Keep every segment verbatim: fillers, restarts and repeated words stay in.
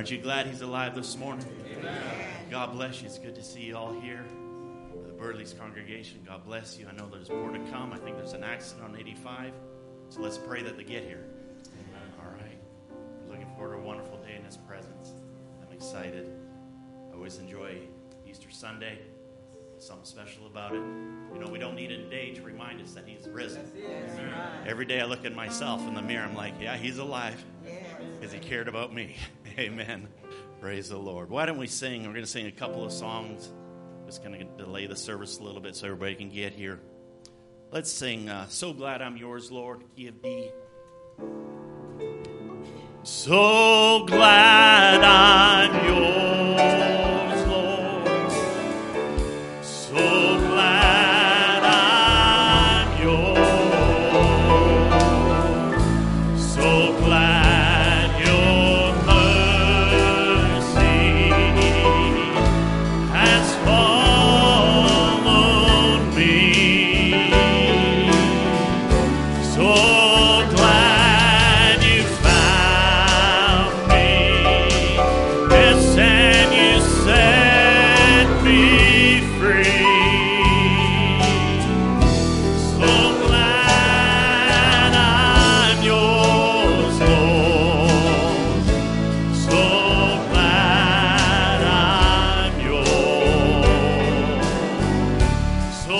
Aren't you glad he's alive this morning? Amen. God bless you. It's good to see you all here. The Burley's congregation, God bless you. I know there's more to come. I think there's an accident on eighty-five. So let's pray that they get here. Amen. All right. We're looking forward to a wonderful day in his presence. I'm excited. I always enjoy Easter Sunday. Something special about it. You know, we don't need a day to remind us that he's risen. Yes, right. Every day I look at myself in the mirror, I'm like, yeah, he's alive. Because he cared about me. Amen. Praise the Lord. Why don't we sing? We're going to sing a couple of songs. Just going to delay the service a little bit so everybody can get here. Let's sing, uh, So Glad I'm Yours, Lord, key of D. So glad I'm yours, Lord. So glad I'm yours. So glad your mercy has followed me. So glad you found me. Yes, and you set me free. So glad I'm yours, Lord. So glad I'm yours. So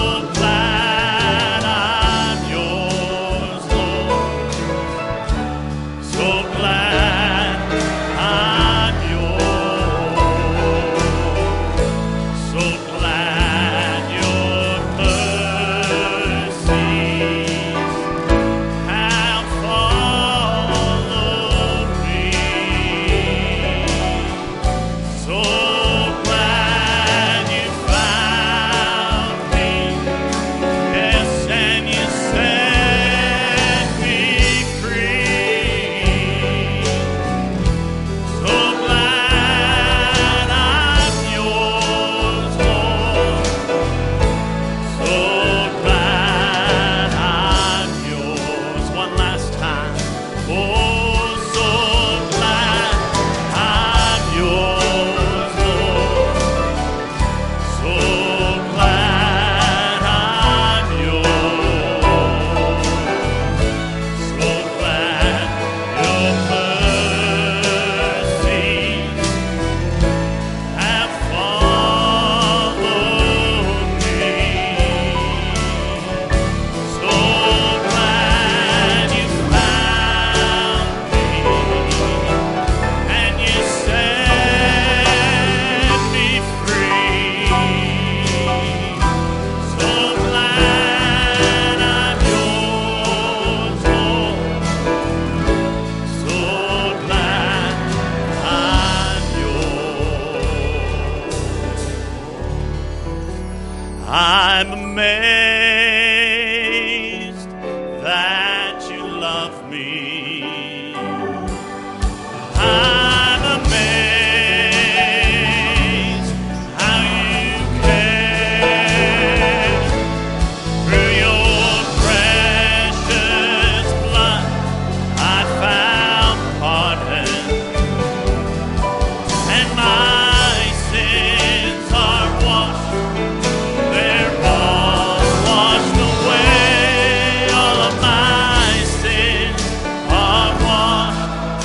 glad I'm yours, Lord. So glad I'm yours. So glad your mercies have followed me. So glad you found me. Yes, and you set me free. So glad I'm yours, Lord. So glad I'm yours. One last time. Oh, so glad I'm yours, Lord. So glad I'm yours. So glad your mercies have followed me. So glad you found me, and you set me free. So glad I'm yours, Lord. So glad I'm yours. I'm amazed that you love me. I'm amazed how you care. Through your precious blood, I found pardon, and my sins are washed. They're all washed away. All of my sins are washed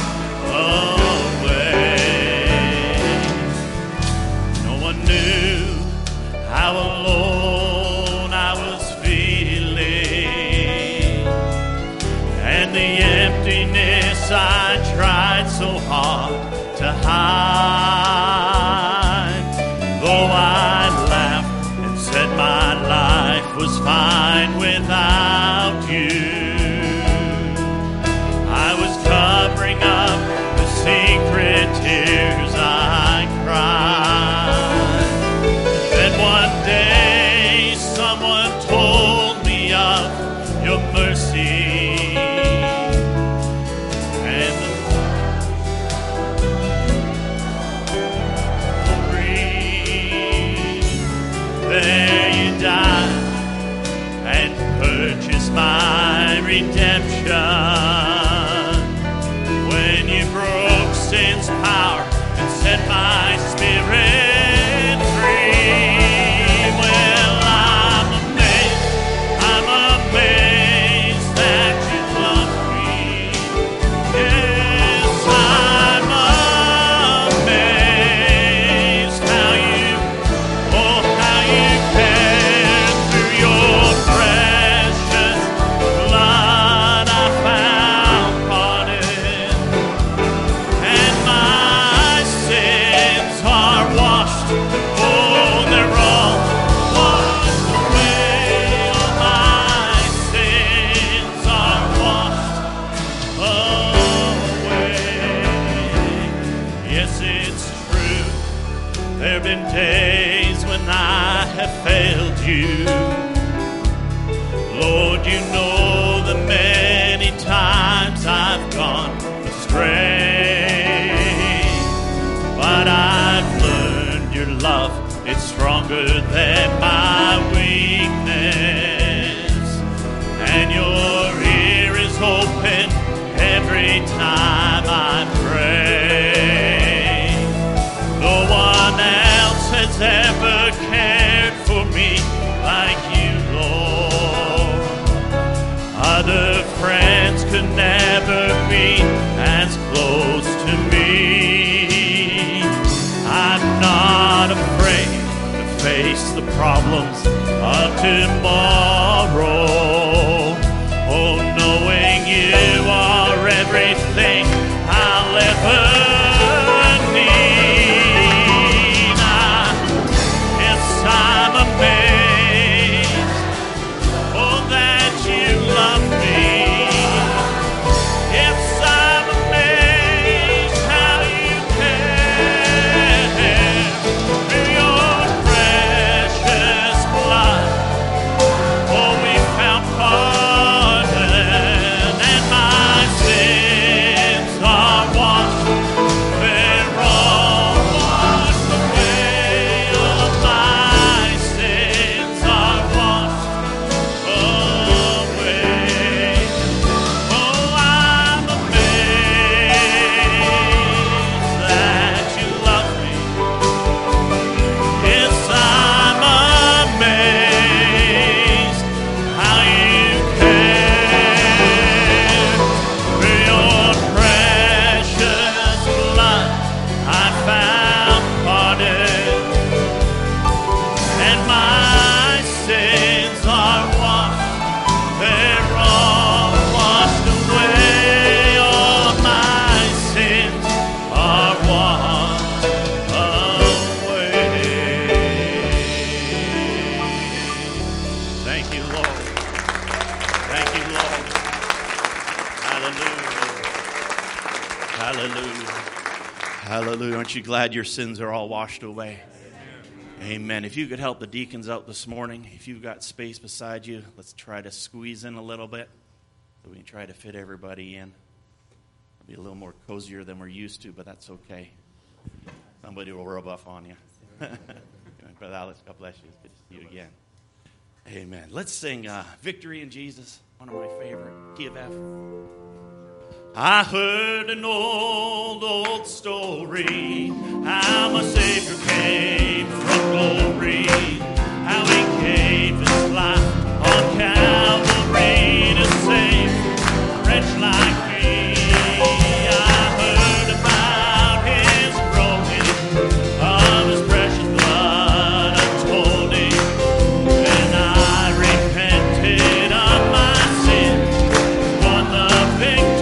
away. No one knew how alone I was feeling, and the emptiness I tried so hard to hide. Though I laughed and said my life was fine without you, I was covering up the secret tears I cried. Then one day someone told me of your mercy, and the free. There you died and purchased my redemption. When you broke sin's power you. Lord, you know the many times I've gone astray, but I've learned your love, it's stronger than my weakness, and your ear is open every time I pray. No one else has ever cared for me like you, Lord. Other friends could never be as close to me. I'm not afraid to face the problems of tomorrow. Oh, knowing you are everything I'll ever need. Ah, yes, I'm amazed, oh, that you love me. Yes, I'm amazed how you care. Through your precious blood, oh, we found pardon, and my sins are washed. They're all washed away. All my sins are washed away. Oh, I'm amazed that you love me. Yes, I'm amazed how you care. Through your precious blood, I found pardon, and my sins are washed. They're all washed away. All my sins are washed away. Thank you, Lord. Thank you, Lord. Hallelujah. Hallelujah. Hallelujah. Aren't you glad your sins are all washed away? Amen. If you could help the deacons out this morning, if you've got space beside you, let's try to squeeze in a little bit so we can try to fit everybody in. It'll be a little more cozier than we're used to, but that's okay. Somebody will rub off on you. Brother Alex, God bless you. It's good to see you again. Amen. Let's sing uh, Victory in Jesus, one of my favorite, key of F. I heard an old, old story, how my Savior came from glory, how he gave his life on Calvary to save a wretch like me. I heard about his broken, of his precious blood atoning, and I repented of my sin, won the victory.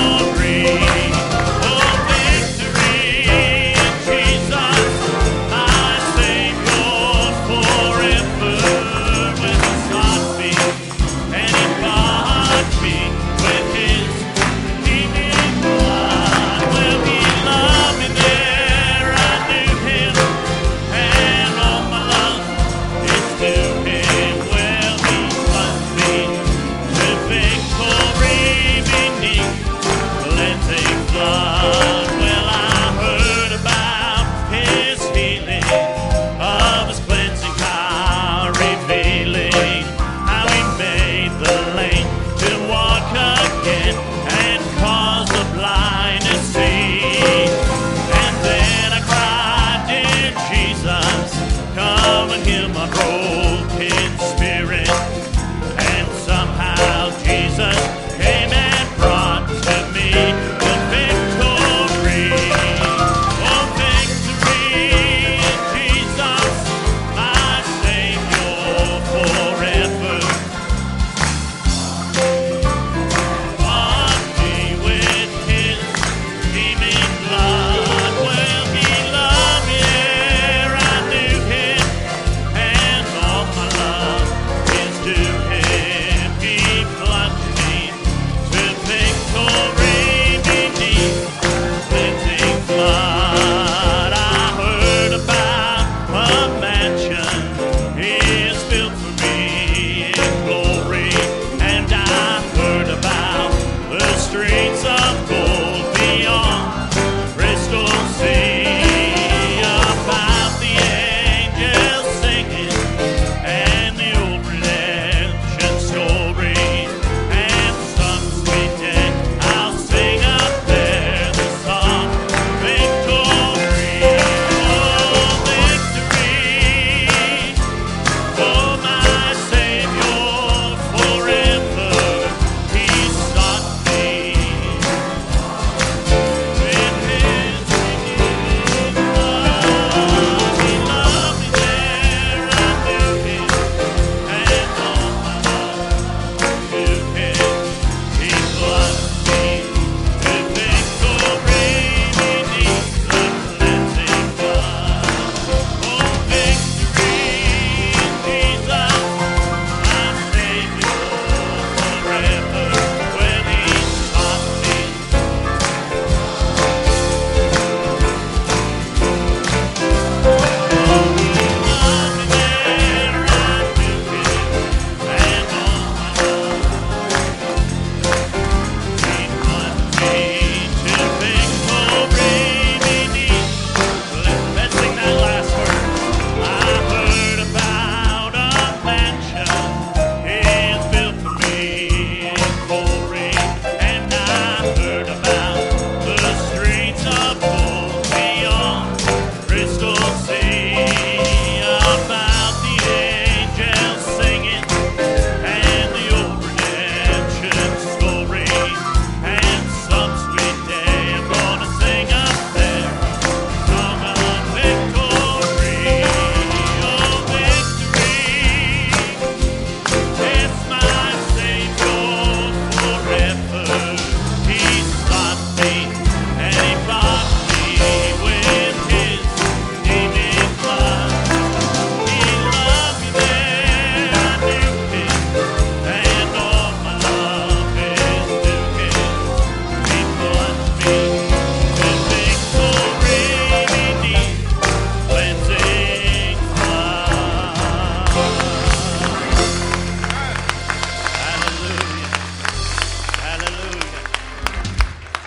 Oh, victory in Jesus, my Savior forever. When he sought me and he bought me with his redeeming blood. Well, he loved me there, I knew him, and all my love is to him. Well, he plunged me to victory beneath cleansing blood. Well, I heard about his healing, of his cleansing power revealing, how he made the lame to walk again and cause the blind to see. And then I cried, dear Jesus, come and heal my broken spirit. And somehow Jesus came and brought to me the victory. Oh, victory in Jesus, my Savior forever. Bought me with his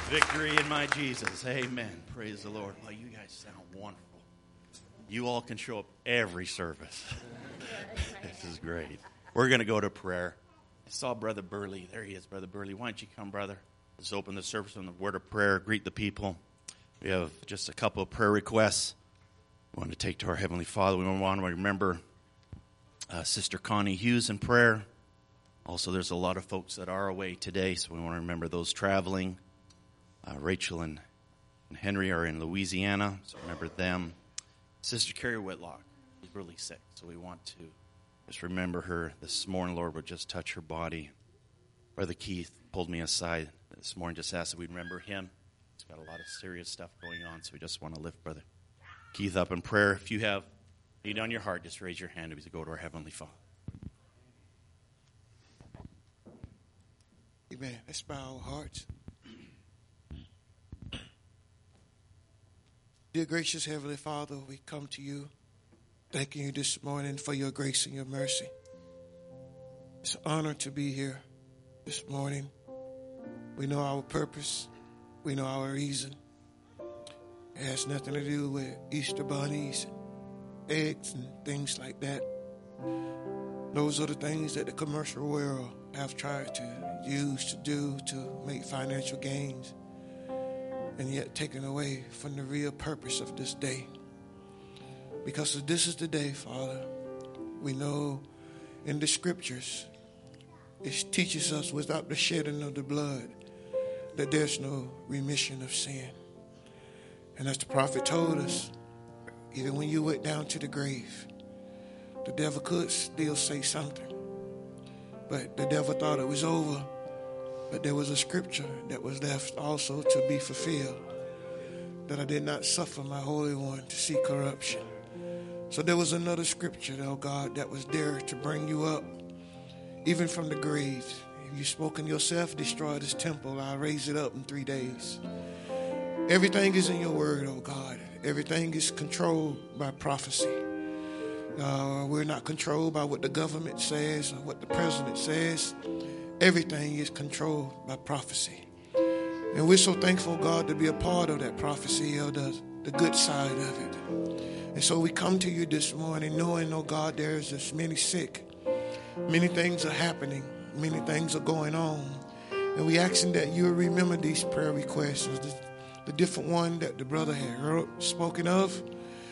Victory in my Jesus. Amen. Praise the Lord. Well, you guys sound wonderful. You all can show up every service. This is great. We're going to go to prayer. I saw Brother Burley. There he is, Brother Burley. Why don't you come, brother? Let's open the service with a word of prayer. Greet the people. We have just a couple of prayer requests we want to take to our Heavenly Father. We want to remember uh, Sister Connie Hughes in prayer. Also, there's a lot of folks that are away today, so we want to remember those traveling. Uh, Rachel and, and Henry are in Louisiana, so remember them. Sister Carrie Whitlock is really sick, so we want to just remember her this morning. Lord, would just touch her body. Brother Keith pulled me aside this morning, just asked that we remember him. He's got a lot of serious stuff going on, so we just want to lift Brother Keith up in prayer. If you have need on your heart, just raise your hand as we go to our Heavenly Father. Amen. Let's bow our hearts. Dear gracious Heavenly Father, we come to you thanking you this morning for your grace and your mercy. It's an honor to be here this morning. We know our purpose. We know our reason. It has nothing to do with Easter bunnies, eggs, and things like that. Those are the things that the commercial world have tried to use to do to make financial gains, and yet taken away from the real purpose of this day. Because this is the day, Father, we know in the scriptures, it teaches us without the shedding of the blood that there's no remission of sin. And as the prophet told us, even when you went down to the grave, the devil could still say something. But the devil thought it was over. But there was a scripture that was left also to be fulfilled, that I did not suffer my Holy One to see corruption. So there was another scripture, oh God, that was there to bring you up, even from the grave. You spoken yourself, destroy this temple, I'll raise it up in three days. Everything is in your word, oh God. Everything is controlled by prophecy. Uh, we're not controlled by what the government says or what the president says. Everything is controlled by prophecy. And we're so thankful, God, to be a part of that prophecy, or the, the good side of it. And so we come to you this morning knowing, oh God, there's just many sick. Many things are happening. Many things are going on. And we asking that you remember these prayer requests, the, the different one that the brother had wrote, spoken of.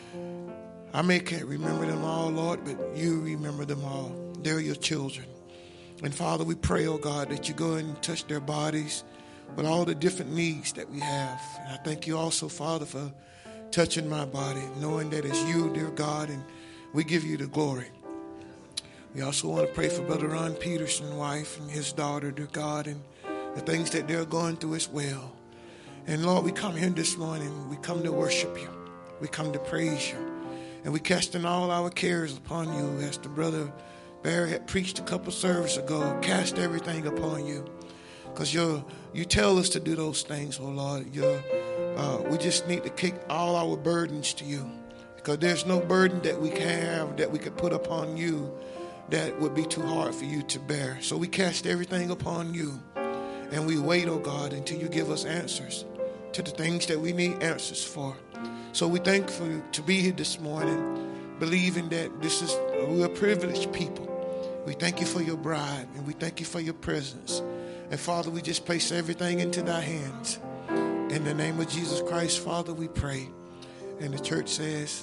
I may can't remember them all, Lord, but you remember them all. They're your children. And Father, we pray, oh God, that you go and touch their bodies with all the different needs that we have. And I thank you also, Father, for touching my body, knowing that it's you, dear God, and we give you the glory. We also want to pray for Brother Ron Peterson's wife and his daughter, dear God, and the things that they're going through as well. And Lord, we come here this morning. We come to worship you. We come to praise you. And we casting all our cares upon you, as the brother Barry had preached a couple services ago. Cast everything upon you, because you you tell us to do those things, oh Lord. You're, uh, we just need to kick all our burdens to you, because there's no burden that we can have that we could put upon you that would be too hard for you to bear. So we cast everything upon you, and we wait, oh God, until you give us answers to the things that we need answers for. So we thank you to be here this morning, believing that this is we're a privileged people. We thank you for your bride, and we thank you for your presence. And Father, we just place everything into thy hands. In the name of Jesus Christ, Father, we pray. And the church says,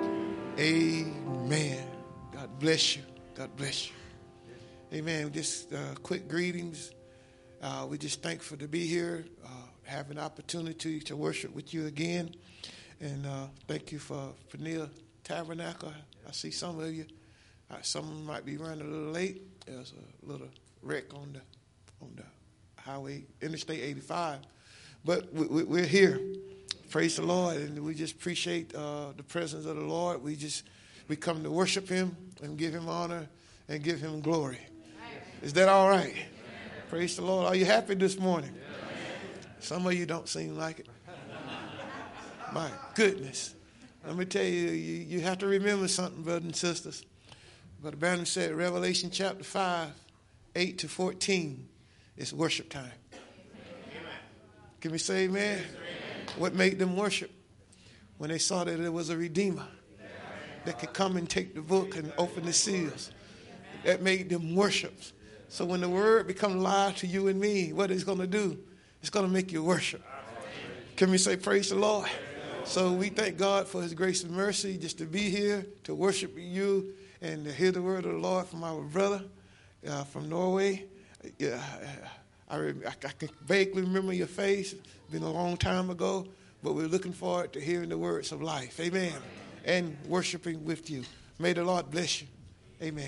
amen. God bless you. God bless you. Amen. Just uh, quick greetings. Uh, we're just thankful to be here, uh, have an opportunity to worship with you again. And uh, thank you for Peniel Tabernacle. I see some of you. Uh, some might be running a little late. There's a little wreck on the on the highway, Interstate eighty-five. But we, we, we're here. Praise the Lord. And we just appreciate uh, the presence of the Lord. We just we come to worship him and give him honor and give him glory. Is that all right? Amen. Praise the Lord. Are you happy this morning? Amen. Some of you don't seem like it. My goodness. Let me tell you, you, you have to remember something, brothers and sisters. Brother Brandon said, Revelation chapter five, eight to fourteen, is worship time. Amen. Can we say amen? Yes, what made them worship? When they saw that there was a Redeemer that could come and take the book and open the seals. That made them worship. So when the word becomes alive to you and me, what it's going to do? It's going to make you worship. Can we say praise the Lord? So we thank God for his grace and mercy just to be here, to worship you, and to hear the word of the Lord from our brother uh, from Norway. Yeah, I, I, I can vaguely remember your face. It's been a long time ago, but we're looking forward to hearing the words of life. Amen. And worshiping with you. May the Lord bless you. Amen.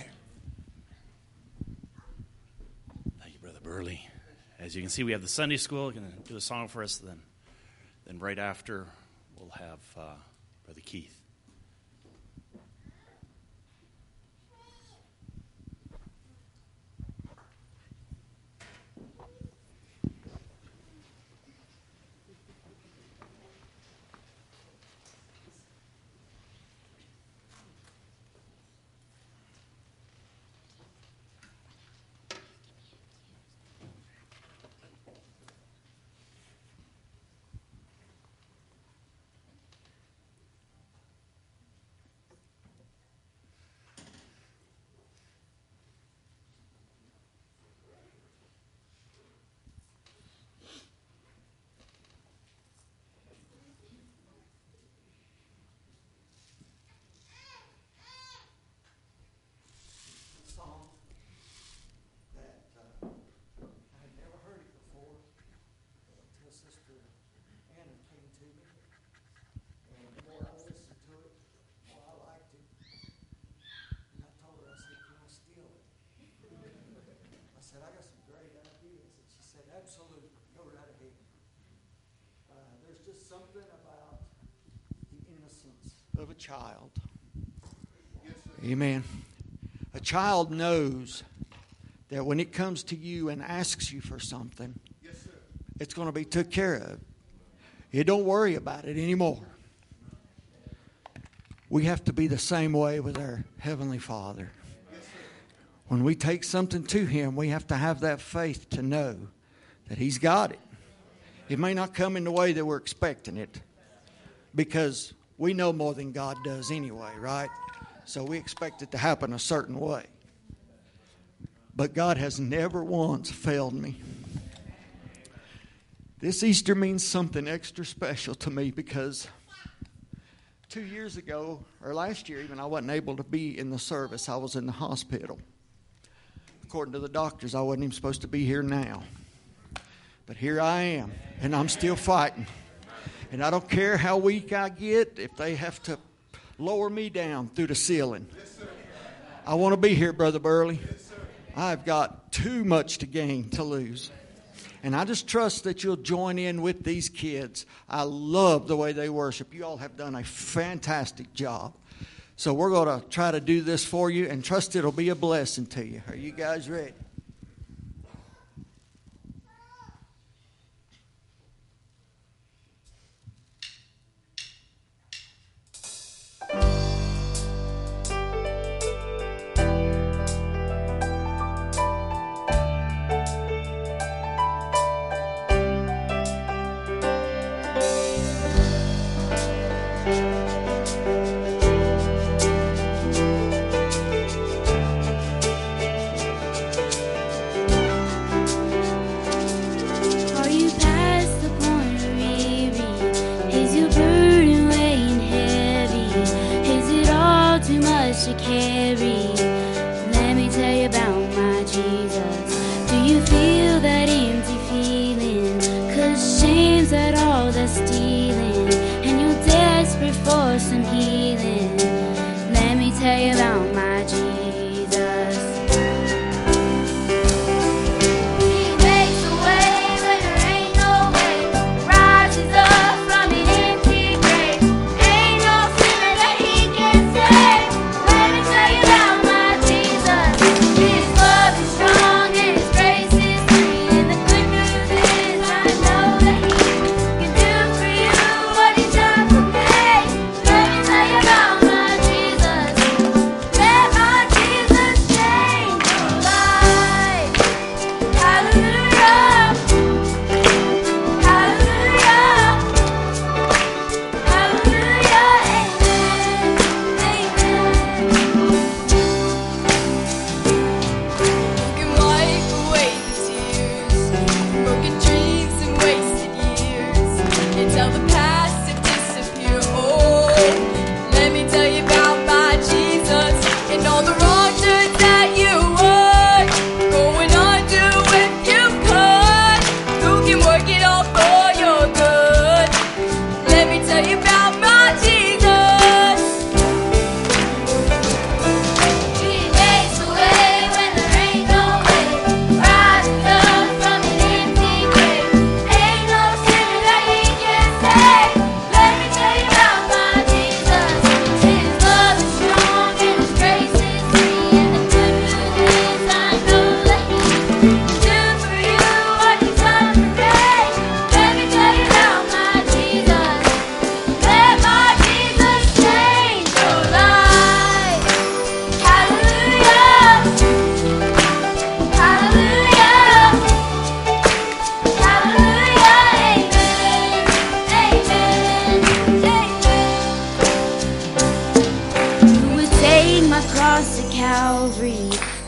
Thank you, Brother Burley. As you can see, we have the Sunday school. We're going to do a song for us. Then, then right after, we'll have uh, Brother Keith. Of a child. Amen. A child knows that when it comes to you and asks you for something, yes, sir, it's going to be took care of. You don't worry about it anymore. We have to be the same way with our Heavenly Father. Yes, sir. When we take something to Him, we have to have that faith to know that He's got it. It may not come in the way that we're expecting it, because we know more than God does anyway, right? So we expect it to happen a certain way. But God has never once failed me. This Easter means something extra special to me because two years ago, or last year even, I wasn't able to be in the service. I was in the hospital. According to the doctors, I wasn't even supposed to be here now. But here I am, and I'm still fighting. And I don't care how weak I get, if they have to lower me down through the ceiling. Yes, I want to be here, Brother Burley. Yes, I've got too much to gain to lose. And I just trust that you'll join in with these kids. I love the way they worship. You all have done a fantastic job. So we're going to try to do this for you and trust it'll be a blessing to you. Are you guys ready?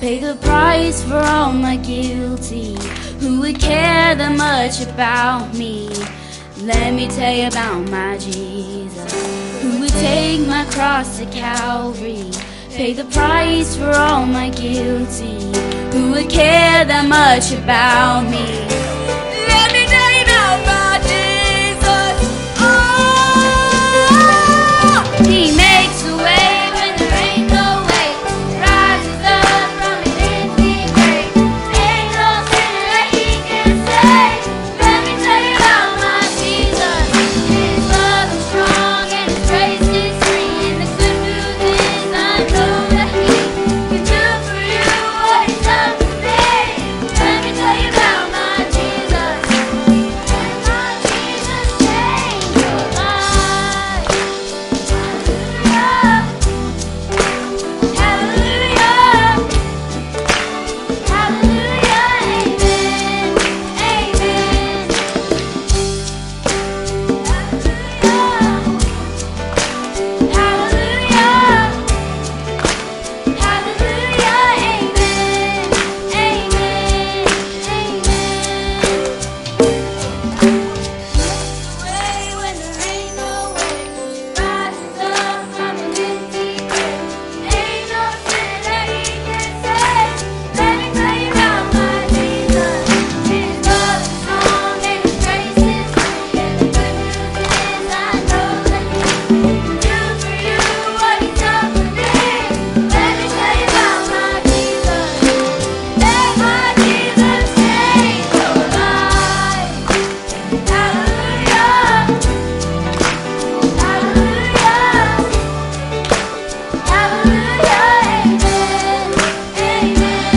pay the price for all my guilty. Who would care that much about me? Let me tell you about my Jesus, who would take my cross to Calvary, pay the price for all my guilty. Who would care that much about me? Let me tell you about my Jesus. Oh, he makes a way when there ain't no way. Rises up from an empty grave. Ain't no sinner that he can save. Let me tell you about my Jesus. His love is strong and his grace is free. And the good news is I know that he can do for you what he's done for me. Let me tell you about my Jesus. And my Jesus changed your life. Hallelujah. Hallelujah. Hallelujah. Amen. Amen. Hallelujah. Hallelujah. Amen. Amen. Way when there ain't no way. Rises up from an empty grave. Ain't no sin that he can save. Let me tell you about my Jesus. His love is strong and his grace is free. And the good news is I know that he can do for you what he's done for me. Let me tell you about my Jesus. Let my Jesus change your life. Hallelujah. Hallelujah. Hallelujah. Amen.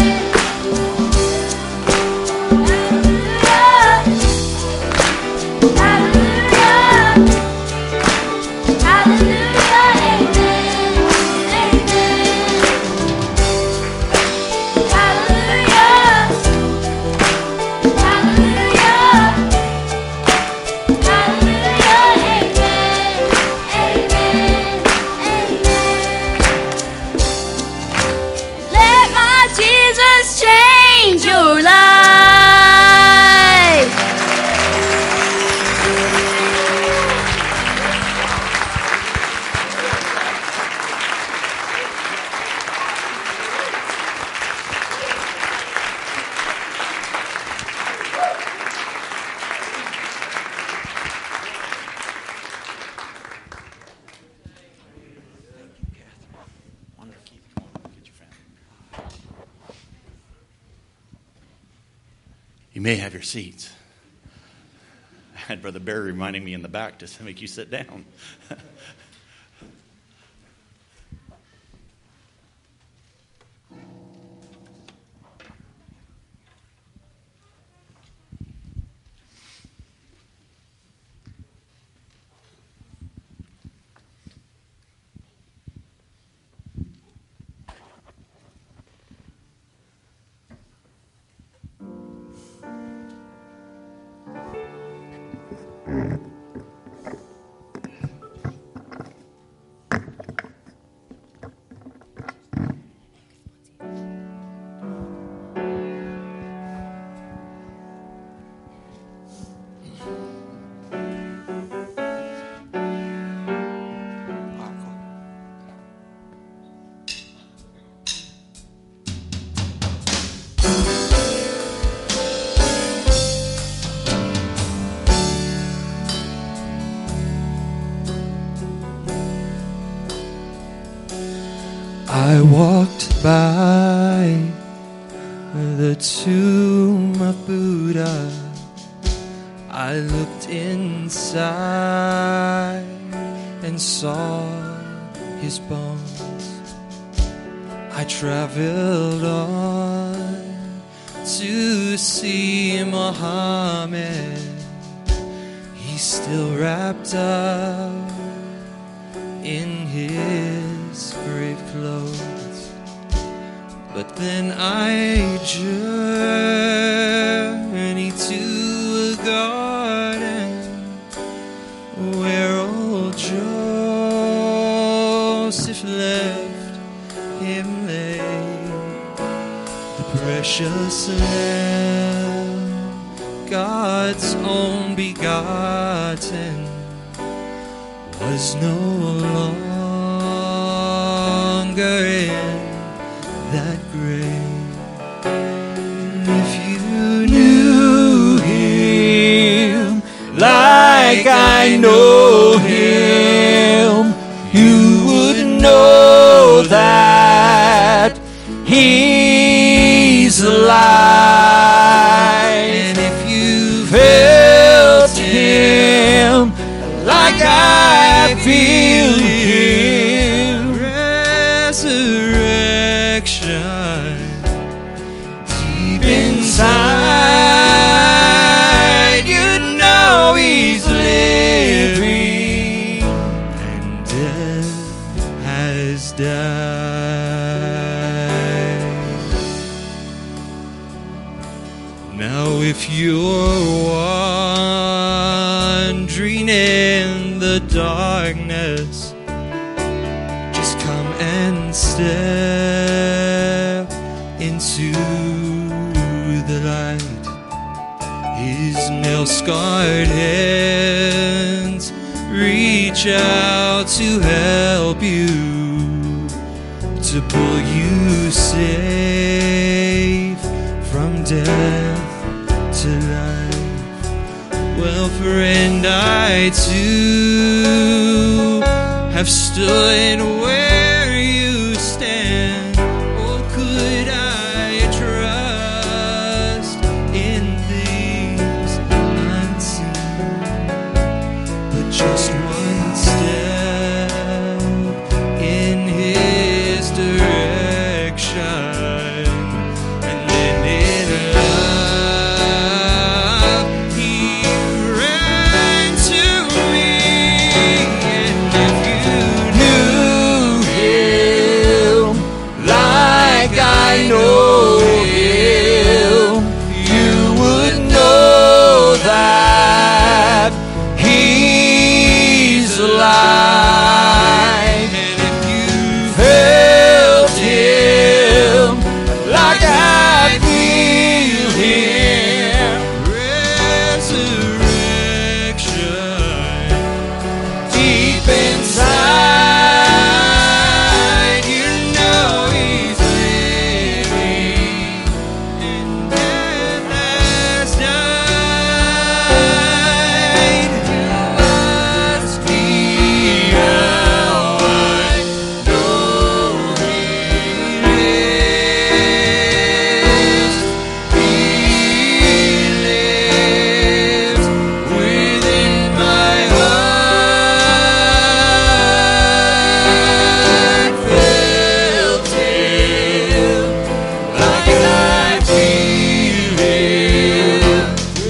Hallelujah. Let my Jesus change your life. Wanted to keep going. Get your family. You may have your seats. I had Brother Barry reminding me in the back to make you sit down. I walked by the tomb of Buddha. I looked inside and saw his bones. I traveled on to see Muhammad. He's still wrapped up in his grave clothes. But then I journeyed to a garden where old Joseph left him lay. precious Lamb, God's own begotten, was no longer in that grave. And if you knew him like I know him, you would know that he's alive. And if you felt him like I feel him, resurrection deep inside, you know he's living and death has died. Now if you're wandering in the darkness, just come and step into the light. His nail-scarred hands reach out to help you, to pull you safe from death to life. Well, friend, I too have stood where you stand. Oh, could I trust in things unseen? But just one step in his direction, and then in love he ran to me. And if you knew him like I know him, you would know that he's alive. And if you felt him like I feel him, resurrection deep inside, you know he's living and death has died. You must be how I know he lives. He lives within my heart. Felt him like I feel him.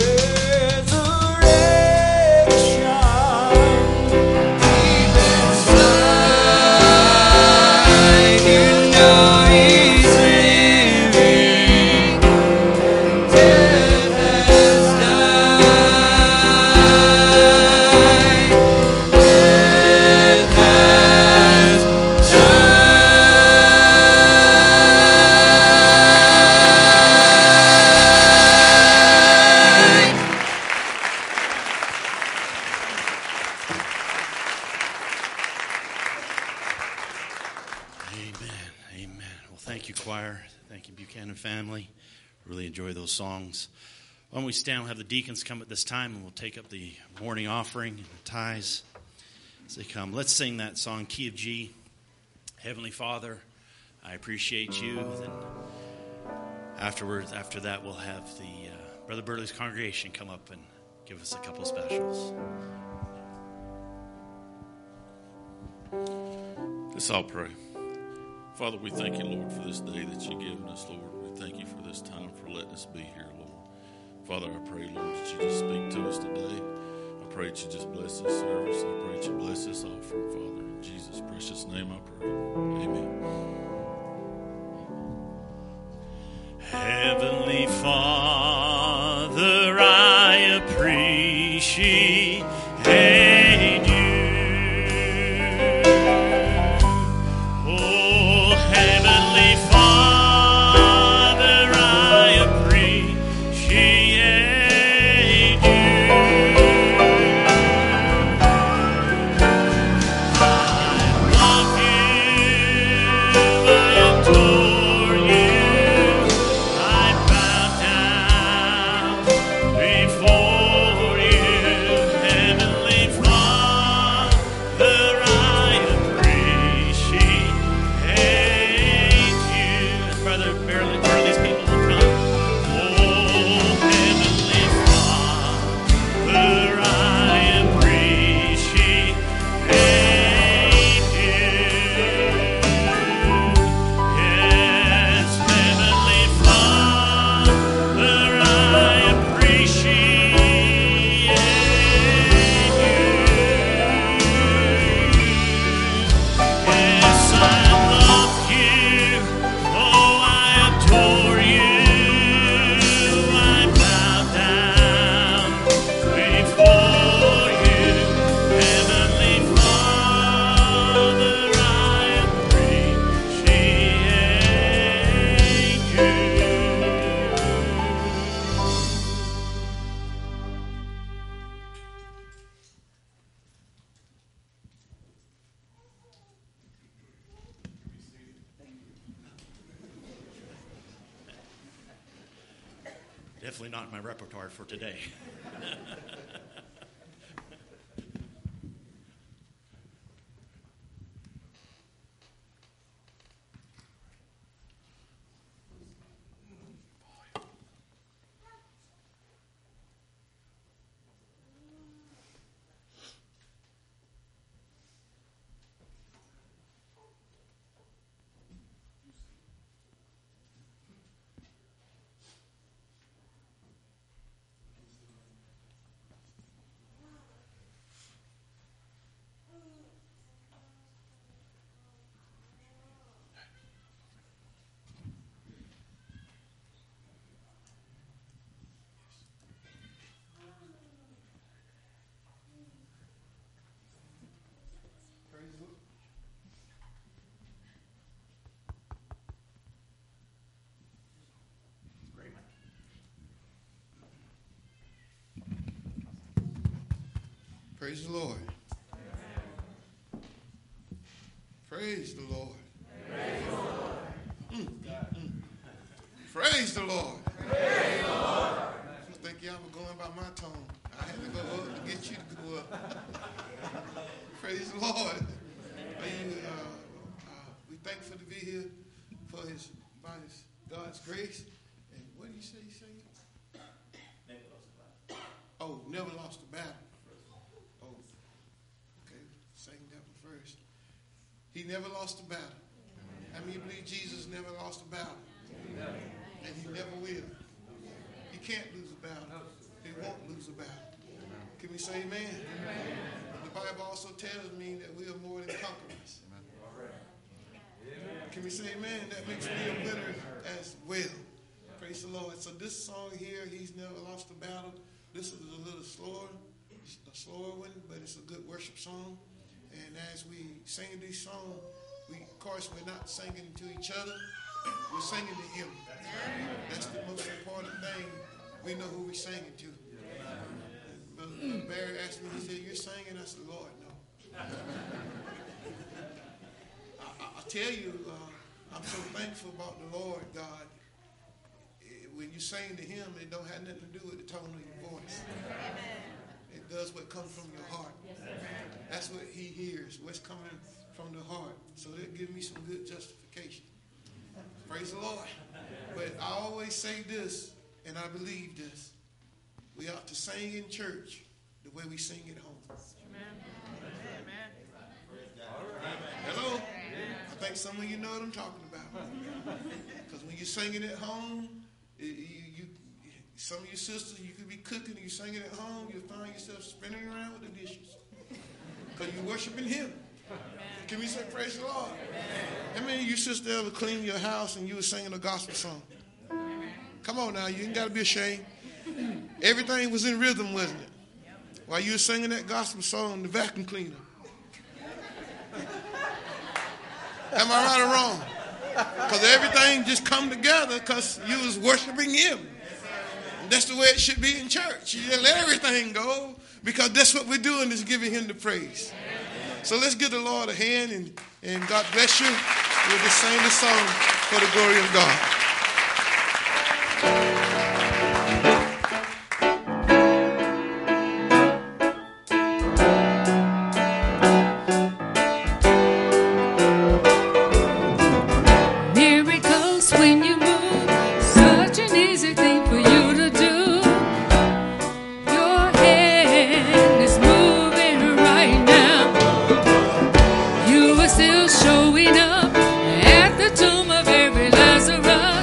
Resurrection deep inside, you know he's living. Death has died. Death has died. Amen. Amen. Well, thank you, choir. Thank you, Buchanan family. Really enjoy those songs. Why don't we stand and have the deacons come at this time, and we'll take up the morning offering and the tithes as they come. Let's sing that song, Key of G. Heavenly Father, I appreciate you. Then afterwards, after that, we'll have the uh, Brother Burley's congregation come up and give us a couple of specials. Let's all pray. Father, we thank you, Lord, for this day that you've given us, Lord. We thank you for this time, for letting us be here, Lord. Father, I pray, Lord, that you just speak to us today. I pray that you just bless this service. I pray that you bless this offering, Father. In Jesus' precious name I pray. Amen. Heavenly Father, I appreciate you. Oh, Heavenly Father, I Definitely not in my repertoire for today. Praise the Lord. Praise the Lord. Praise the Lord. Mm, mm. Praise the Lord. Praise the Lord. I think y'all were going by my tone. I had to go up to get you to go up. Praise the Lord. Are you, uh, uh, we thankful to be here for His, by His God's grace. And what did you say? You say? Never lost a battle. Oh, never lost a battle. He never lost a battle. How many believe Jesus never lost a battle? And He never will. He can't lose a battle. He won't lose a battle. Can we say amen? Amen. The Bible also tells me that we are more than conquerors. Can we say amen? That makes me a winner as well. Praise the Lord. So this song here, He's Never Lost a Battle. This is a little slower, a slower one, but it's a good worship song. And as we sing these songs, we, of course, we're not singing to each other. We're singing to Him. That's the most important thing. We know who we're singing to. Brother, Brother Barry asked me, he said, "You're singing?" I said, "Lord, no." I, I, I tell you, uh, I'm so thankful about the Lord God. When you sing to Him, it don't have nothing to do with the tone of your voice. It does what comes from your heart. That's what He hears, what's coming from the heart. So that gives me some good justification. Praise the Lord. But I always say this, and I believe this. We ought to sing in church the way we sing at home. Hello? I think some of you know what I'm talking about. Because when you're singing at home, you, you, some of your sisters, you could be cooking and you're singing at home, you'll find yourself spinning around with the dishes. Because you're worshiping Him. Can we say praise the Lord? How many of you sisters ever cleaned your house and you were singing a gospel song? Come on now, you ain't got to be ashamed. Everything was in rhythm, wasn't it? While you were singing that gospel song, the vacuum cleaner. Am I right or wrong? Because everything just come together because you was worshiping Him. And that's the way it should be in church. You just let everything go because that's what we're doing is giving Him the praise. So let's give the Lord a hand and, and God bless you. We'll just sing this song for the glory of God. Miracles when you move, such an easy thing for you to do. Your hand is moving right now. You are still showing up at the tomb of every Lazarus.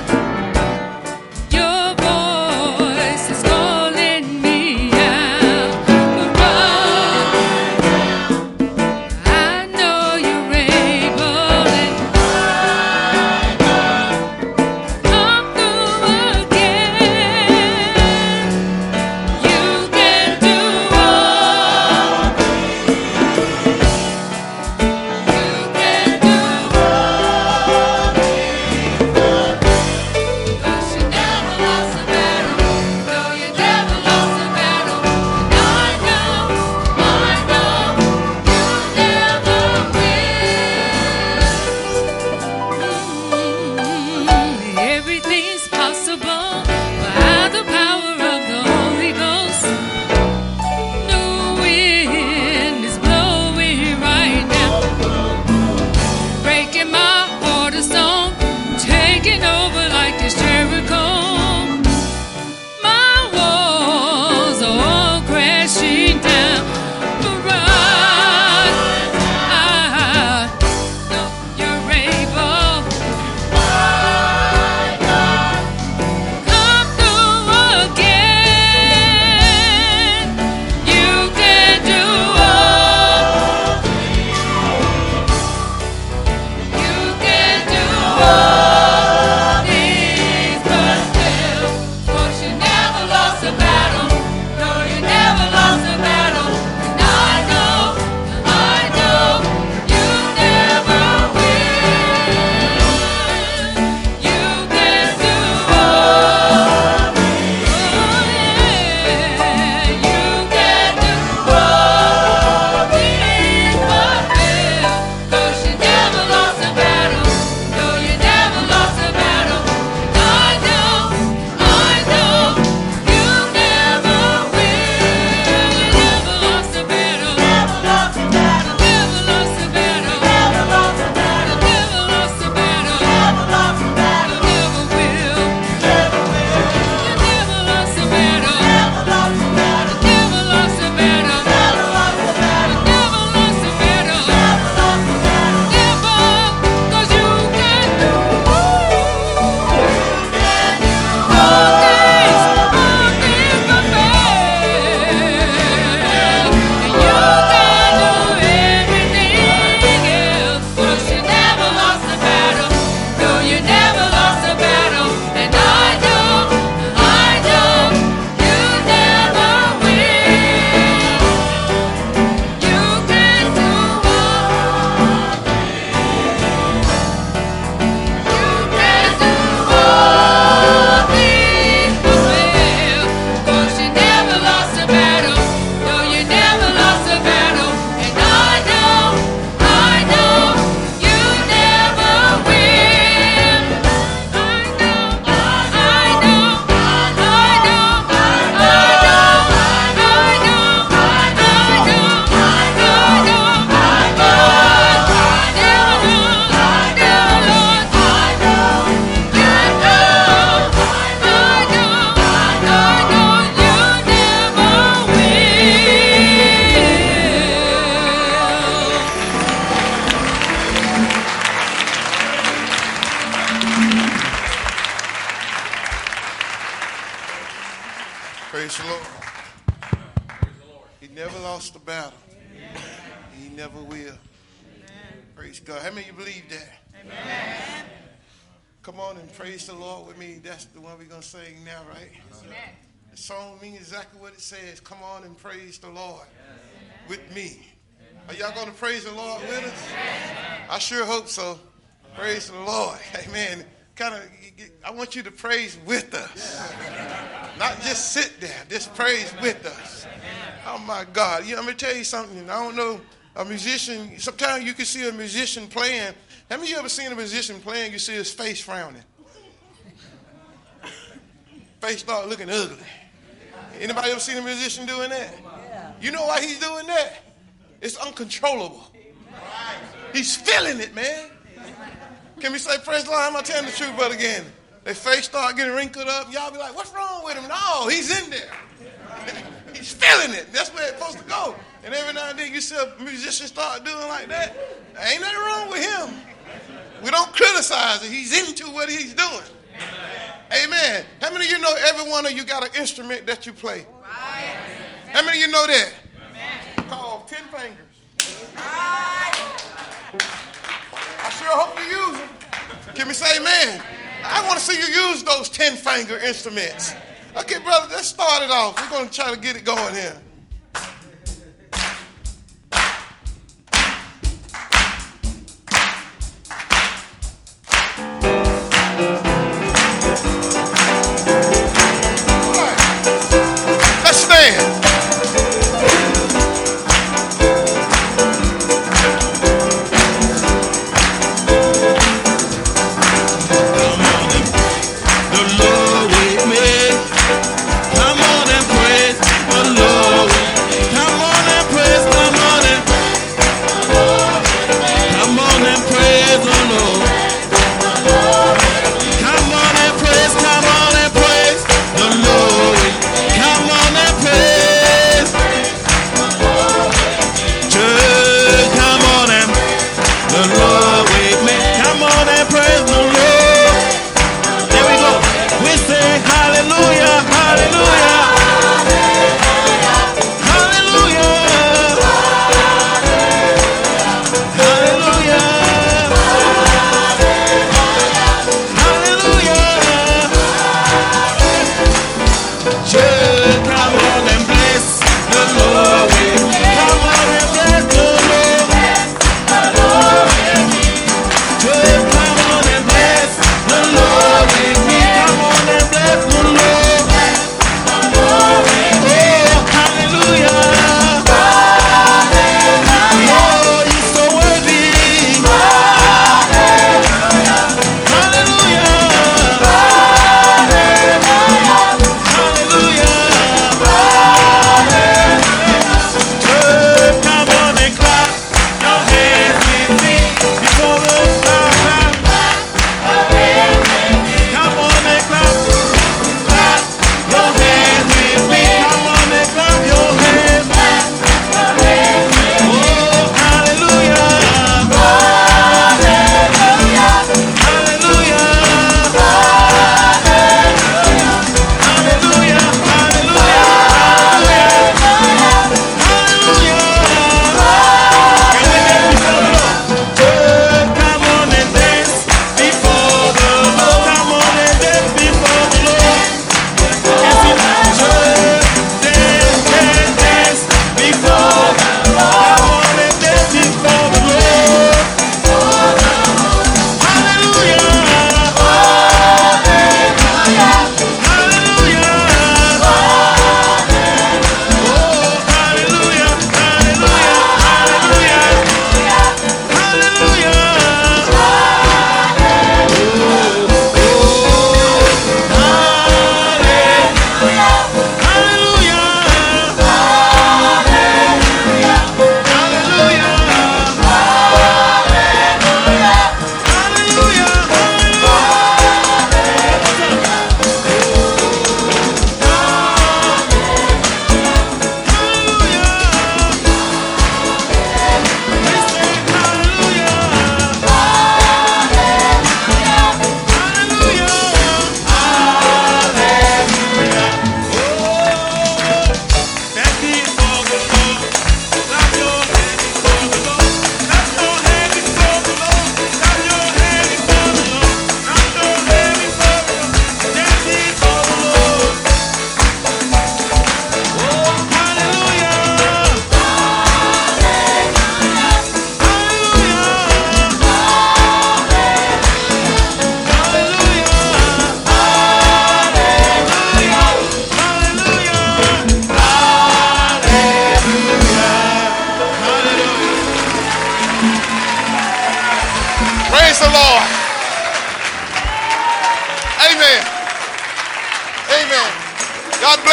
never lost the battle. He never will. Praise God. How many of you believe that? Amen. Come on and praise the Lord with me. That's the one we're going to sing now, right? Amen. The song means exactly what it says. Come on and praise the Lord with me. Are y'all going to praise the Lord with us? I sure hope so. Praise the Lord. Amen. Kind of, I want you to praise with us. Not just sit there. Just praise with us. Oh, my God. You know, I'm going to tell you something. I don't know, a musician, sometimes you can see a musician playing. How many of you ever seen a musician playing, you see his face frowning? Face start looking ugly. Anybody ever seen a musician doing that? You know why he's doing that? It's uncontrollable. He's feeling it, man. Can we say, praise the Lord? I'm not telling the truth, but again, their face start getting wrinkled up. Y'all be like, what's wrong with him? No, he's in there. He's feeling it. That's where it's supposed to go. And every now and then you see a musician start doing like that. There ain't nothing wrong with him. We don't criticize it. He's into what he's doing. Amen. How many of you know every one of you got an instrument that you play? How many of you know that? Called ten fingers. I sure hope you use them. Can we say amen? I want to see you use those ten finger instruments. Okay, brother, let's start it off. We're going to try to get it going here. All right. Let's stand. The Lord with me. Come on and praise the Lord.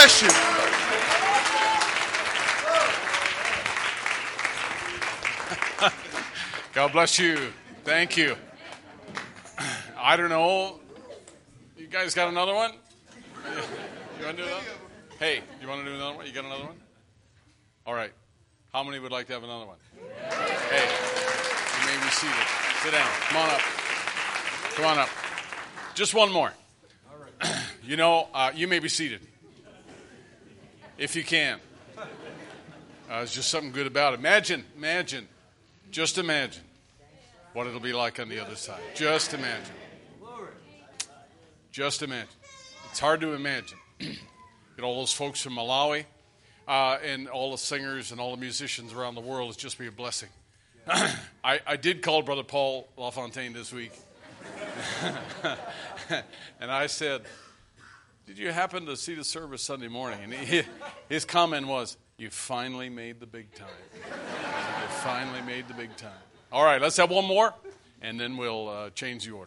bless you. God bless you. Thank you. I don't know. You guys got another one? You want to do another? Hey, you want to do another one? You got another one? All right. How many would like to have another one? Hey, you may be seated. Sit down. Come on up. Come on up. Just one more. You know, uh, you may be seated. If you can. Uh, there's just something good about it. Imagine, imagine, just imagine what it'll be like on the other side. Just imagine. Just imagine. It's hard to imagine. Get all those folks from Malawi uh, and all the singers and all the musicians around the world. It's just be a blessing. I, I did call Brother Paul LaFontaine this week. And I said, did you happen to see the service Sunday morning? And he, his comment was, you finally made the big time. You finally made the big time. All right, let's have one more, and then we'll uh, change the order.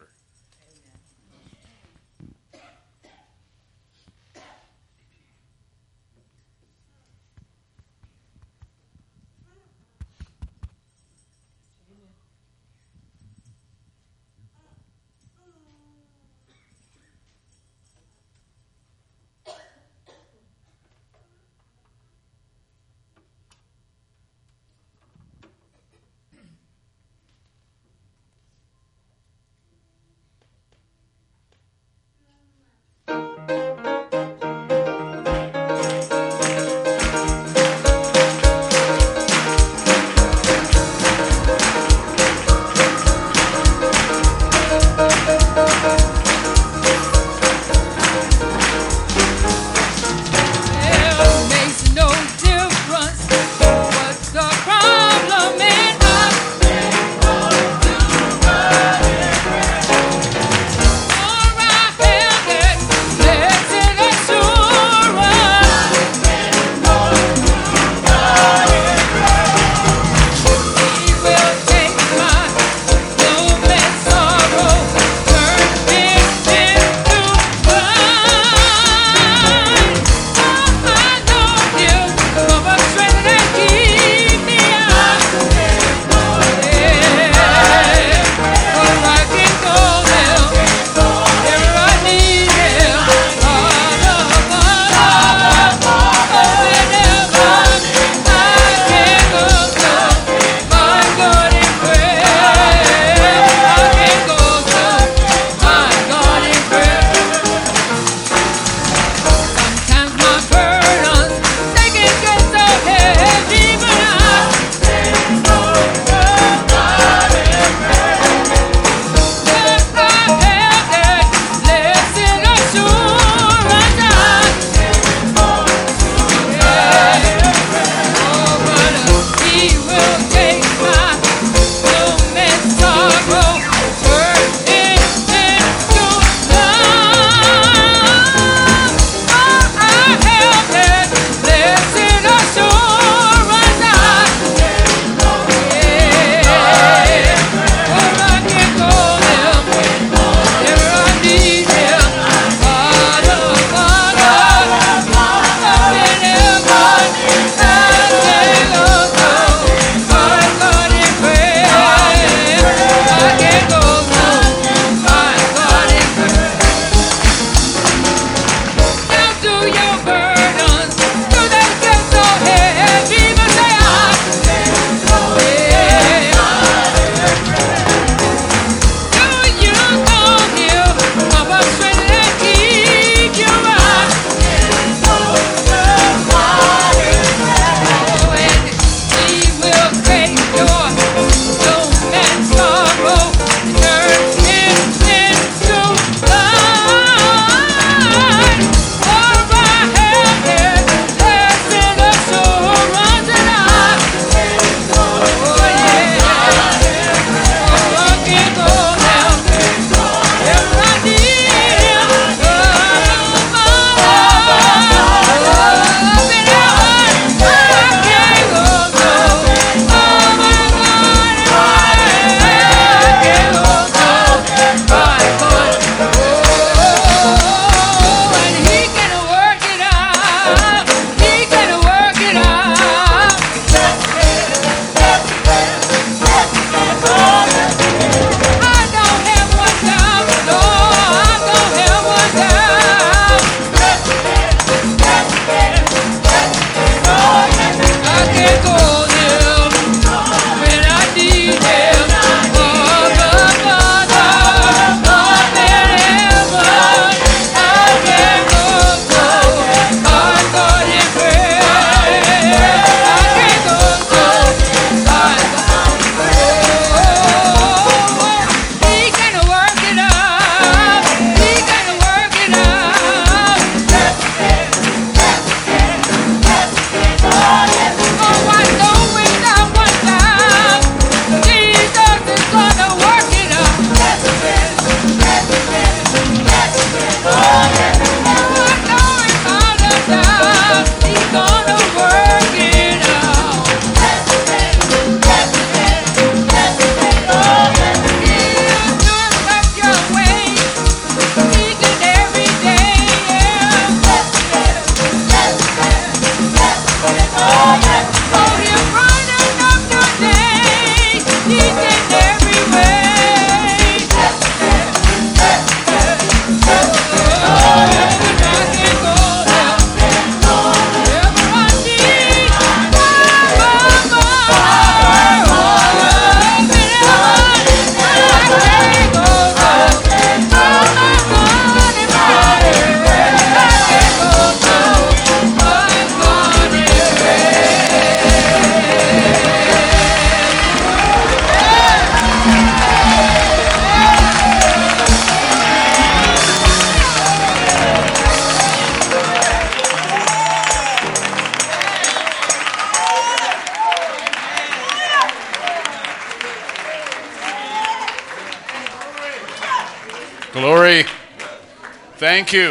Glory. Thank you.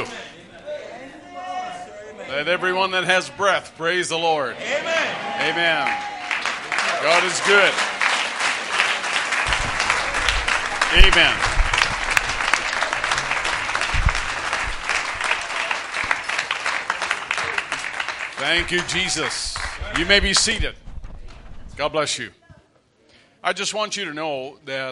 Let everyone that has breath praise the Lord. Amen. Amen. God is good. Amen. Thank you, Jesus. You may be seated. God bless you. I just want you to know that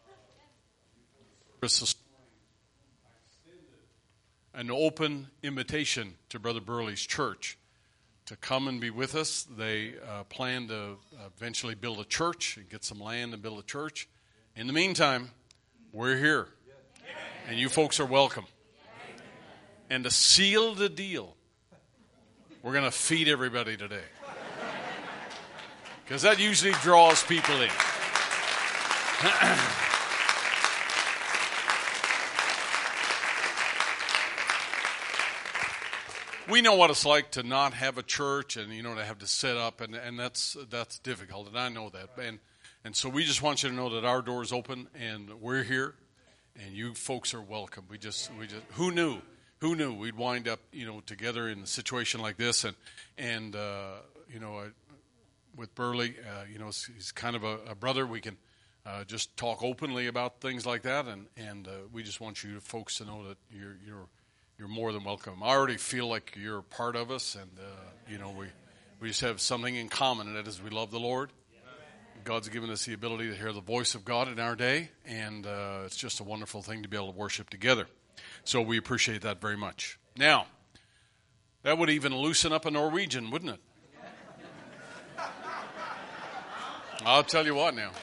an open invitation to Brother Burley's church to come and be with us. They uh, plan to eventually build a church and get some land and build a church. In the meantime, we're here, and you folks are welcome. And to seal the deal, we're going to feed everybody today, because that usually draws people in. We know what it's like to not have a church, and you know, to have to set up, and, and that's that's difficult, and I know that. And and so we just want you to know that our door is open, and we're here, and you folks are welcome. We just we just who knew who knew we'd wind up, you know, together in a situation like this, and and uh, you know, I, with Burley, uh, you know, he's kind of a, a brother. We can uh, just talk openly about things like that, and and uh, we just want you folks to know that you're you're. You're more than welcome. I already feel like you're a part of us, and uh, you know, we we just have something in common, and that is we love the Lord. God's given us the ability to hear the voice of God in our day, and uh, it's just a wonderful thing to be able to worship together. So we appreciate that very much. Now, that would even loosen up a Norwegian, wouldn't it? I'll tell you what now.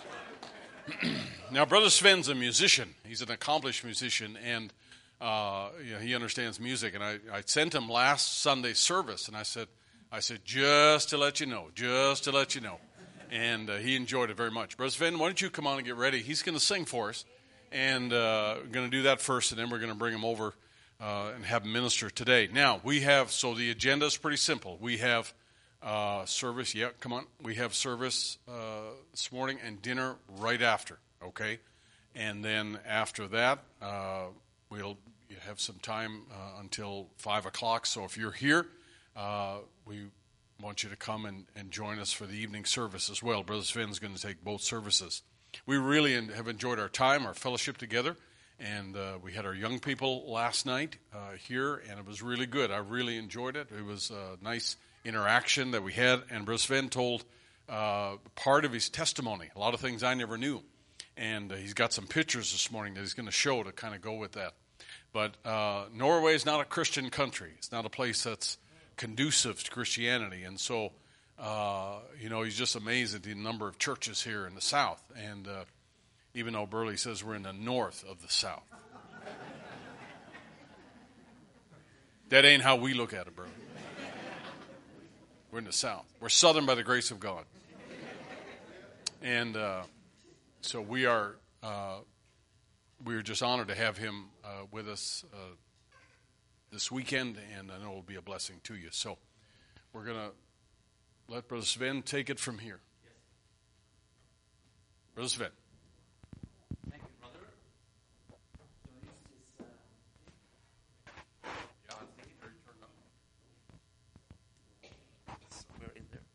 Now, Brother Sven's a musician. He's an accomplished musician, and Uh, you know, he understands music, and I, I sent him last Sunday's service, and I said, I said, just to let you know, just to let you know, and uh, he enjoyed it very much. Brother Sven, why don't you come on and get ready? He's going to sing for us, and uh, we're going to do that first, and then we're going to bring him over uh, and have him minister today. Now, we have, so the agenda is pretty simple. We have uh, service, yeah, come on, we have service uh, this morning and dinner right after, okay? And then after that, uh, we'll have some time uh, until five o'clock. So if you're here, uh, we want you to come and, and join us for the evening service as well. Brother Sven's going to take both services. We really have enjoyed our time, our fellowship together, and uh, we had our young people last night uh, here, and it was really good. I really enjoyed it. It was a nice interaction that we had, and Brother Sven told uh, part of his testimony, a lot of things I never knew. And uh, he's got some pictures this morning that he's going to show to kind of go with that. But uh, Norway is not a Christian country. It's not a place that's conducive to Christianity. And so, uh, you know, he's just amazed at the number of churches here in the South. And uh, even though Burley says we're in the north of the South. That ain't how we look at it, Burley. We're in the South. We're Southern by the grace of God. And uh, so we are... Uh, We're just honored to have him uh, with us uh, this weekend, and I know it will be a blessing to you. So we're going to let Brother Sven take it from here. Brother Sven. Thank you, brother. So this is, uh, Yeah, I think it already turned on. Somewhere in there.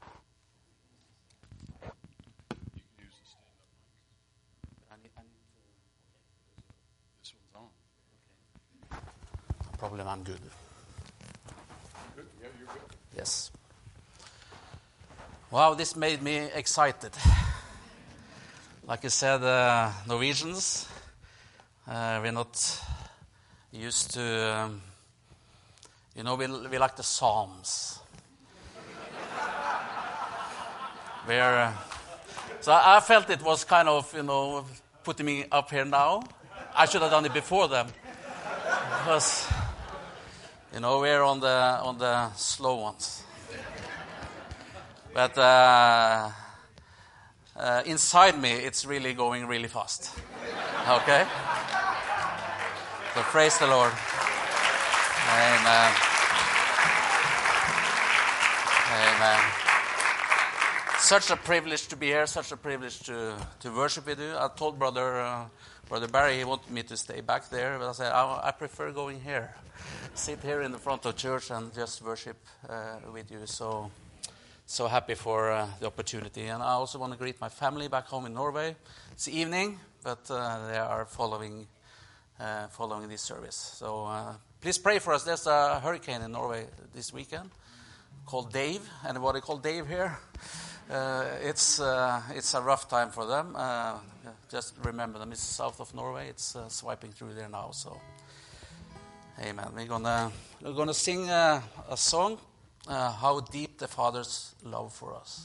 You can use the stand-up mic. I need, I need to... This one's on. Problem, I'm good. Good? Yeah, you're good. Yes. Wow, this made me excited. Like you said, uh, Norwegians, uh, we're not used to, um, you know, we, we like the Psalms. Where, uh, so I, I felt it was kind of, you know, putting me up here now. I should have done it before them. Because, you know, we're on the on the slow ones. But uh, uh, inside me, it's really going really fast. Okay? So praise the Lord. Amen. Amen. Such a privilege to be here, such a privilege to, to worship with you. I told Brother uh, Brother Barry he wanted me to stay back there, but I said, I, I prefer going here. Sit here in the front of church and just worship uh, with you. So, so happy for uh, the opportunity. And I also want to greet my family back home in Norway. It's evening, but uh, they are following uh, following this service. So uh, please pray for us. There's a hurricane in Norway this weekend called Dave. Anybody called Dave here? Uh, it's uh, it's a rough time for them. Uh, just remember them. It's south of Norway. It's uh, swiping through there now. So, amen. We're gonna we're gonna sing uh, a song. Uh, How deep the Father's love for us.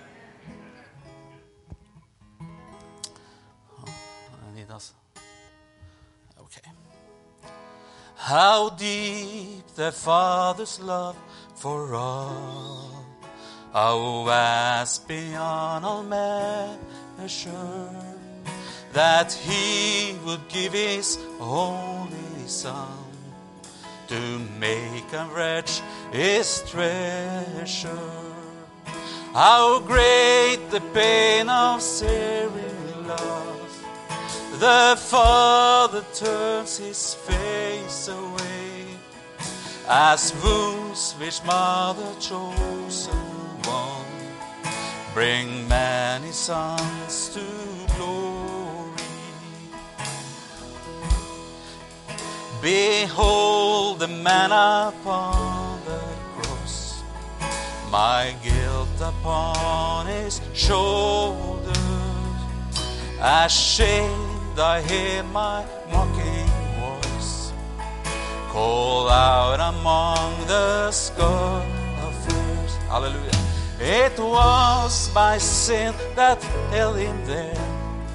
Oh, I need us. Okay. How deep the Father's love for us. How vast beyond all measure, that He would give His only Son to make a wretch His treasure. How great the pain of searing love! The Father turns His face away, as wounds which Mother chosen one bring many sons to glory. Behold the man upon the cross, my guilt upon His shoulders. Ashamed I hear my mocking voice call out among the scoffers. Hallelujah. It was my sin that held Him there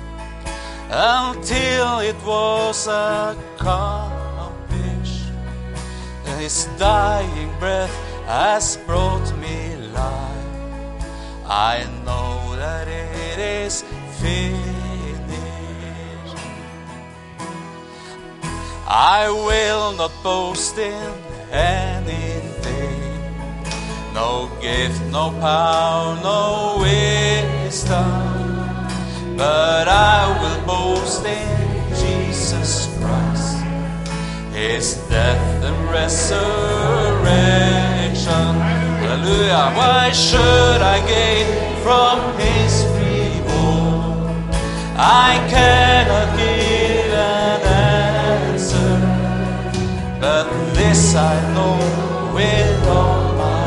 until it was accomplished. His dying breath has brought me life. I know that it is finished. I will not boast in anything. No gift, no power, no wisdom, but I will boast in Jesus Christ, His death and resurrection. Hallelujah. Why should I gain from His reward? I cannot give an answer, but this I know with all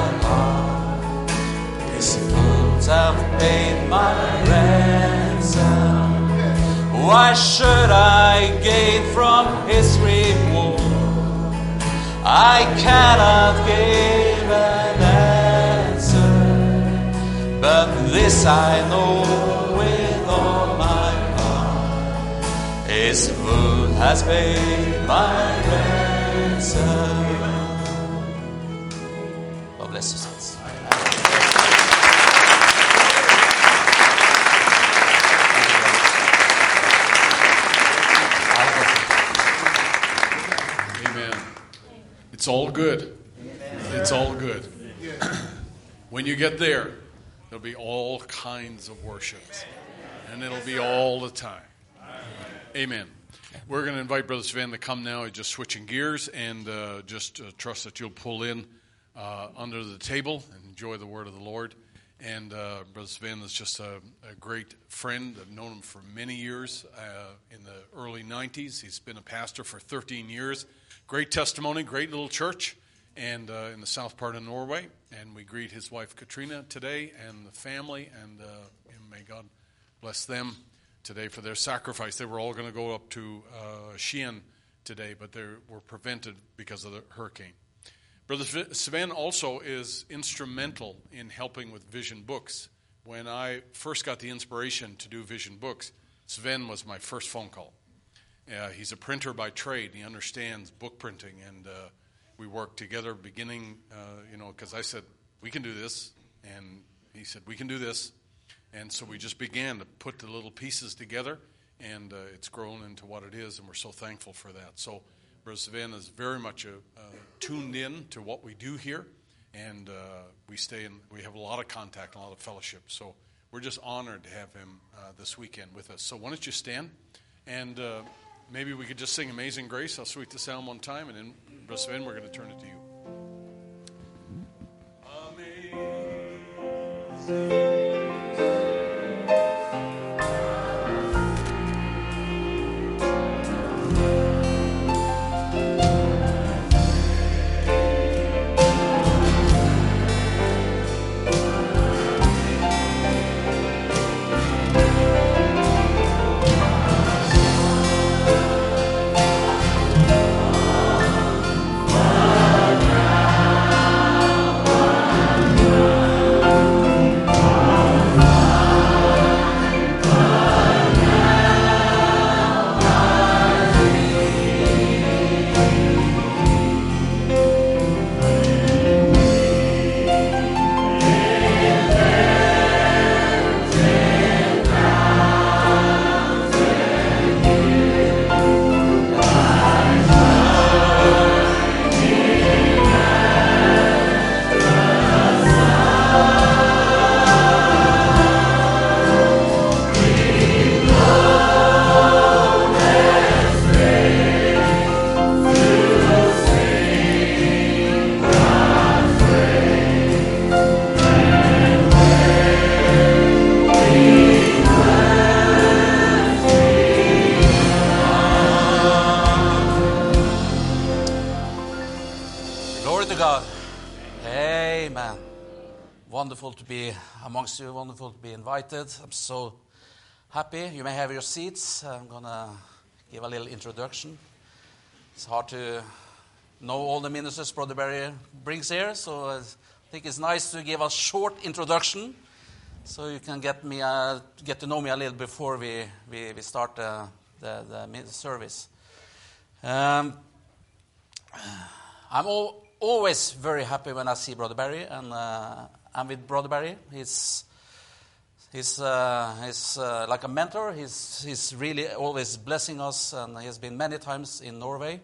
have paid my ransom. Why should I gain from His reward? I cannot give an answer, but this I know with all my heart. His wound has paid my ransom. God bless you, saints. It's all good. It's all good. When you get there, there'll be all kinds of worships. And it'll be all the time. Amen. We're going to invite Brother Sven to come now. He's just switching gears, and uh, just uh, trust that you'll pull in uh, under the table and enjoy the word of the Lord. And uh, Brother Sven is just a, a great friend. I've known him for many years. Uh, in the early nineties, he's been a pastor for thirteen years. Great testimony, great little church, and uh, in the south part of Norway. And we greet his wife Katrina today and the family, and, uh, and may God bless them today for their sacrifice. They were all going to go up to uh, Skien today, but they were prevented because of the hurricane. Brother Sven also is instrumental in helping with Vision Books. When I first got the inspiration to do Vision Books, Sven was my first phone call. Uh, he's a printer by trade. He understands book printing, and uh, we worked together beginning, uh, you know, because I said, we can do this, and he said, we can do this. And so we just began to put the little pieces together, and uh, it's grown into what it is, and we're so thankful for that. So Brother Sven is very much uh, uh, tuned in to what we do here, and uh, we stay in. We have a lot of contact, and a lot of fellowship. So we're just honored to have him uh, this weekend with us. So why don't you stand, and uh, maybe we could just sing "Amazing Grace." I'll sweep the sound one time, and then Brother Sven, we're going to turn it to you. Amazing. Wonderful to be amongst you, wonderful to be invited. I'm so happy. You may have your seats. I'm going to give a little introduction. It's hard to know all the ministers Brother Barry brings here, so I think it's nice to give a short introduction so you can get me uh, get to know me a little before we, we, we start uh, the, the service. Um, I'm all, always very happy when I see Brother Barry, and uh, I'm with Brother Barry. He's he's uh, he's uh, like a mentor. He's he's really always blessing us, and he has been many times in Norway.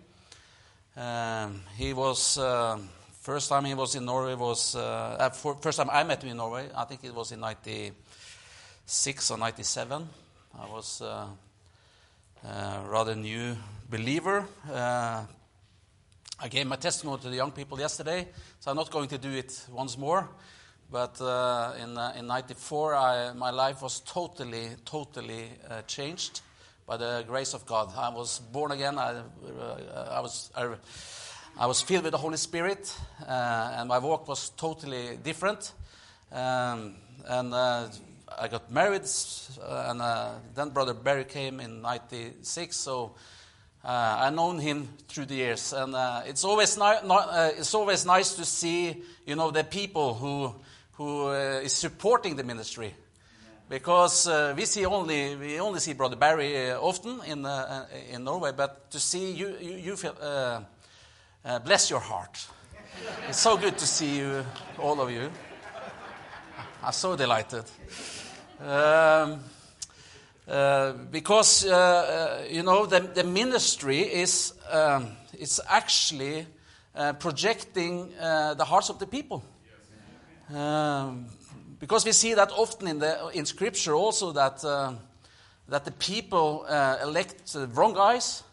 Um, he was uh, first time he was in Norway was uh, for, first time I met him in Norway. I think it was in ninety-six or ninety-seven. I was uh, a rather new believer. Uh, I gave my testimony to the young people yesterday, so I'm not going to do it once more. But uh, in uh, in ninety-four, I, my life was totally, totally uh, changed by the grace of God. I was born again. I, uh, I was I, I was filled with the Holy Spirit, uh, and my walk was totally different. Um, and uh, I got married, uh, and uh, then Brother Barry came in ninety-six. So uh, I known him through the years, and uh, it's always ni- not, uh, it's always nice to see, you know, the people who. who uh, is supporting the ministry, because uh, we see only we only see Brother Barry uh, often in uh, in Norway, but to see you you, you feel uh, uh, bless your heart. It's so good to see you, all of you. I'm so delighted, um, uh, because uh, uh, you know the the ministry is um, it's actually uh, projecting uh, the hearts of the people. Um, because we see that often in the in Scripture also that uh, that the people uh, elect the wrong guys,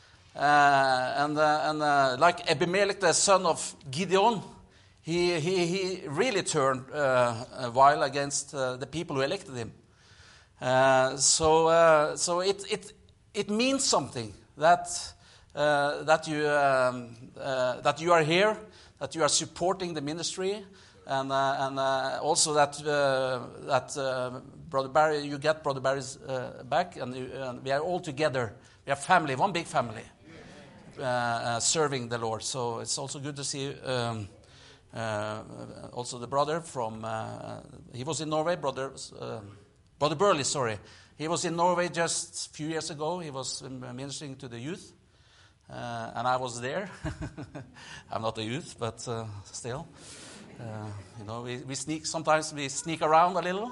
uh, and uh, and uh, like Abimelech, the son of Gideon, he he he really turned uh, a while against uh, the people who elected him. Uh, so uh, so it it it means something that uh, that you um, uh, that you are here, that you are supporting the ministry. And uh, and uh, also that uh, that uh, Brother Barry, you get Brother Barry's uh, back, and, you, and we are all together. We are family, one big family, uh, uh, serving the Lord. So it's also good to see um, uh, also the brother from. Uh, he was in Norway, brother uh, Brother Burley. Sorry, he was in Norway just a few years ago. He was ministering to the youth, uh, and I was there. I'm not a youth, but uh, still. Uh, you know, we, we sneak. Sometimes we sneak around a little.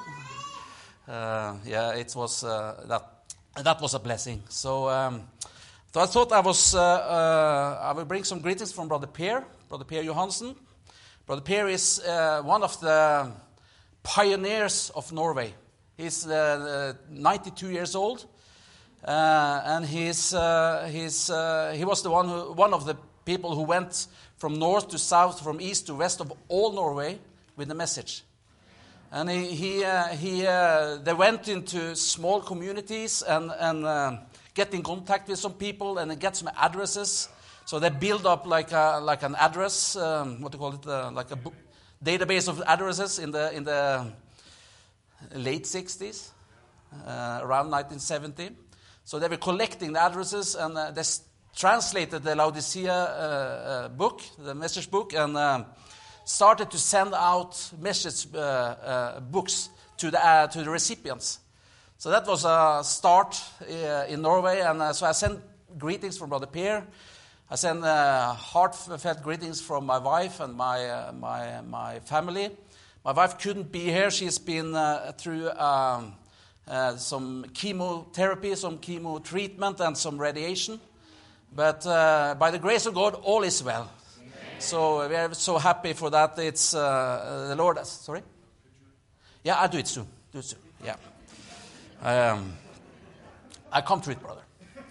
Uh, yeah, it was uh, that. That was a blessing. So, um, so I thought I was. Uh, uh, I will bring some greetings from Brother Per, Brother Per Johansen, Brother Per is uh, one of the pioneers of Norway. He's uh, ninety-two years old, uh, and he's, uh, he's, uh, he was the one, who, one of the people who went from north to south, from east to west of all Norway with the message. And he, he, uh, he, uh, they went into small communities and, and uh, get in contact with some people and get some addresses. So they build up like a, like an address, um, what do you call it, uh, like a book, database of addresses in the in the late sixties, uh, around nineteen seventy. So they were collecting the addresses, and uh, they s- translated the Laodicea uh, uh, book, the message book, and uh, started to send out message uh, uh, books to the uh, to the recipients. So that was a start uh, in Norway, and uh, so I sent greetings from Brother Per. I send uh, heartfelt greetings from my wife and my uh, my my family. My wife couldn't be here. She's been uh, through um, uh, some chemotherapy, some chemo treatment, and some radiation. But uh, by the grace of God, all is well. Amen. So we are so happy for that. It's uh, the Lord. Sorry. Yeah, I do it soon. Do it soon. Yeah. Um, I come to it, brother.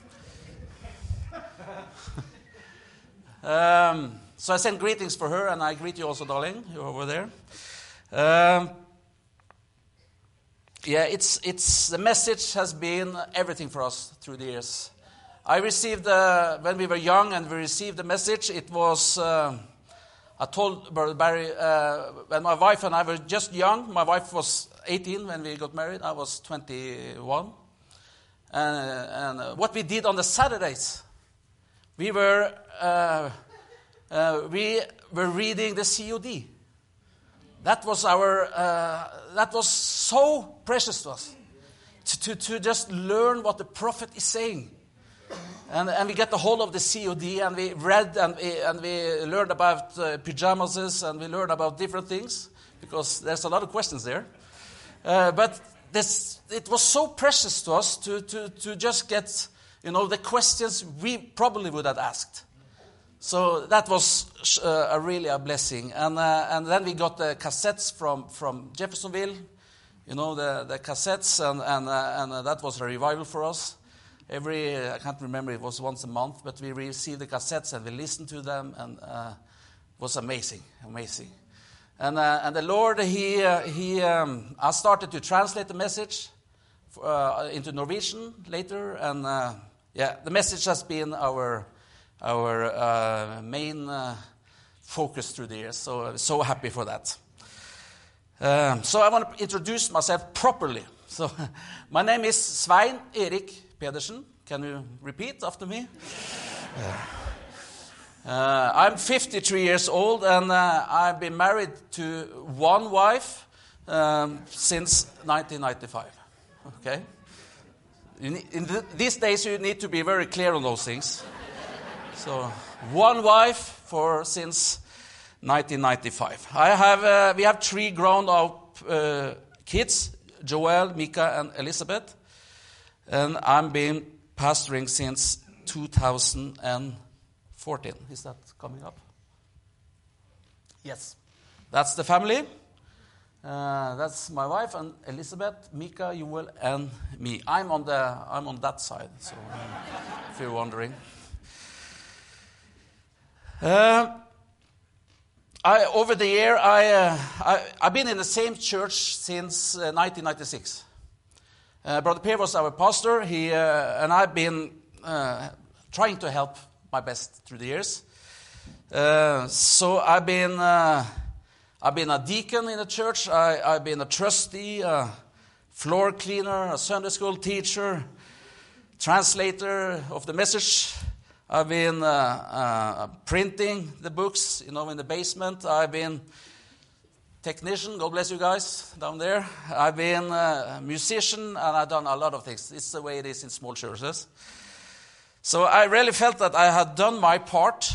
Um, so I send greetings for her, and I greet you also, darling. You're over there. Um, yeah, it's it's the message has been everything for us through the years. I received uh, when we were young, and we received the message. It was uh, I told Brother Barry uh, when my wife and I were just young. My wife was eighteen when we got married. I was twenty-one, and, and what we did on the Saturdays. We were uh, uh, we were reading the C O D. That was our uh, that was so precious to us to, to to just learn what the prophet is saying, and and we get the whole of the C O D, and we read and we, and we learned about uh, pajamases, and we learned about different things because there's a lot of questions there, uh, but this it was so precious to us to to to just get. You know, the questions we probably would have asked. So that was uh, a really a blessing. And uh, and then we got the cassettes from, from Jeffersonville, you know, the, the cassettes, and and, uh, and uh, that was a revival for us. Every, I can't remember, it was once a month, but we received the cassettes and we listened to them, and uh, it was amazing, amazing. And uh, and the Lord, He, uh, he um, I started to translate the message uh, into Norwegian later, and uh, yeah, the message has been our our uh, main uh, focus through the years. So I'm so happy for that. Um, so I want to introduce myself properly. So my name is Svein Erik Pedersen. Can you repeat after me? Uh, I'm fifty-three years old, and uh, I've been married to one wife um, since nineteen ninety-five. Okay. You need, in th- these days, you need to be very clear on those things. So, one wife for since nineteen ninety-five. I have uh, we have three grown-up uh, kids: Joel, Mika, and Elizabeth. And I'm been pastoring since two thousand fourteen. Is that coming up? Yes, that's the family. Uh, that's my wife and Elizabeth, Mika, Joel, and me. I'm on the I'm on that side, so uh, if you're wondering. Uh, I over the year I, uh, I I've been in the same church since uh, nineteen ninety-six. Uh, Brother Per was our pastor. He uh, and I've been uh, trying to help my best through the years. Uh, so I've been. Uh, I've been a deacon in the church, I, I've been a trustee, a floor cleaner, a Sunday school teacher, translator of the message. I've been uh, uh, printing the books, you know, in the basement. I've been technician, God bless you guys down there. I've been a musician, and I've done a lot of things. This is the way it is in small churches. So I really felt that I had done my part.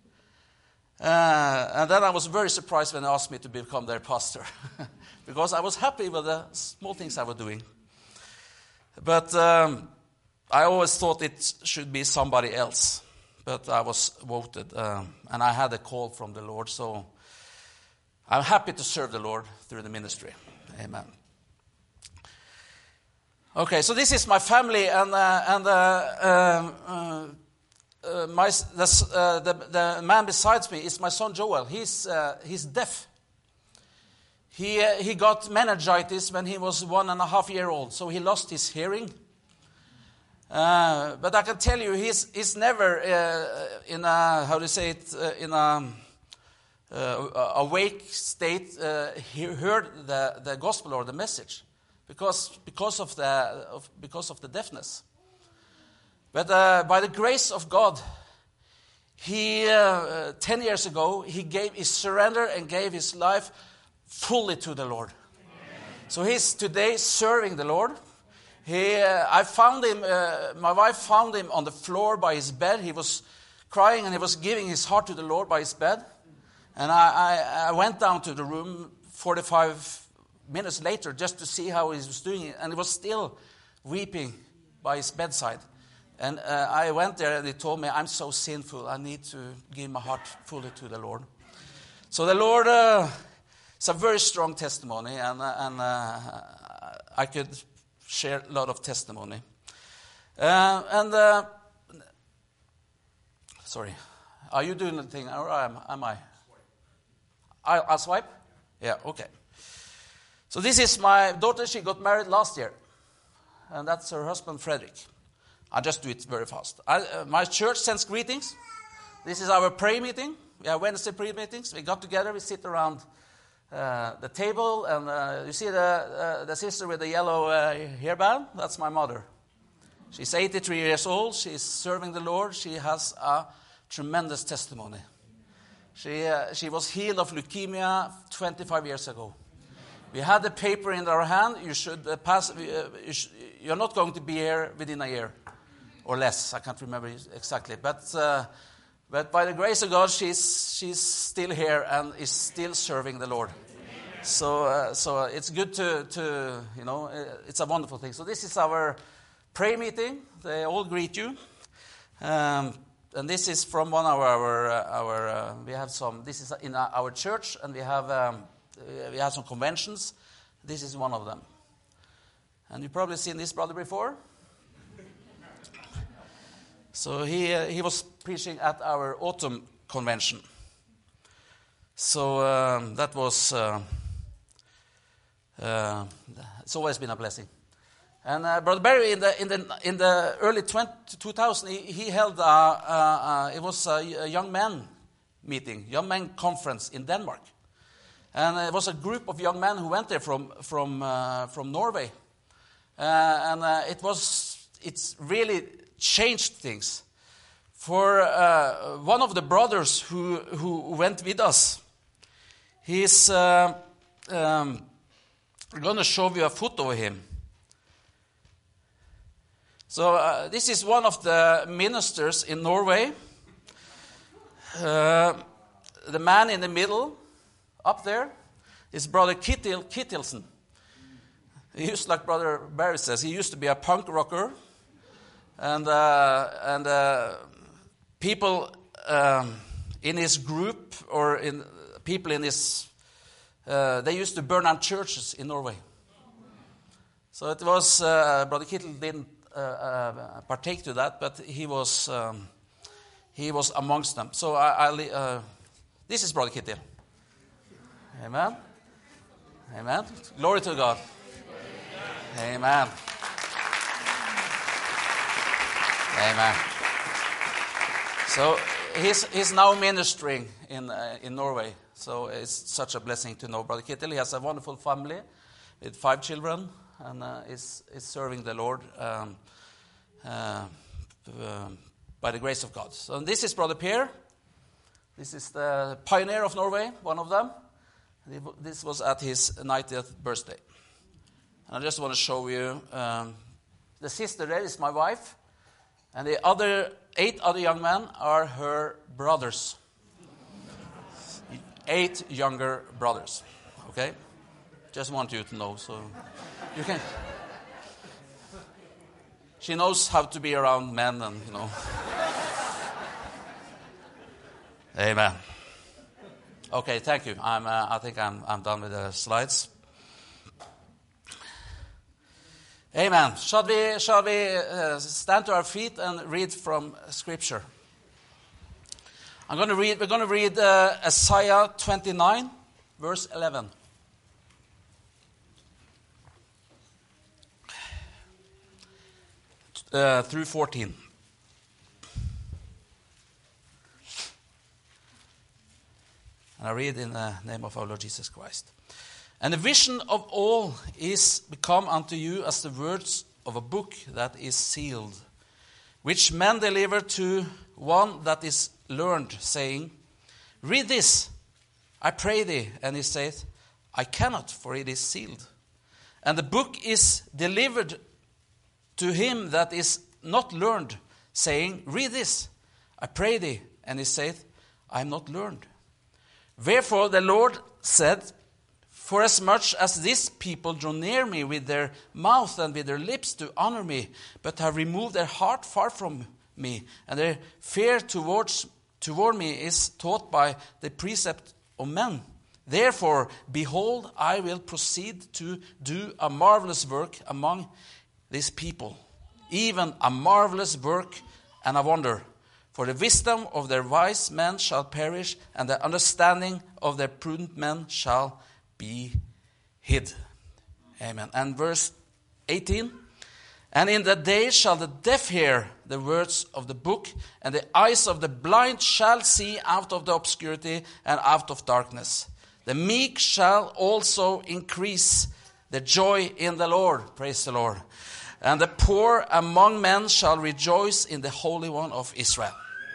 Uh, and then I was very surprised when they asked me to become their pastor because I was happy with the small things I was doing. But um, I always thought it should be somebody else. But I was voted, um, and I had a call from the Lord. So I'm happy to serve the Lord through the ministry. Amen. Okay, so this is my family, and uh, and uh, um, uh, uh, my the, uh, the the man besides me is my son Joel. He's uh, he's deaf. He uh, he got meningitis when he was one and a half year old, so he lost his hearing. Uh, but I can tell you, he's he's never uh, in a, how do you say it, uh, in a uh, awake state. Uh, he heard the, the gospel or the message because because of the of, because of the deafness. But uh, by the grace of God, he uh, ten years ago he gave his surrender and gave his life fully to the Lord. So he's today serving the Lord. He, uh, I found him, uh, my wife found him on the floor by his bed. He was crying and he was giving his heart to the Lord by his bed. And I, I, I went down to the room forty-five minutes later just to see how he was doing. And he was still weeping by his bedside. And uh, I went there and he told me, I'm so sinful. I need to give my heart fully to the Lord. So the Lord, uh, it's a very strong testimony. And, uh, and uh, I could share a lot of testimony. Uh, and, uh, sorry, are you doing the thing or am, am I? I? I'll swipe? Yeah, okay. So this is my daughter. She got married last year. And that's her husband, Frederick. I'll just do it very fast. I, uh, my church sends greetings. This is our prayer meeting. We have Wednesday prayer meetings. We got together. We sit around Uh, the table, and uh, you see the uh, the sister with the yellow uh, hairband? That's my mother. She's eighty-three years old. She's serving the Lord. She has a tremendous testimony. She uh, she was healed of leukemia twenty-five years ago. We had the paper in our hand. You should uh, pass. Uh, you sh- you're not going to be here within a year or less. I can't remember exactly, but. Uh, But by the grace of God, she's she's still here and is still serving the Lord. So uh, so it's good to to you know uh, it's a wonderful thing. So this is our prayer meeting. They all greet you, um, and this is from one of our uh, our uh, we have some. This is in our church, and we have um, we have some conventions. This is one of them, and you've probably seen this brother before. So he uh, he was preaching at our autumn convention. So um, that was uh, uh, it's always been a blessing. And uh, Brother Barry in the in the in the early two thousand he, he held a, a, a it was a, a young men meeting, young men conference in Denmark, and it was a group of young men who went there from from uh, from Norway, uh, and uh, it was it's really changed things. For uh, one of the brothers who, who went with us, he's uh, um, going to show you a photo of him. So uh, this is one of the ministers in Norway. Uh, the man in the middle, up there, is Brother Kittil Kittilsen. He used, like Brother Barry says, he used to be a punk rocker. And uh, and uh, people um, in his group or in people in his, uh, they used to burn down churches in Norway. So it was uh, Brother Kittel didn't uh, uh, partake to that, but he was um, he was amongst them. So I, I uh, this is Brother Kittel. Amen. Amen. Glory to God. Amen. Amen. So he's he's now ministering in uh, in Norway. So it's such a blessing to know Brother Kittel. He has a wonderful family with five children and uh, is is serving the Lord um, uh, uh, by the grace of God. So this is Brother Per. This is the pioneer of Norway, one of them. This was at his ninetieth birthday. And I just want to show you um, the sister there is my wife. And the other eight other young men are her brothers. Eight younger brothers. Okay? Just want you to know. So you can. She knows how to be around men and, you know. Amen. Okay, thank you. I'm, uh, I think I'm, I'm done with the slides. Amen. Shall we, shall we uh, stand to our feet and read from Scripture? I'm going to read. We're going to read uh, Isaiah twenty-nine, verse eleven. Uh, through fourteen. And I read in the name of our Lord Jesus Christ. And the vision of all is become unto you as the words of a book that is sealed, which men deliver to one that is learned, saying, Read this, I pray thee. And he saith, I cannot, for it is sealed. And the book is delivered to him that is not learned, saying, Read this, I pray thee. And he saith, I am not learned. Wherefore the Lord said, Forasmuch as this people draw near me with their mouth and with their lips to honor me, but have removed their heart far from me, and their fear towards toward me is taught by the precept of men. Therefore, behold, I will proceed to do a marvelous work among this people, even a marvelous work and a wonder. For the wisdom of their wise men shall perish, and the understanding of their prudent men shall be hid. Amen. And verse eighteen. And in that day shall the deaf hear the words of the book, and the eyes of the blind shall see out of the obscurity and out of darkness. The meek shall also increase the joy in the Lord. Praise the Lord. And the poor among men shall rejoice in the Holy One of Israel.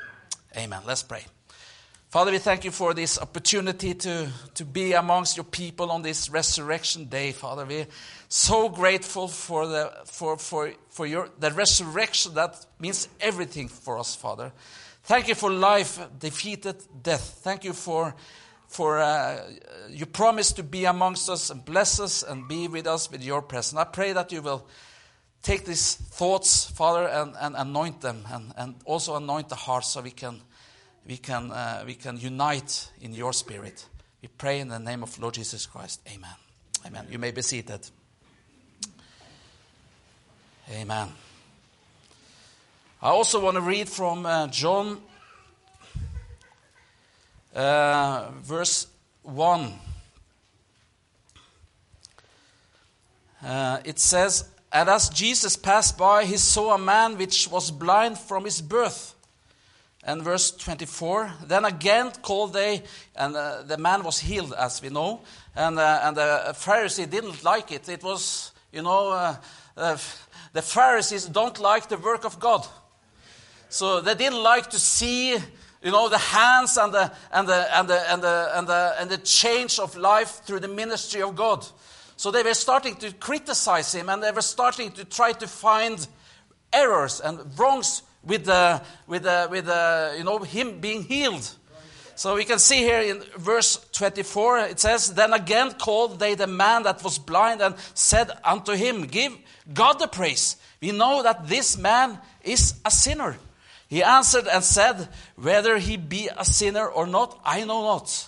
Amen. Let's pray. Father, we thank you for this opportunity to, to be amongst your people on this resurrection day, Father. We're so grateful for the for for for your the resurrection that means everything for us, Father. Thank you for life defeated death. Thank you for for uh, you promise to be amongst us and bless us and be with us with your presence. I pray that you will take these thoughts, Father, and, and anoint them, and, and also anoint the heart so we can we can uh, we can unite in your spirit. We pray in the name of Lord Jesus Christ. Amen. Amen. You may be seated. Amen. I also want to read from uh, John uh, verse one. Uh, it says, And as Jesus passed by, he saw a man which was blind from his birth. And verse twenty-four, then again called they, and uh, the man was healed, as we know. And uh, and the Pharisee didn't like it. It was, you know, uh, uh, the Pharisees don't like the work of God. So they didn't like to see, you know, the hands and the and the and the and the and the and the change of life through the ministry of God. So they were starting to criticize him, and they were starting to try to find errors and wrongs with the with the with the you know him being healed. So we can see here in verse twenty-four, it says, Then again called they the man that was blind, and said unto him, Give God the praise. We know that this man is a sinner. He answered and said, Whether he be a sinner or not, I know not.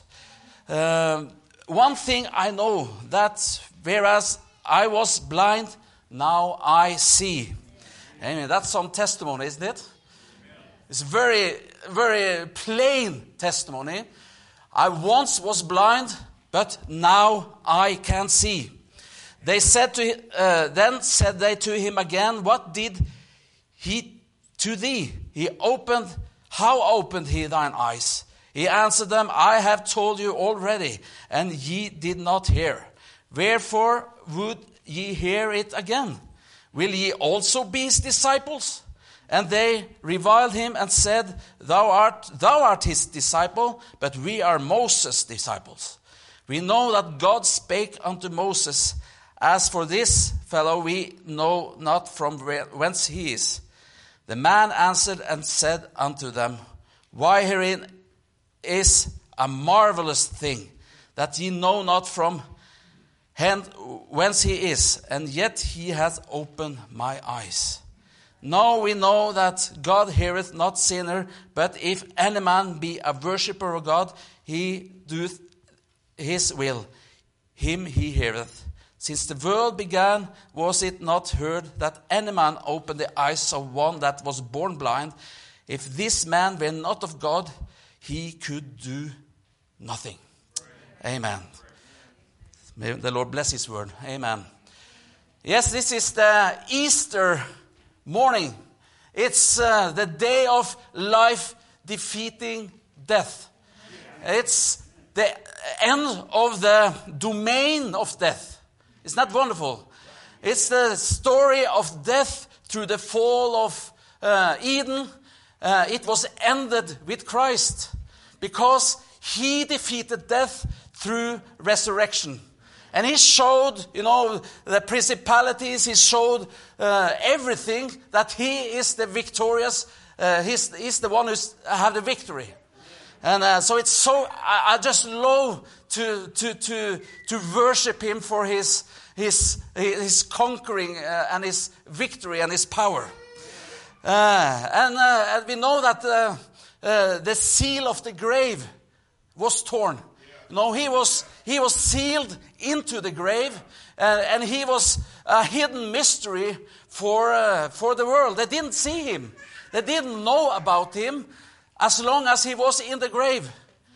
Um, one thing I know, that whereas I was blind, now I see. Amen. That's some testimony, isn't it? It's very, very plain testimony. I once was blind, but now I can see. They said to uh, then said they to him again, What did he to thee? He opened. How opened he thine eyes? He answered them, I have told you already, and ye did not hear. Wherefore would ye hear it again? Will ye also be his disciples? And they reviled him and said, Thou art thou art his disciple, but we are Moses' disciples. We know that God spake unto Moses. As for this fellow, we know not from where, whence he is. The man answered and said unto them, Why herein is a marvelous thing, that ye know not from whence he is, and yet he hath opened my eyes. Now we know that God heareth not sinner, but if any man be a worshipper of God, he doeth his will. Him he heareth. Since the world began, was it not heard that any man opened the eyes of one that was born blind? If this man were not of God, he could do nothing. Amen. May the Lord bless his word. Amen. Yes, this is the Easter morning. It's uh, the day of life defeating death. It's the end of the domain of death. Isn't that wonderful? It's the story of death through the fall of uh, Eden. Uh, it was ended with Christ because he defeated death through resurrection. And he showed, you know, the principalities, he showed uh, everything that he is the victorious, uh, he's, he's the one who have the victory. And uh, so it's so, I, I just love to, to, to, to worship him for his, his, his conquering uh, and his victory and his power. Uh, and, uh, and we know that uh, uh, the seal of the grave was torn. You know, he was he was sealed into the grave, uh, and he was a hidden mystery for uh, for the world. They didn't see him, they didn't know about him, as long as he was in the grave.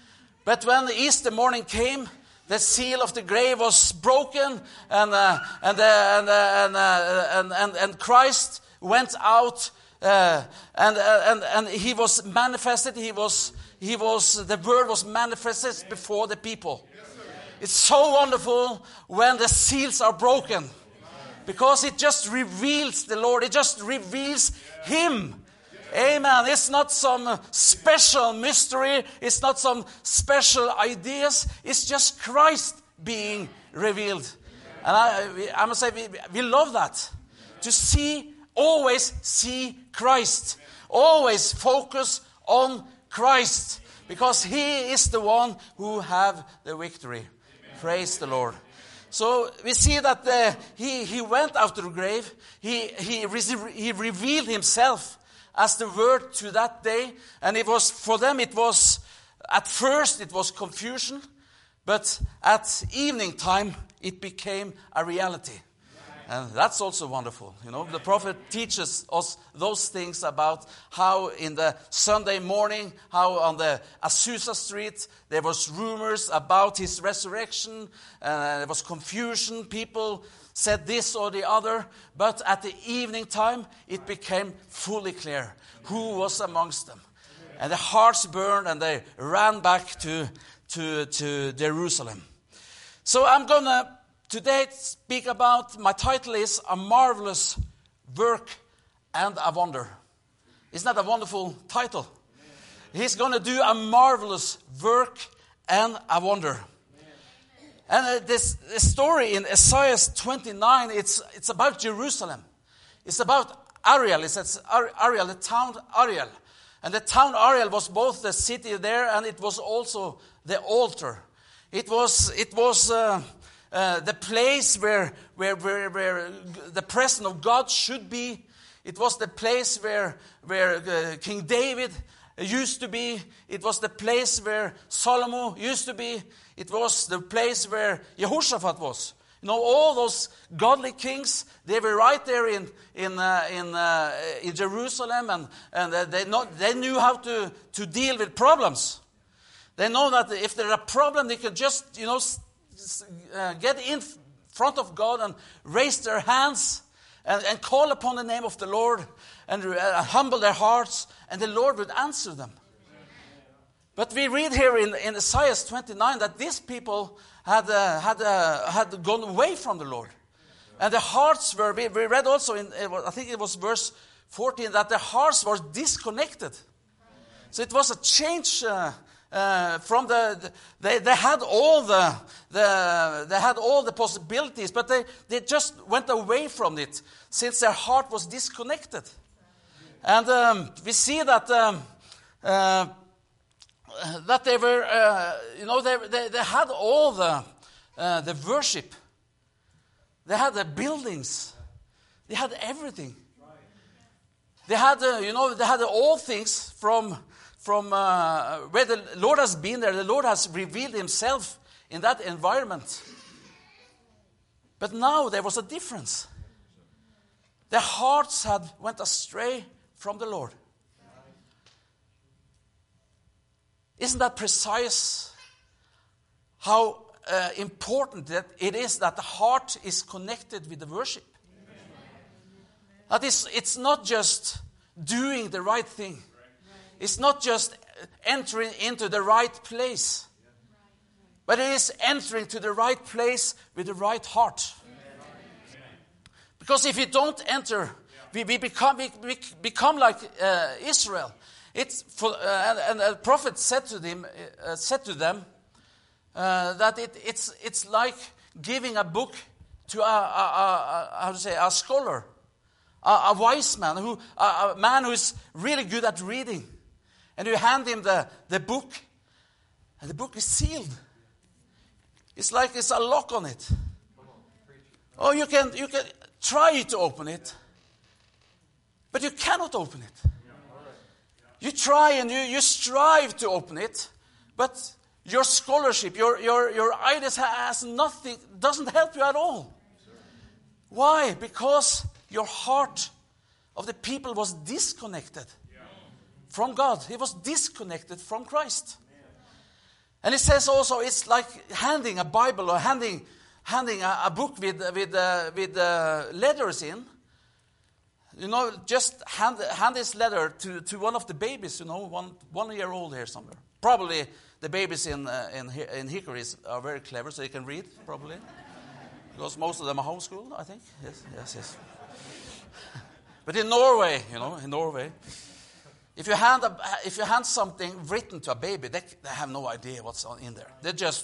But when the Easter morning came, the seal of the grave was broken, and uh, and, uh, and, uh, and, uh, and and and Christ went out, uh, and uh, and and he was manifested. He was. He was, the word was manifested before the people. It's so wonderful when the seals are broken, because it just reveals the Lord. It just reveals him. Amen. It's not some special mystery. It's not some special ideas. It's just Christ being revealed. And I, I must say, we, we love that. To see, always see Christ. Always focus on Christ, because he is the one who have the victory. Amen. Praise the Lord. So we see that uh, he, he went out of the grave. He, he, re- he revealed himself as the word to that day. And it was, for them, it was, at first it was confusion, but at evening time it became a reality. And that's also wonderful. You know, the prophet teaches us those things about how in the Sunday morning, how on the Azusa Street, there was rumors about his resurrection. Uh, there was confusion. People said this or the other. But at the evening time, it became fully clear who was amongst them. And their hearts burned, and they ran back to, to, to Jerusalem. So I'm going to today speak about, my title is A Marvelous Work and a Wonder. Isn't that a wonderful title? He's going to do a marvelous work and a wonder. And uh, this, this story in Isaiah twenty-nine, it's, it's about Jerusalem. It's about Ariel. It says Ariel, the town Ariel. And the town Ariel was both the city there, and it was also the altar. It was, it was, uh, Uh, the place where, where, where, where the presence of God should be. It was the place where, where uh, King David used to be. It was the place where Solomon used to be. It was the place where Jehoshaphat was. You know, all those godly kings, they were right there in in uh, in, uh, in Jerusalem, and and uh, they not they knew how to to deal with problems. They know that if there's a problem, they can just you know. Uh, get in front of God and raise their hands and, and call upon the name of the Lord and uh, humble their hearts, and the Lord would answer them. But we read here in, in Isaiah twenty-nine that these people had uh, had uh, had gone away from the Lord, and their hearts were. We, we read also in I think it was verse fourteen that their hearts were disconnected. So it was a change. Uh, Uh, from the, the they they had all the the they had all the possibilities, but they they just went away from it since their heart was disconnected. And um, we see that um, uh, that they were uh, you know they, they they had all the uh, the worship, they had the buildings, they had everything, They had, uh, you know, they had all things from from uh, where the Lord has been there. The Lord has revealed Himself in that environment. But now there was a difference. Their hearts had went astray from the Lord. Isn't that precise? How uh, important that it is that the heart is connected with the worship. That is, it's not just doing the right thing. It's not just entering into the right place. But it is entering to the right place with the right heart. Because if you don't enter, we, we, become, we, we become like uh, Israel. It's for, uh, and, and the prophet said to them, uh, said to them uh, that it, it's, it's like giving a book to a, a, a, a how to say, a scholar. A, a wise man, who, a, a man who is really good at reading. And you hand him the, the book, and the book is sealed. It's like it's a lock on it. Oh, you can, you can try to open it, but you cannot open it. You try and you, you strive to open it, but your scholarship, your, your, your ideas has nothing, doesn't help you at all. Why? Because your heart of the people was disconnected from God. It was disconnected from Christ. And it says also it's like handing a Bible or handing handing a, a book with with uh, with uh, letters in. You know, just hand hand this letter to, to one of the babies. You know, one one year old here somewhere. Probably the babies in uh, in in Hickory are very clever, so they can read probably, because most of them are homeschooled. I think. Yes, yes, yes. But in Norway, you know, in Norway, if you hand a, if you hand something written to a baby, they, they have no idea what's on in there. They just.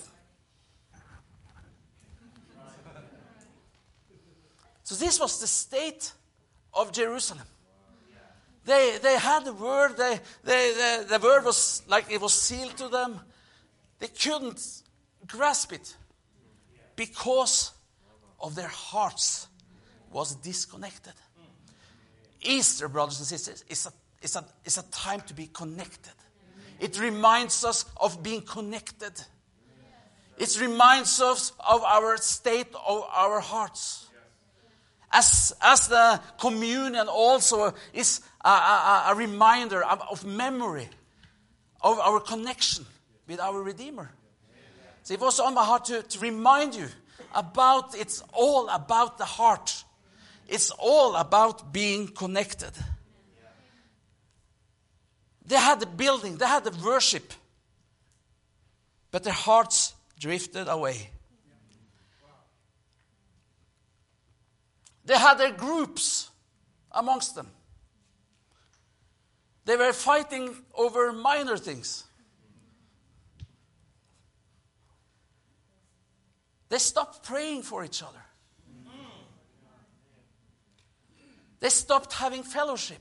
So this was the state of Jerusalem. They they had the word. They, they, they the word was like it was sealed to them. They couldn't grasp it because of their hearts was disconnected. Easter, brothers and sisters, is a, is a, is a time to be connected. It reminds us of being connected. It reminds us of our state of our hearts. As, as the communion also is a, a, a reminder of, of memory, of our connection with our Redeemer. So it was on my heart to, to remind you about, it's all about the heart. It's all about being connected. They had the building, they had the worship, but their hearts drifted away. They had their groups amongst them. They were fighting over minor things. They stopped praying for each other. They stopped having fellowship.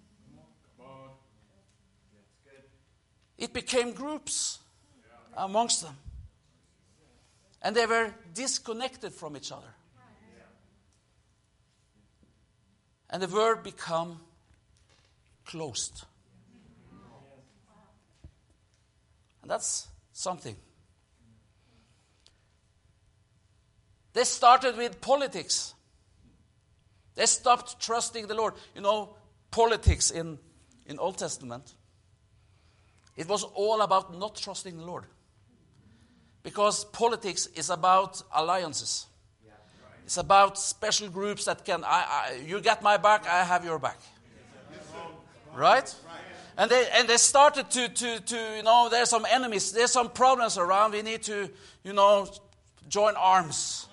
It became groups amongst them. And they were disconnected from each other. And the word became closed. And that's something. They started with politics. They stopped trusting the Lord. You know, politics in, in Old Testament, it was all about not trusting the Lord. Because politics is about alliances. It's about special groups that can, I, I, you get my back, I have your back. Right? And they and they started to, to, to, you know, there's some enemies, there's some problems around, we need to, you know, join arms.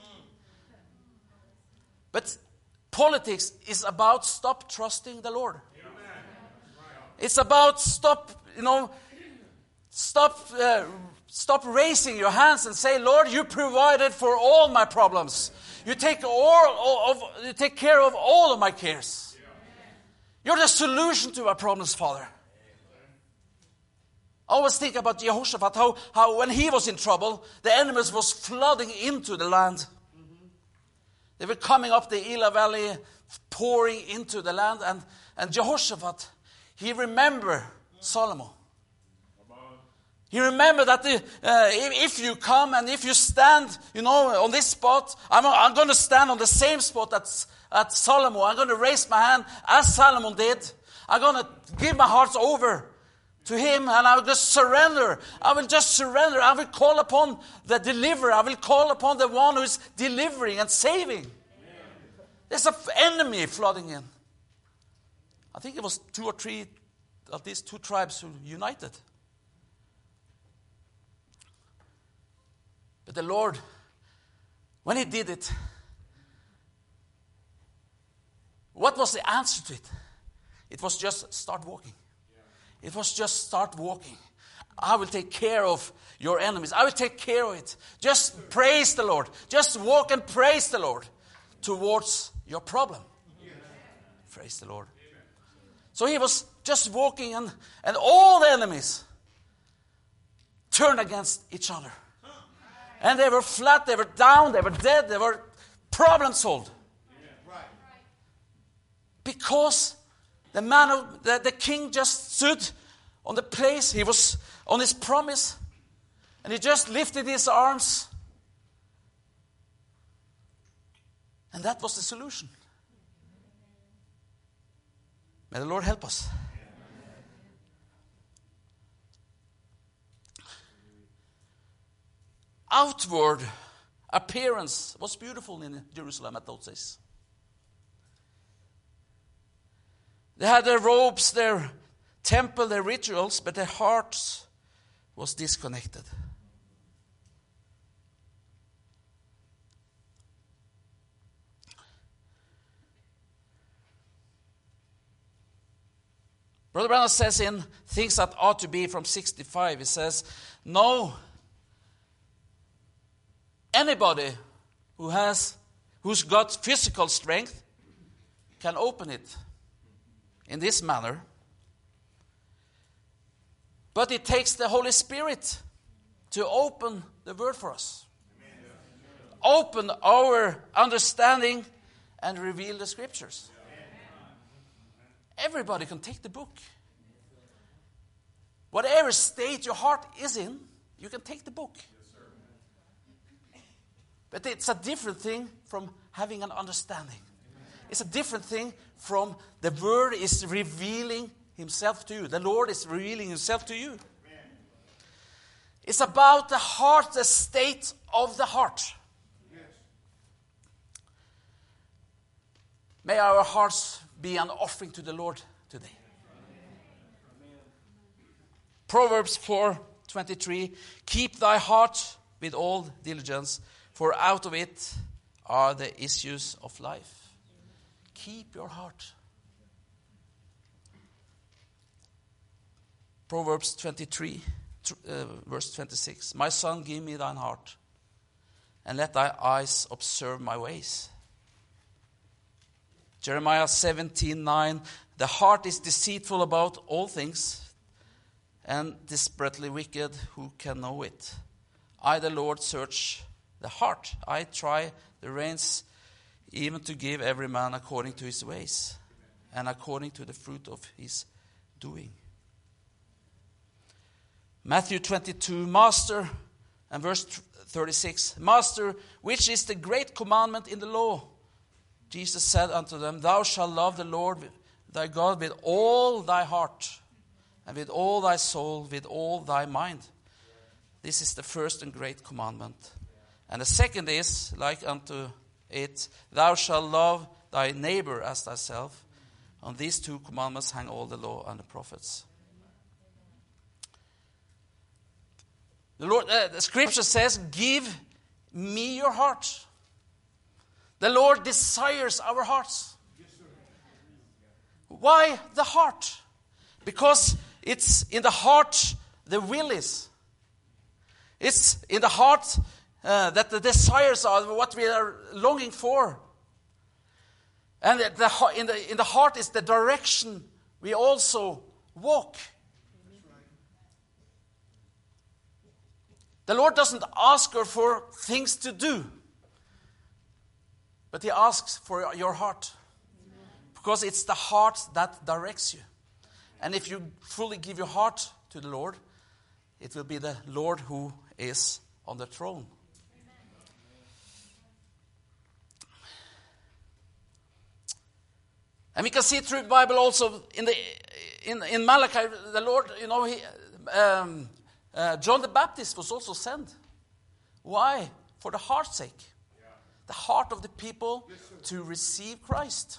But politics is about stop trusting the Lord. It's about stop, you know, stop uh, stop raising your hands and say, Lord, you provided for all my problems. You take all of, you take care of all of my cares. You're the solution to our problems, Father. I always think about Jehoshaphat, how, how when he was in trouble, the enemies was flooding into the land. They were coming up the Elah Valley, pouring into the land. And, and Jehoshaphat, he remembered Solomon. He remembered that the, uh, if, if you come and if you stand, you know, on this spot, I'm, I'm going to stand on the same spot at, at Solomon. I'm going to raise my hand as Solomon did. I'm going to give my heart over to him, and I will just surrender. I will just surrender. I will call upon the deliverer. I will call upon the one who is delivering and saving. Amen. There's an enemy flooding in. I think it was two or three of these two tribes who united. But the Lord, when he did it, what was the answer to it? It was just start walking. It was just start walking. I will take care of your enemies. I will take care of it. Just praise the Lord. Just walk and praise the Lord towards your problem. Amen. Praise the Lord. Amen. So he was just walking, and, and all the enemies turned against each other. And they were flat, they were down, they were dead, they were problem solved. Amen. Because the man, of, the, the king just stood on the place. He was on his promise. And he just lifted his arms. And that was the solution. May the Lord help us. Outward appearance was beautiful in Jerusalem at those days. They had their robes, their temple, their rituals, but their hearts was disconnected. Brother Branham says in Things That Ought to Be from sixty-five, he says, no, anybody who has, who's got physical strength can open it in this manner. But it takes the Holy Spirit to open the Word for us. Amen. Open our understanding and reveal the Scriptures. Amen. Everybody can take the book. Whatever state your heart is in, you can take the book. But it's a different thing from having an understanding. It's a different thing from the Word is revealing Himself to you. The Lord is revealing Himself to you. Amen. It's about the heart, the state of the heart. Yes. May our hearts be an offering to the Lord today. Amen. Proverbs four twenty-three. Keep thy heart with all diligence, for out of it are the issues of life. Keep your heart. Proverbs twenty-three, uh, verse twenty-six. My son, give me thine heart, and let thy eyes observe my ways. Jeremiah seventeen nine. The heart is deceitful about all things, and desperately wicked. Who can know it? I, the Lord, search the heart. I try the reins, even to give every man according to his ways, and according to the fruit of his doing. Matthew twenty-two, Master, and verse thirty-six, Master, which is the great commandment in the law? Jesus said unto them, Thou shalt love the Lord thy God with all thy heart, and with all thy soul, with all thy mind. This is the first and great commandment. And the second is, like unto it, Thou shalt love thy neighbor as thyself. On these two commandments hang all the law and the prophets. The Lord, uh, the Scripture says, give me your heart. The Lord desires our hearts. Why the heart? Because it's in the heart the will is. It's in the heart uh, that the desires are, what we are longing for. And the, in, the, in the heart is the direction we also walk. The Lord doesn't ask her for things to do, but He asks for your heart. Because it's the heart that directs you. And if you fully give your heart to the Lord, it will be the Lord who is on the throne. And we can see through the Bible also in the in, in Malachi, the Lord, you know, he, um, uh, John the Baptist was also sent. Why? For the heart's sake. Yeah. The heart of the people yes, to receive Christ.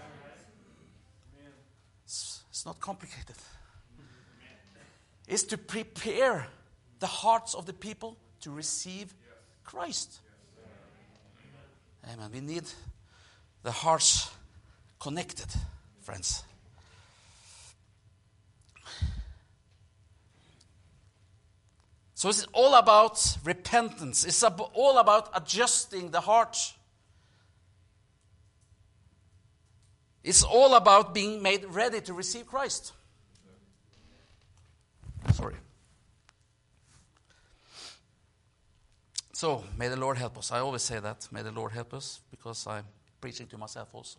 It's, it's not complicated. It's to prepare the hearts of the people to receive Christ. Amen. We need the hearts connected, friends. So it's all about repentance. It's all about adjusting the heart. It's all about being made ready to receive Christ. Sorry. So, may the Lord help us. I always say that. May the Lord help us, because I'm preaching to myself also.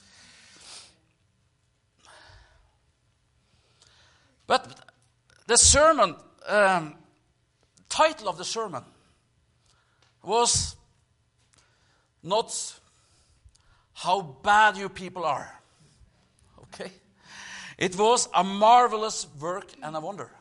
But the sermon, um, title of the sermon was not how bad you people are. Okay? It was a marvelous work and a wonder.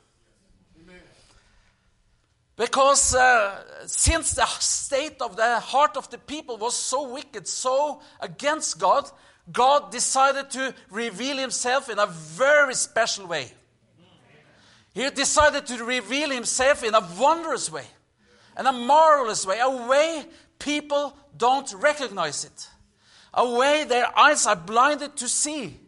Because uh, since the state of the heart of the people was so wicked, so against God, God decided to reveal himself in a very special way. He decided to reveal himself in a wondrous way, in a marvelous way, a way people don't recognize it, a way their eyes are blinded to see.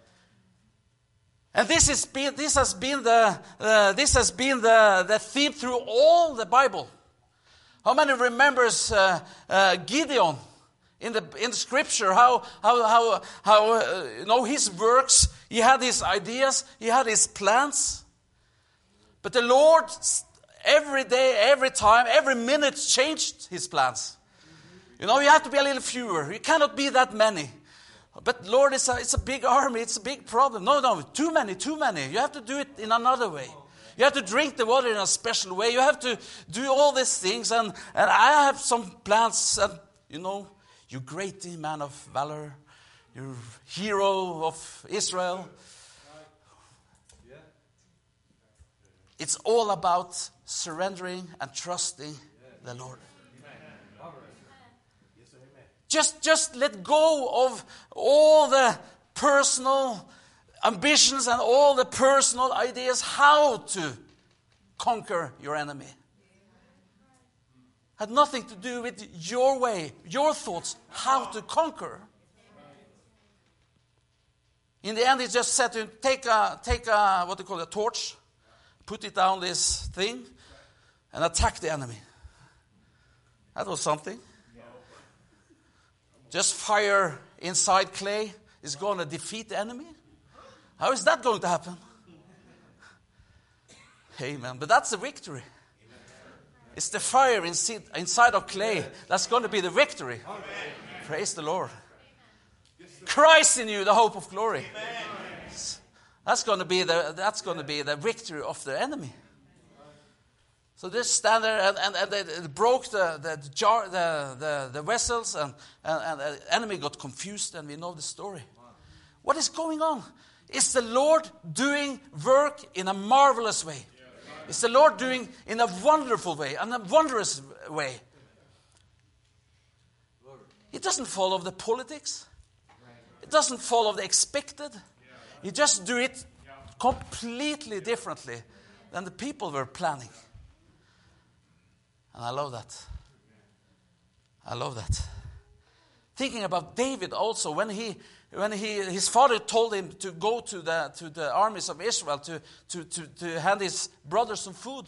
And this has been this has been the uh, this has been the, the theme through all the Bible. How many remembers uh, uh, Gideon in the in the Scripture? How how how how uh, you know his works? He had his ideas. He had his plans. But the Lord, every day, every time, every minute, changed his plans. You know, you have to be a little fewer. You cannot be that many. But Lord, it's a, it's a big army. It's a big problem. No, no, too many, too many. You have to do it in another way. You have to drink the water in a special way. You have to do all these things. And, and I have some plans. And, you know, you great man of valor. You hero of Israel. It's all about surrendering and trusting the Lord. Just, just let go of all the personal ambitions and all the personal ideas how to conquer your enemy. Had nothing to do with your way, your thoughts, how to conquer. In the end, he just said to him, take a, take a, what they call a torch, put it down this thing, and attack the enemy. That was something. Just fire inside clay is going to defeat the enemy? How is that going to happen? Amen. But that's the victory. It's the fire inside of clay that's going to be the victory. Praise the Lord. Christ in you, the hope of glory. That's going to be the that's going to be the victory of the enemy. So they stand there and, and, and they, they broke the the jar the the, the vessels and, and and the enemy got confused, and we know the story. What is going on? Is the Lord doing work in a marvelous way? Is the Lord doing in a wonderful way, in a wondrous way? He doesn't follow the politics. It doesn't follow the expected. He just do it completely differently than the people were planning. And I love that. I love that. Thinking about David also, when he when he his father told him to go to the to the armies of Israel to to to, to hand his brothers some food.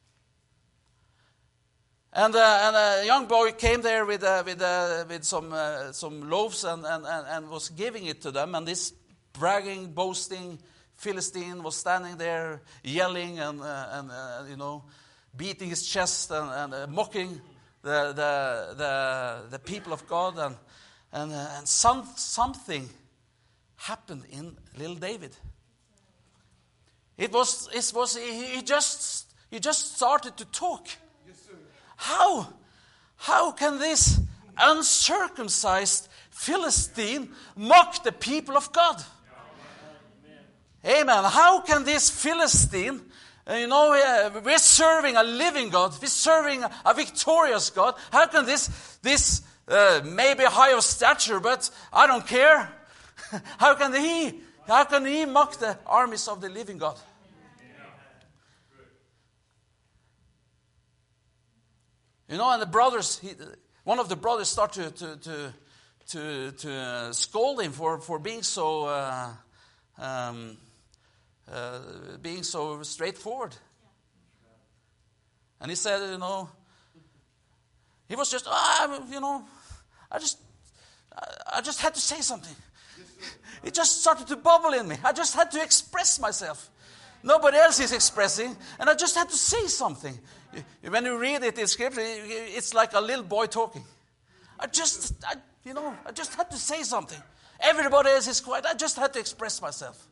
And, uh, and a young boy came there with uh, with uh, with some uh, some loaves and, and, and, and was giving it to them. And this bragging, boasting Philistine was standing there yelling and uh, and uh, you know beating his chest and, and uh, mocking the the, the the people of God. And and uh, and some something happened in little David. It was, it was he just, he just started to talk. How? How can this uncircumcised Philistine mock the people of God? Amen. How can this Philistine, uh, you know, uh, we're serving a living God, we're serving a, a victorious God. How can this, this uh, maybe high of stature, but I don't care. How can he, how can he mock the armies of the living God? You know, and the brothers, he, one of the brothers started to to to, to uh, scold him for, for being so uh, um, uh, being so straightforward. And he said, you know, he was just, ah, you know, I just, I, I just had to say something. It just started to bubble in me. I just had to express myself. Nobody else is expressing, and I just had to say something. When you read it in Scripture, it's like a little boy talking. I just, I, you know, I just had to say something. Everybody else is quiet. I just had to express myself.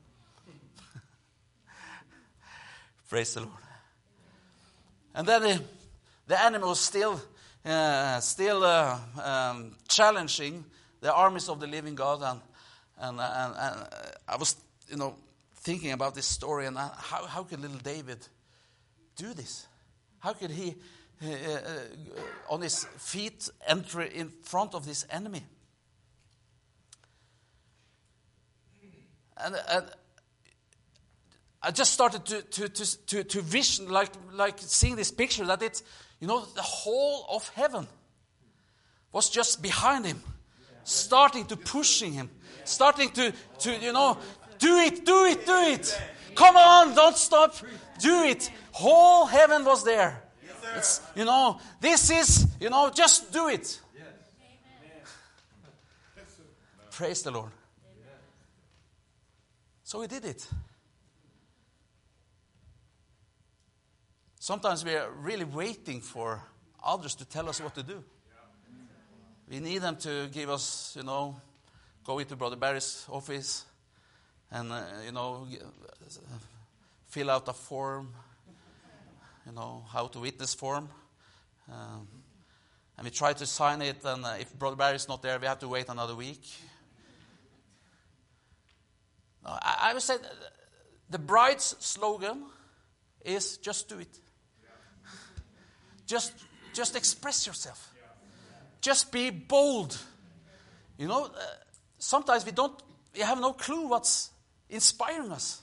Praise the Lord. And then the, the enemy was still, uh, still uh, um, challenging the armies of the living God, and and, and, and I was, you know, thinking about this story, and how how could little David do this? How could he, uh, uh, on his feet, enter in front of this enemy? And, and I just started to to to to, to vision, like like seeing this picture, that it's, you know, the whole of heaven was just behind him, starting to pushing him, starting to to you know, do it, do it, do it. Come on, don't stop, do it. Whole heaven was there. It's, you know, this is, you know, just do it. Praise the Lord. So he did it. Sometimes we are really waiting for others to tell us what to do. We need them to give us, you know, go into Brother Barry's office and, uh, you know, fill out a form, you know, how to witness form. Um, and we try to sign it, and uh, if Brother Barry's not there, we have to wait another week. No, I, I would say the bride's slogan is just do it. Just, just express yourself. Just be bold. You know, uh, sometimes we don't, we have no clue what's inspiring us.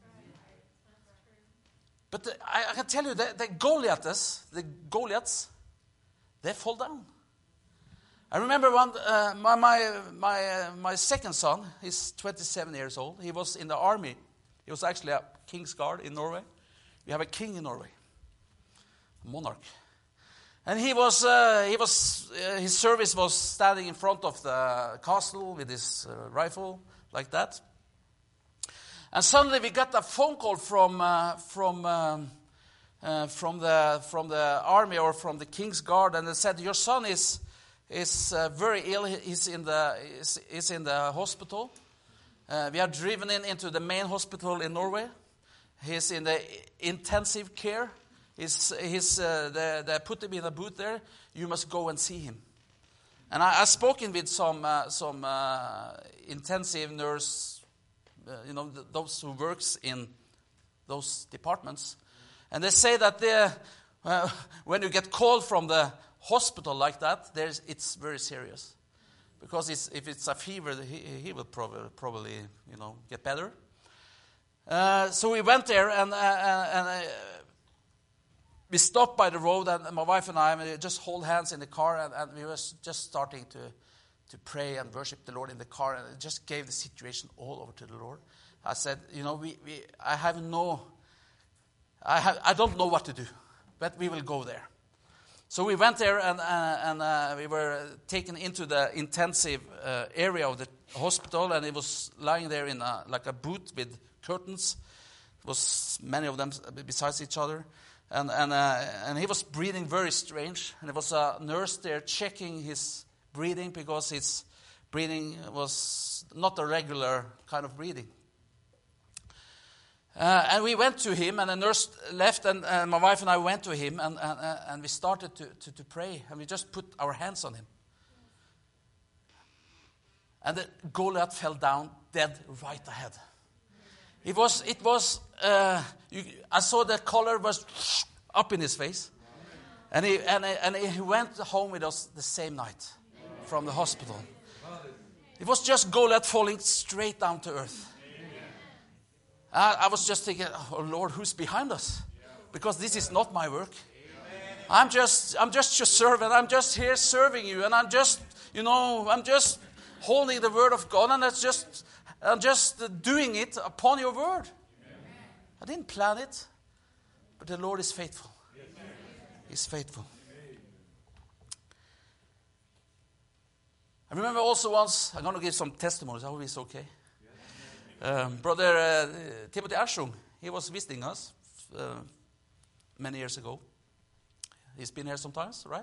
But the, I, I can tell you that the Goliaths, the Goliaths, they fall down. I remember one, uh, my my my, uh, my second son. He's twenty-seven years old. He was in the army. He was actually a king's guard in Norway. We have a king in Norway, a monarch. And he was, uh, he was, uh, his service was standing in front of the castle with his uh, rifle, like that. And suddenly we got a phone call from, uh, from, um, uh, from the, from the army or from the king's guard, and they said, "Your son is, is uh, very ill. He's in the, is, is in the hospital. Uh, we are driven in into the main hospital in Norway. He's in the intensive care. He's, he's, uh, they, they put him in a booth there. You must go and see him." And I, I've spoken with some, uh, some uh, intensive nurse, uh, you know, th- those who works in those departments. And they say that they, uh, when you get called from the hospital like that, there's, it's very serious. Because it's, if it's a fever, he, he will probably, probably, you know, get better. Uh, so we went there, and, uh, and uh, we stopped by the road, and my wife and I, and we just hold hands in the car, and, and we were just starting to, to pray and worship the Lord in the car, and it just gave the situation all over to the Lord. I said, you know, we, we I have no, I have, I don't know what to do, but we will go there. So we went there, and uh, and uh, we were taken into the intensive uh, area of the hospital, and it was lying there in a, like a booth with curtains. It was many of them besides each other. And and uh, and he was breathing very strange. And there was a nurse there checking his breathing because his breathing was not a regular kind of breathing. Uh, and we went to him, and the nurse left, and, and my wife and I went to him, and, and, and we started to, to, to pray, and we just put our hands on him. And the Goliath fell down dead right ahead. It was, it was uh, you, I saw the color was up in his face. And he, and, and he went home with us the same night from the hospital. It was just Goliath falling straight down to earth. I, I was just thinking, oh Lord, who's behind us? Because this is not my work. I'm just, I'm just your servant. I'm just here serving you. And I'm just, you know, I'm just holding the word of God. And that's just, I'm just doing it upon your word. I didn't plan it. But the Lord is faithful. He's faithful. I remember also once, I'm going to give some testimonies. I hope it's okay. Um, brother uh, Timothy Ashung, he was visiting us uh, many years ago. He's been here sometimes, right?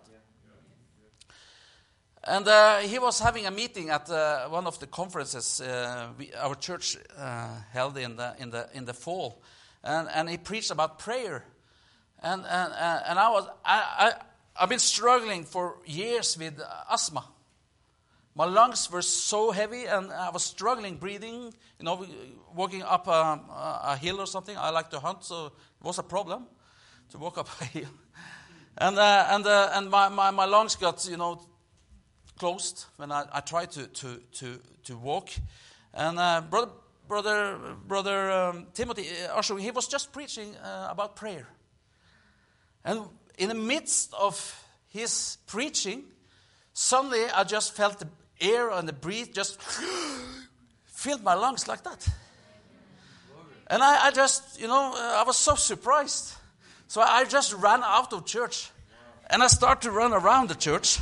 And uh, he was having a meeting at uh, one of the conferences uh, we, our church uh, held in the in the in the fall, and and he preached about prayer. And and and I was I, I I've been struggling for years with asthma. My lungs were so heavy, and I was struggling breathing. You know, walking up a, a hill or something. I like to hunt, so it was a problem to walk up a hill. And uh, and uh, and my, my, my lungs got, you know, closed when I, I tried to to to to walk. And uh, brother brother brother um, Timothy Ashung, he was just preaching uh, about prayer. And in the midst of his preaching, suddenly I just felt the air and the breath just filled my lungs like that. And I, I just, you know, uh, I was so surprised. So I just ran out of church. And I started to run around the church.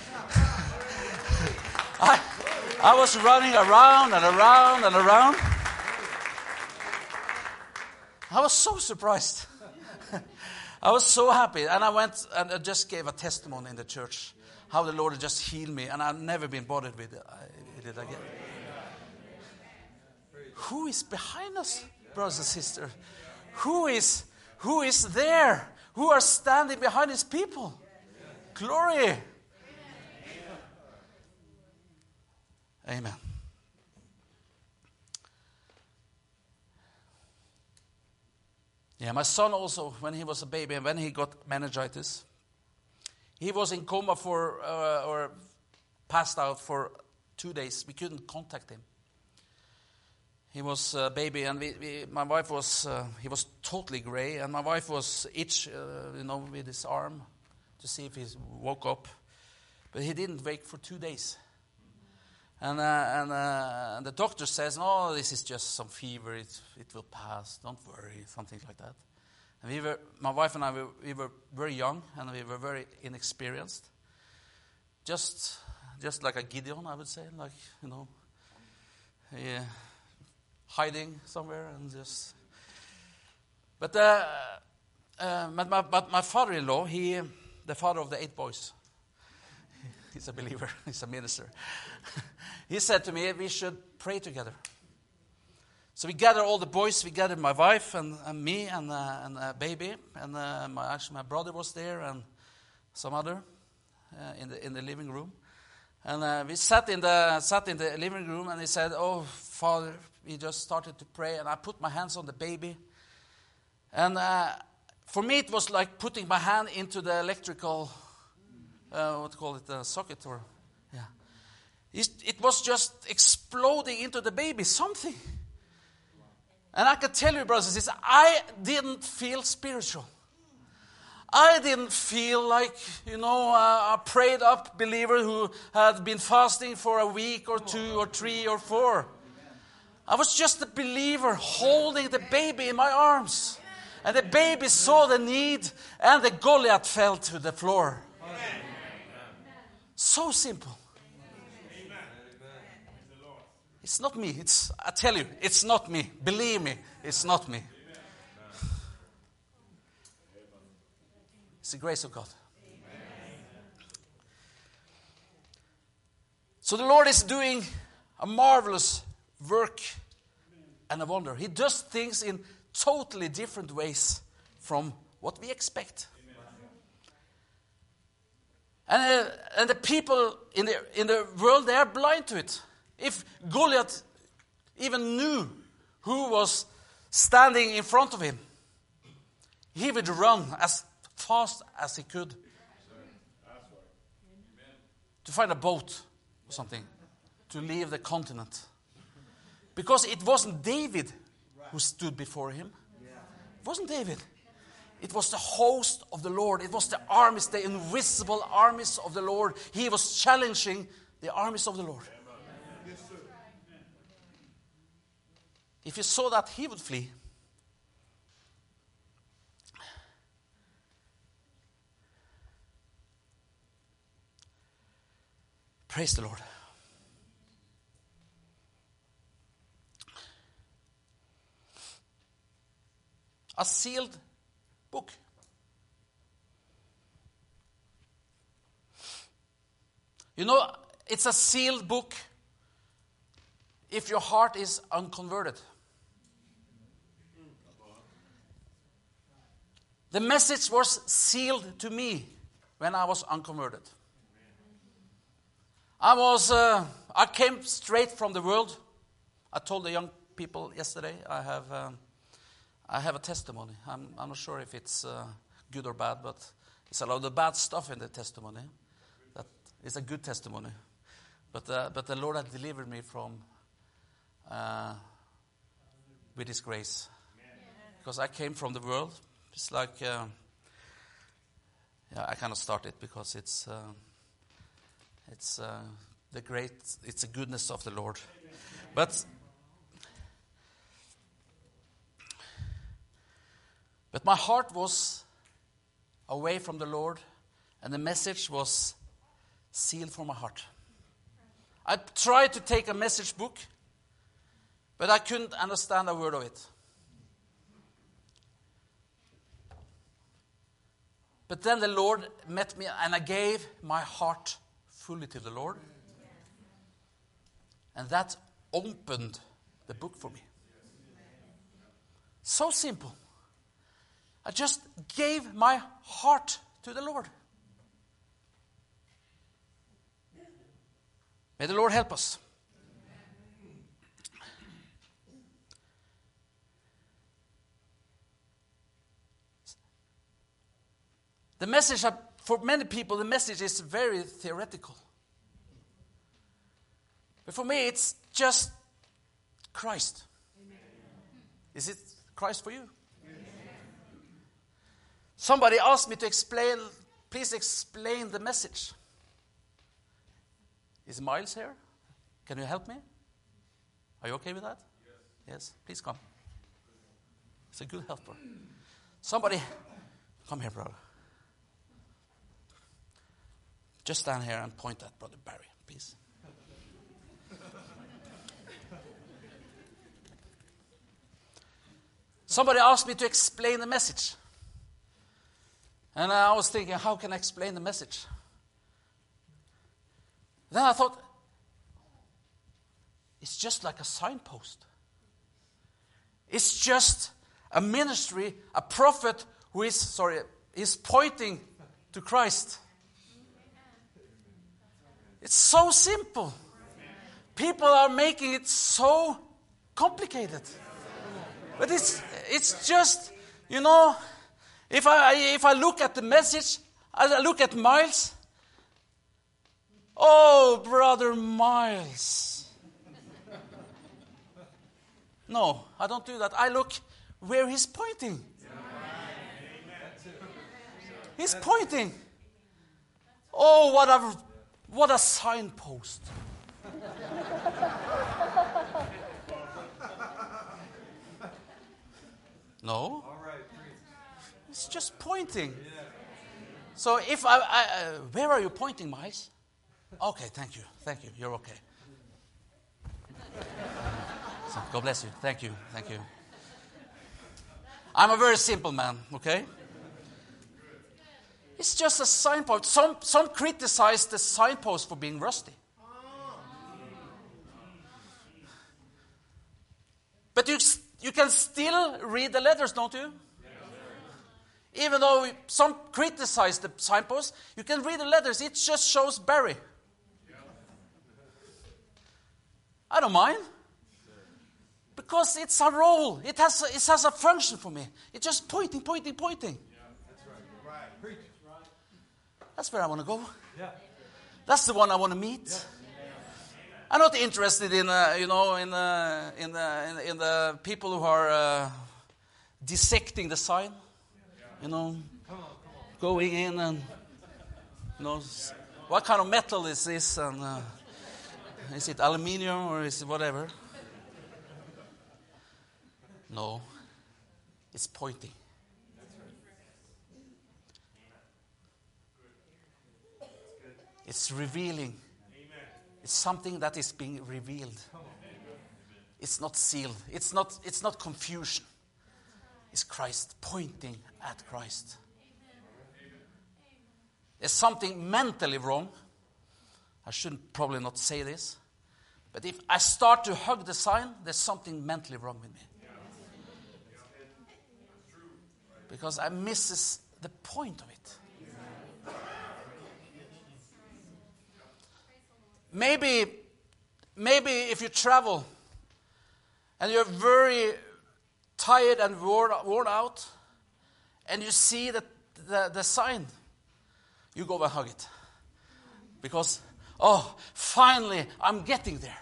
I, I was running around and around and around. I was so surprised. I was so happy, and I went and I just gave a testimony in the church, how the Lord had just healed me, and I've never been bothered with it, with it again. Who is behind us, brothers and sisters? Who is, who is there? Who are standing behind his people? Glory. Amen. Yeah, my son also, when he was a baby and when he got meningitis, he was in coma for, uh, or passed out for two days. We couldn't contact him. He was a baby, and we, we, my wife was, uh, he was totally gray, and my wife was itch, uh, you know, with his arm to see if he woke up. But he didn't wake for two days. And, uh, and, uh, and the doctor says, "Oh, this is just some fever. It, it will pass. Don't worry," something like that. And we were, my wife and I, we, we were very young, and we were very inexperienced. Just, just like a Gideon, I would say, like, you know, yeah, hiding somewhere and just. But uh, uh, but my, but my father-in-law, he, the father of the eight boys. He's a believer. He's a minister. He said to me, we should pray together. So we gathered all the boys. We gathered my wife and, and me and, uh, and a baby. And uh, my, actually my brother was there and some other uh, in the in the living room. And uh, we sat in the sat in the living room, and he said, "Oh, Father," we just started to pray. And I put my hands on the baby. And uh, for me, it was like putting my hand into the electrical Uh, what do you call it, a socket, or, yeah. It, it was just exploding into the baby, something. And I can tell you, brothers and sisters, I didn't feel spiritual. I didn't feel like, you know, a, a prayed up believer who had been fasting for a week or two or three or four. I was just a believer holding the baby in my arms. And the baby saw the need, and the Goliath fell to the floor. So simple. It's not me. It's, I tell you, it's not me. Believe me, it's not me. It's the grace of God. So the Lord is doing a marvelous work and a wonder. He does things in totally different ways from what we expect. And, uh, and the people in the, in the world, they are blind to it. If Goliath even knew who was standing in front of him, he would run as fast as he could to find a boat or something to leave the continent. Because it wasn't David who stood before him. It wasn't David. It was the host of the Lord. It was the armies, the invisible armies of the Lord. He was challenging the armies of the Lord. If he saw that, he would flee. Praise the Lord. A sealed book. You know, it's a sealed book if your heart is unconverted. The message was sealed to me when I was unconverted. I was, uh, I came straight from the world. I told the young people yesterday, I have, um, I have a testimony. I'm, I'm not sure if it's uh, good or bad, but it's a lot of bad stuff in the testimony. That is a good testimony. But, uh, but the Lord had delivered me from, uh, with His grace. Because I came from the world. It's like, uh, yeah, I cannot start it because it's, uh, it's uh, the great, it's the goodness of the Lord. But, but my heart was away from the Lord, and the message was sealed from my heart. I tried to take a message book, but I couldn't understand a word of it. But then the Lord met me, and I gave my heart fully to the Lord. And that opened the book for me. So simple. I just gave my heart to the Lord. May the Lord help us. The message, for many people, the message is very theoretical. But for me, it's just Christ. Amen. Is it Christ for you? Amen. Somebody asked me to explain, please explain the message. Is Miles here? Can you help me? Are you okay with that? Yes. Yes, please come. It's a good helper. Somebody, come here, brother. Just stand here and point at Brother Barry, please. Somebody asked me to explain the message. And I was thinking, how can I explain the message? Then I thought, it's just like a signpost. It's just a ministry, a prophet who is, sorry, is pointing to Christ. It's so simple. People are making it so complicated. But it's it's just, you know, if I if I look at the message, I look at Miles. Oh, Brother Miles. No, I don't do that. I look where he's pointing. He's pointing. Oh, what a What a signpost. No. It's just pointing. So if I, I uh, where are you pointing, Miles? Okay, thank you. Thank you. You're okay. So, God bless you. Thank you. Thank you. I'm a very simple man, okay? It's just a signpost. Some some criticize the signpost for being rusty. can still read the letters, don't you? Even though some criticize the signpost, you can read the letters. It just shows Barry. I don't mind. Because it's a role. It has, it has a function for me. It's just pointing, pointing, pointing. That's where I want to go. That's the one I want to meet. I'm not interested in, uh, you know, in, uh, in, uh, in, in the people who are uh, dissecting the sign. You know, going in and, you know, what kind of metal is this? And uh, is it aluminium or is it whatever? No, it's pointing. It's revealing. It's something that is being revealed. It's not sealed. It's not, it's not confusion. It's Christ, pointing at Christ. There's something mentally wrong. I shouldn't probably not say this. But if I start to hug the sign, there's something mentally wrong with me. Because I misses the point of it. Maybe, maybe if you travel and you're very tired and worn, worn out, and you see the, the, the sign, you go and hug it. Because, oh, finally, I'm getting there.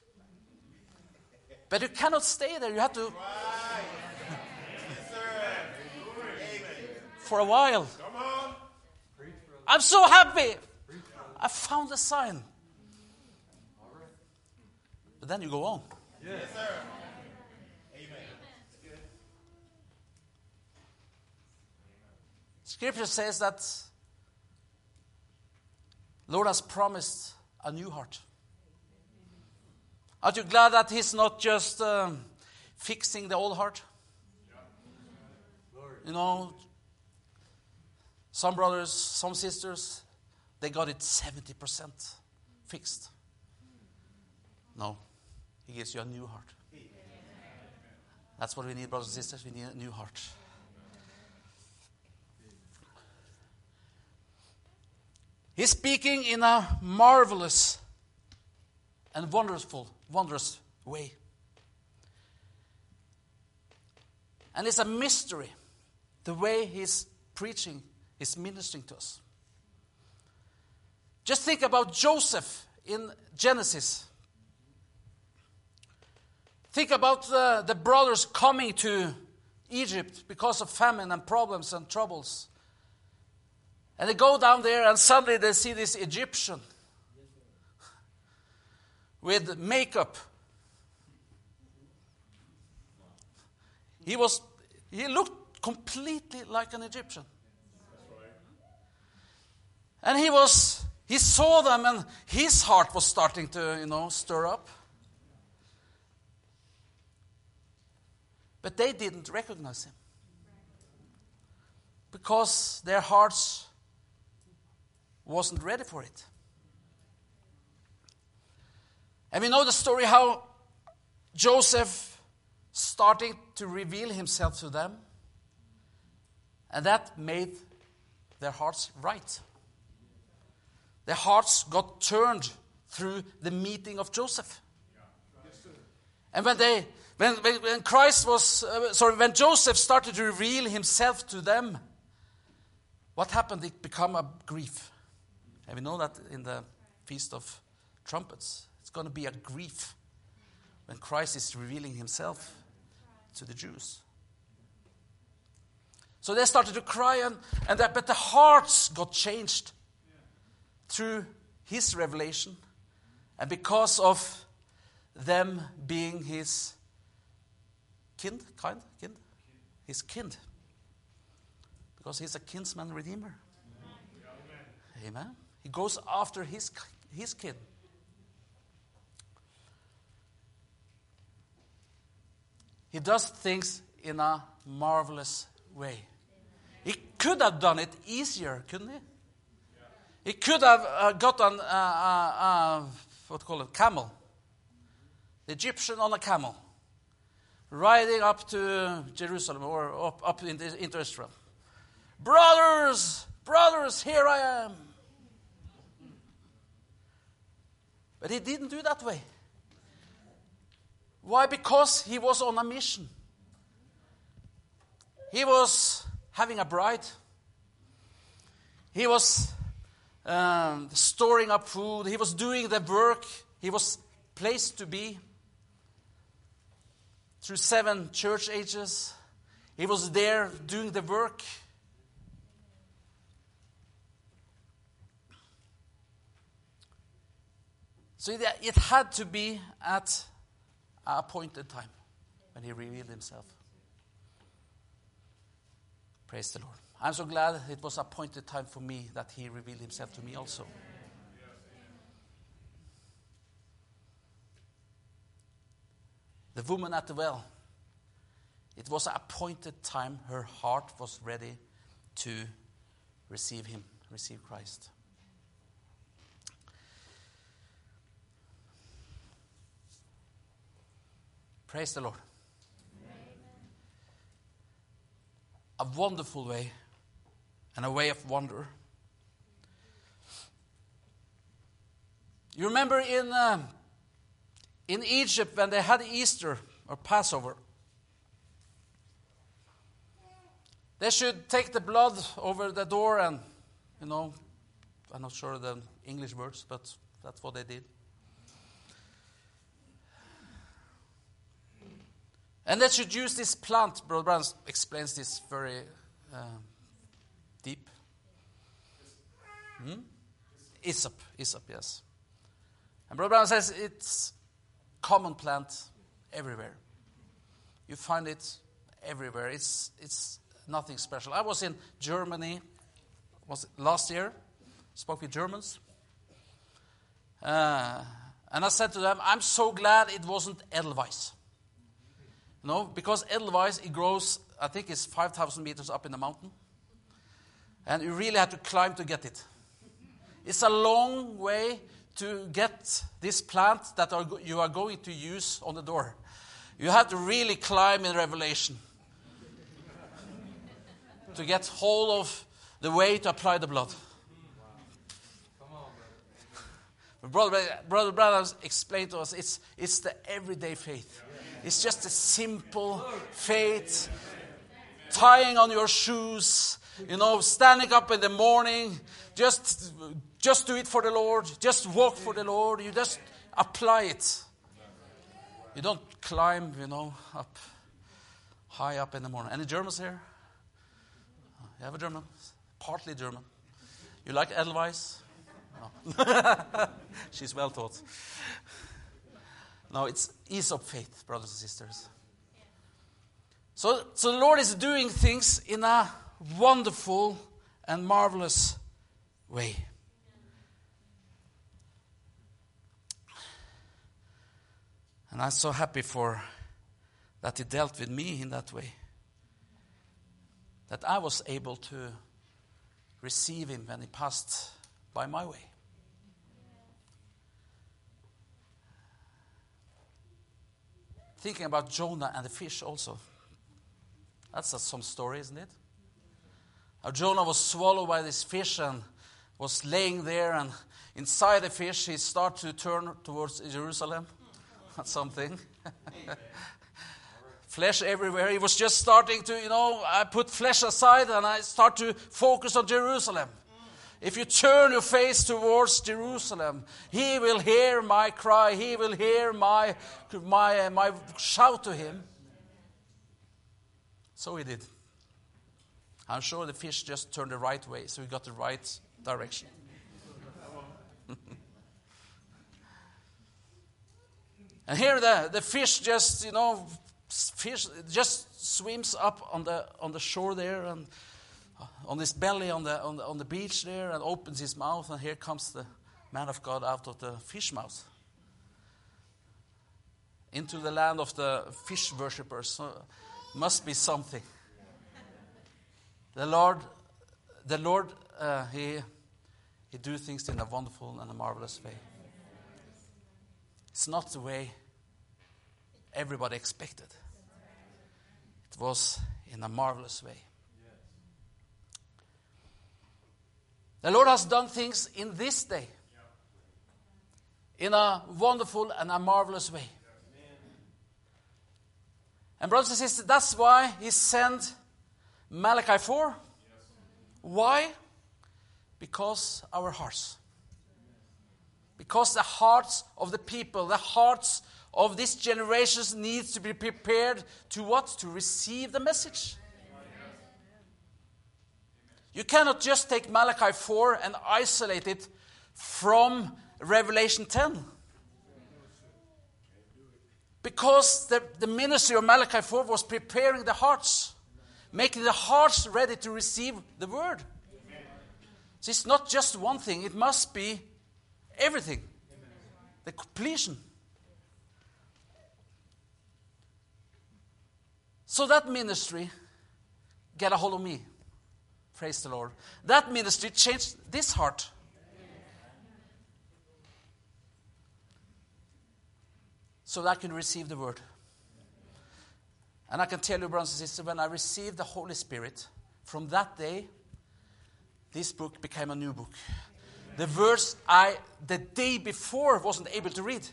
But you cannot stay there. You have to, for a while. I'm so happy. I found the sign. But then you go on. Yes, sir. Scripture says that Lord has promised a new heart. Aren't you glad that He's not just um, fixing the old heart? You know, some brothers, some sisters, they got it seventy percent fixed. No, He gives you a new heart. That's what we need, brothers and sisters. We need a new heart. He's speaking in a marvelous and wonderful, wondrous way. And it's a mystery, the way He's preaching, He's ministering to us. Just think about Joseph in Genesis. Think about the, the brothers coming to Egypt because of famine and problems and troubles. And they go down there and suddenly they see this Egyptian with makeup. He was, he looked completely like an Egyptian. And he was, he saw them and his heart was starting to, you know, stir up. But they didn't recognize him. Because their hearts wasn't ready for it. And we know the story how Joseph starting to reveal himself to them. And that made their hearts right. Their hearts got turned through the meeting of Joseph. And when they, when, when, when Christ was, uh, sorry, when Joseph started to reveal himself to them, what happened? It became a grief. And we know that in the Feast of Trumpets, it's going to be a grief when Christ is revealing himself to the Jews. So they started to cry, and, and that, but the hearts got changed through his revelation, and because of them being his kind, kind, kind, his kind, because he's a kinsman redeemer. Amen. Amen. He goes after his his kin. He does things in a marvelous way. He could have done it easier, couldn't he? He could have uh, got an, uh, uh, uh, what do you call it, camel. The Egyptian on a camel. riding up to Jerusalem or up, up into, into Israel. Brothers, brothers, here I am. But he didn't do that way. Why? Because he was on a mission. He was having a bride. He was um, storing up food. He was doing the work. He was placed to be through seven church ages. He was there doing the work. So it, it had to be at an appointed time when he revealed himself. Praise the Lord. I'm so glad it was appointed time for me that he revealed himself to me also. The woman at the well, it was an appointed time. Her heart was ready to receive him, receive Christ. Praise the Lord. A wonderful way and a way of wonder. You remember in uh, in Egypt when they had Easter or Passover, they should take the blood over the door and, you know, I'm not sure the English words, but that's what they did. And they should use this plant. Brother Brown explains this very uh, deep. Hmm? Hyssop, hyssop, yes. And Brother Brown says it's common plant everywhere. You find it everywhere. It's it's nothing special. I was in Germany, was it last year? Spoke with Germans. Uh, and I said to them, I'm so glad it wasn't Edelweiss. No, because Edelweiss, it grows, I think it's five thousand meters up in the mountain. And you really have to climb to get it. It's a long way to get this plant that are, you are going to use on the door. You have to really climb in Revelation to get hold of the way to apply the blood. Brother, Brother Brothers explained to us, it's, it's the everyday faith. It's just a simple faith, tying on your shoes, you know, standing up in the morning, just, just do it for the Lord, just walk for the Lord, you just apply it. You don't climb, you know, up, high up in the morning. Any Germans here? You have a German? Partly German. You like Edelweiss? No. She's well taught. No, it's Aesop faith, brothers and sisters. So, so the Lord is doing things in a wonderful and marvelous way. And I'm so happy for that He dealt with me in that way. That I was able to receive Him when He passed by my way. Thinking about Jonah and the fish also. That's a, some story, isn't it? How Jonah was swallowed by this fish and was laying there, and inside the fish he started to turn towards Jerusalem. That's something. Flesh everywhere. He was just starting to, you know, I put flesh aside and I start to focus on Jerusalem. If you turn your face towards Jerusalem, He will hear my cry. He will hear my, my, my shout to Him. So He did. I'm sure the fish just turned the right way, so he got the right direction. And here the, the fish just, you know, fish just swims up on the on the shore there and on his belly on the, on the on the beach there, and opens his mouth, and here comes the man of God out of the fish mouth into the land of the fish worshippers. So must be something. The Lord, the Lord, uh, he he do things in a wonderful and a marvelous way. It's not the way everybody expected. it was in a marvelous way. The Lord has done things in this day in a wonderful and a marvelous way. And brothers and sisters, that's why he sent Malachi four. Why? Because our hearts. Because the hearts of the people, the hearts of this generation needs to be prepared to what? To receive the message. You cannot just take Malachi four and isolate it from Revelation ten. Because the, the ministry of Malachi four was preparing the hearts, making the hearts ready to receive the word. So it's not just one thing, it must be everything. The completion. So that ministry get a hold of me. Praise the Lord. That ministry changed this heart. So that I can receive the word. And I can tell you, brothers and sisters, when I received the Holy Spirit, from that day, this book became a new book. The verse I, the day before, wasn't able to read.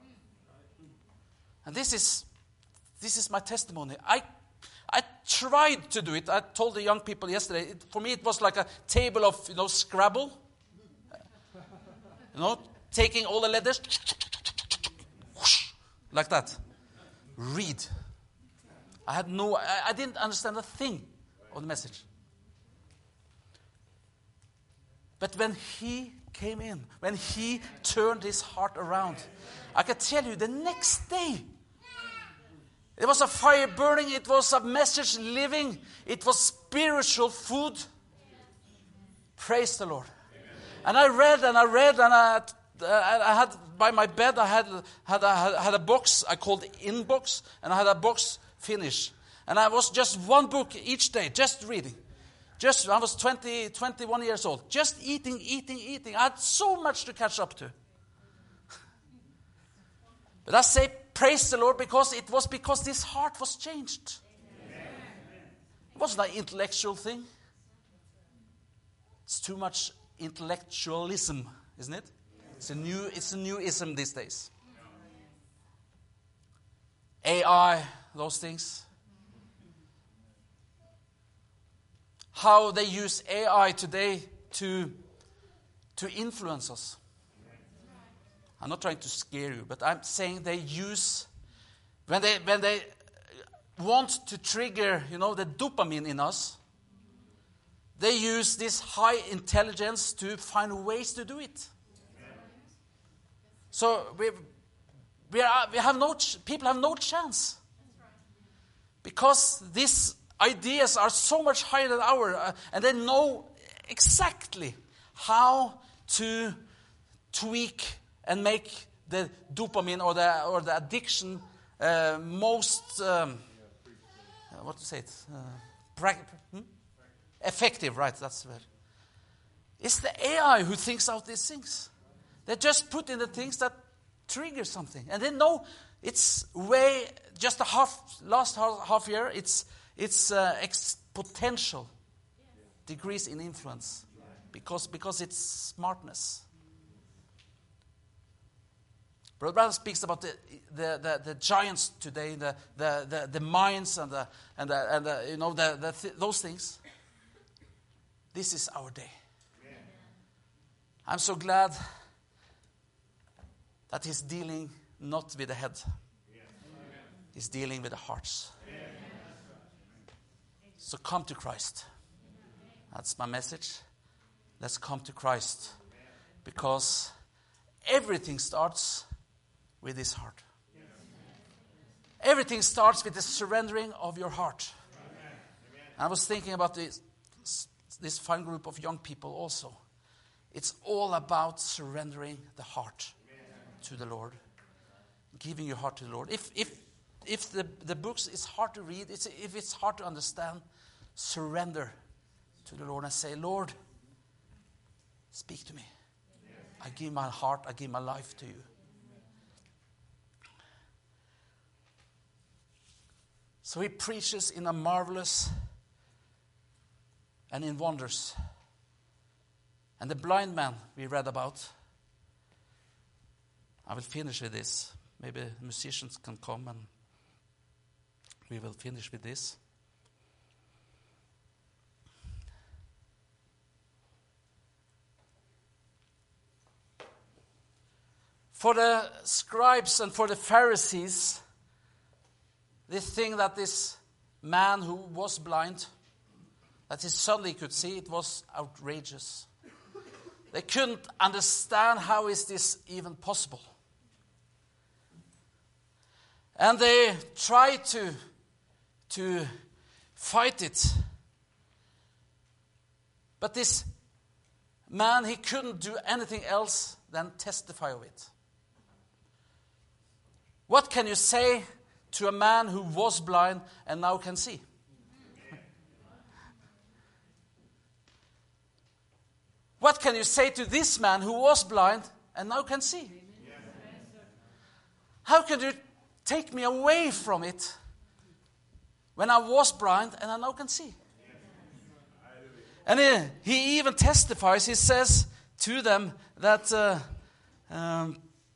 And this is, this is my testimony. I, I tried to do it. I told the young people yesterday, it, for me it was like a table of, you know, Scrabble. You know, taking all the letters, like that. Read. I had no, I, I didn't understand a thing of the message. But when he came in, when he turned his heart around, I can tell you the next day, it was a fire burning, it was a message living, it was spiritual food. Praise the Lord. And I read and I read and I, I had, by my bed, I had, had, a, had a box I called Inbox, and I had a box Finish. And I was just one book each day, just reading. Just, I was twenty, twenty-one years old. Just eating, eating, eating. I had so much to catch up to. But I say, praise the Lord, because it was because this heart was changed. Amen. It wasn't an intellectual thing. It's too much intellectualism, isn't it? It's a new, it's a new ism these days. A I, those things. How they use A I today to, to influence us. I'm not trying to scare you, but I'm saying they use, when they when they want to trigger, you know, the dopamine in us, they use this high intelligence to find ways to do it. So we we are we have no ch- people have no chance, because these ideas are so much higher than our, uh, and they know exactly how to tweak and make the dopamine or the or the addiction uh, most um, uh, what to say it uh, pra- hmm? effective, right? That's it. It's the A I who thinks out these things. They just put in the things that trigger something, and they know it's way just a half last half, half year. It's it's uh, exponential degrees in influence because because it's smartness. Brother Branham speaks about the the, the, the giants today, the, the, the, the minds and the and the, and the, you know the, the th- those things. This is our day. I'm so glad that he's dealing not with the head. He's dealing with the hearts. So come to Christ. That's my message. Let's come to Christ, because everything starts with his heart. Everything starts with the surrendering of your heart. I was thinking about this, this fine group of young people also. It's all about surrendering the heart to the Lord. Giving your heart to the Lord. If if if the, the books is hard to read, it's, if it's hard to understand, surrender to the Lord and say, Lord, speak to me. I give my heart, I give my life to you. So he preaches in a marvelous and in wonders. And the blind man we read about, I will finish with this. Maybe musicians can come and we will finish with this. For the scribes and for the Pharisees, they think that this man who was blind, that he suddenly could see, it was outrageous. They couldn't understand how is this even possible. And they tried to, to fight it. But this man, he couldn't do anything else than testify of it. What can you say to a man who was blind and now can see? What can you say to this man who was blind and now can see? How can you take me away from it when I was blind and I now can see? And he, he even testifies, he says to them that uh, um,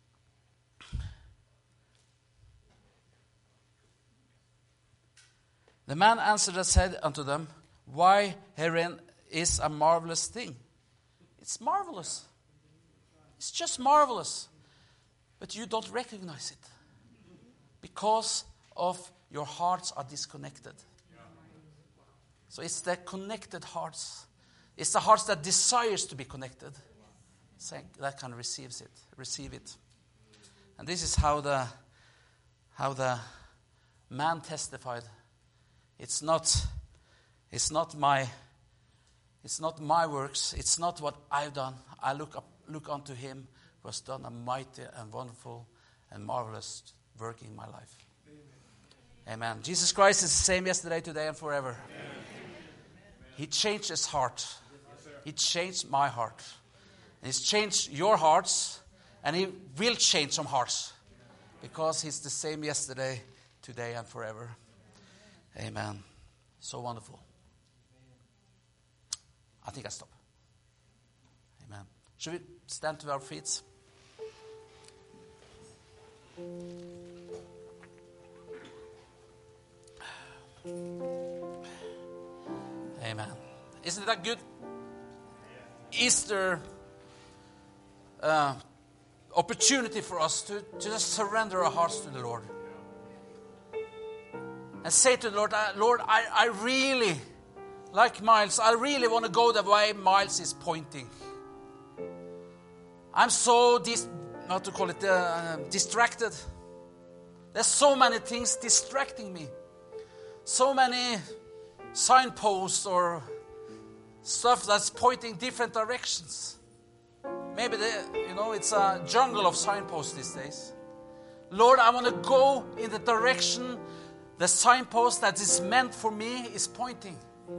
the man answered and said unto them, why herein is a marvelous thing? It's marvelous. It's just marvelous. But you don't recognize it. Because of your hearts are disconnected. So it's the connected hearts. It's the hearts that desires to be connected. That can receive it. Receive it. And this is how the how the man testified. It's not, it's not my, it's not my works. It's not what I've done. I look up, look unto Him who has done a mighty and wonderful and marvelous work in my life. Amen. Amen. Jesus Christ is the same yesterday, today, and forever. Amen. He changed His heart. He changed my heart. And He's changed your hearts, and He will change some hearts, because He's the same yesterday, today, and forever. Amen. So wonderful. I think I stop. Amen. Should we stand to our feet? Amen. Isn't that good? Easter uh, opportunity for us to, to just surrender our hearts to the Lord. And say to the Lord, Lord, I, I really, like Miles, I really want to go the way Miles is pointing. I'm so, dis- not to call it, uh, distracted. There's so many things distracting me. So many signposts or stuff that's pointing different directions. Maybe, the, you know, it's a jungle of signposts these days. Lord, I want to go in the direction the signpost that is meant for me is pointing.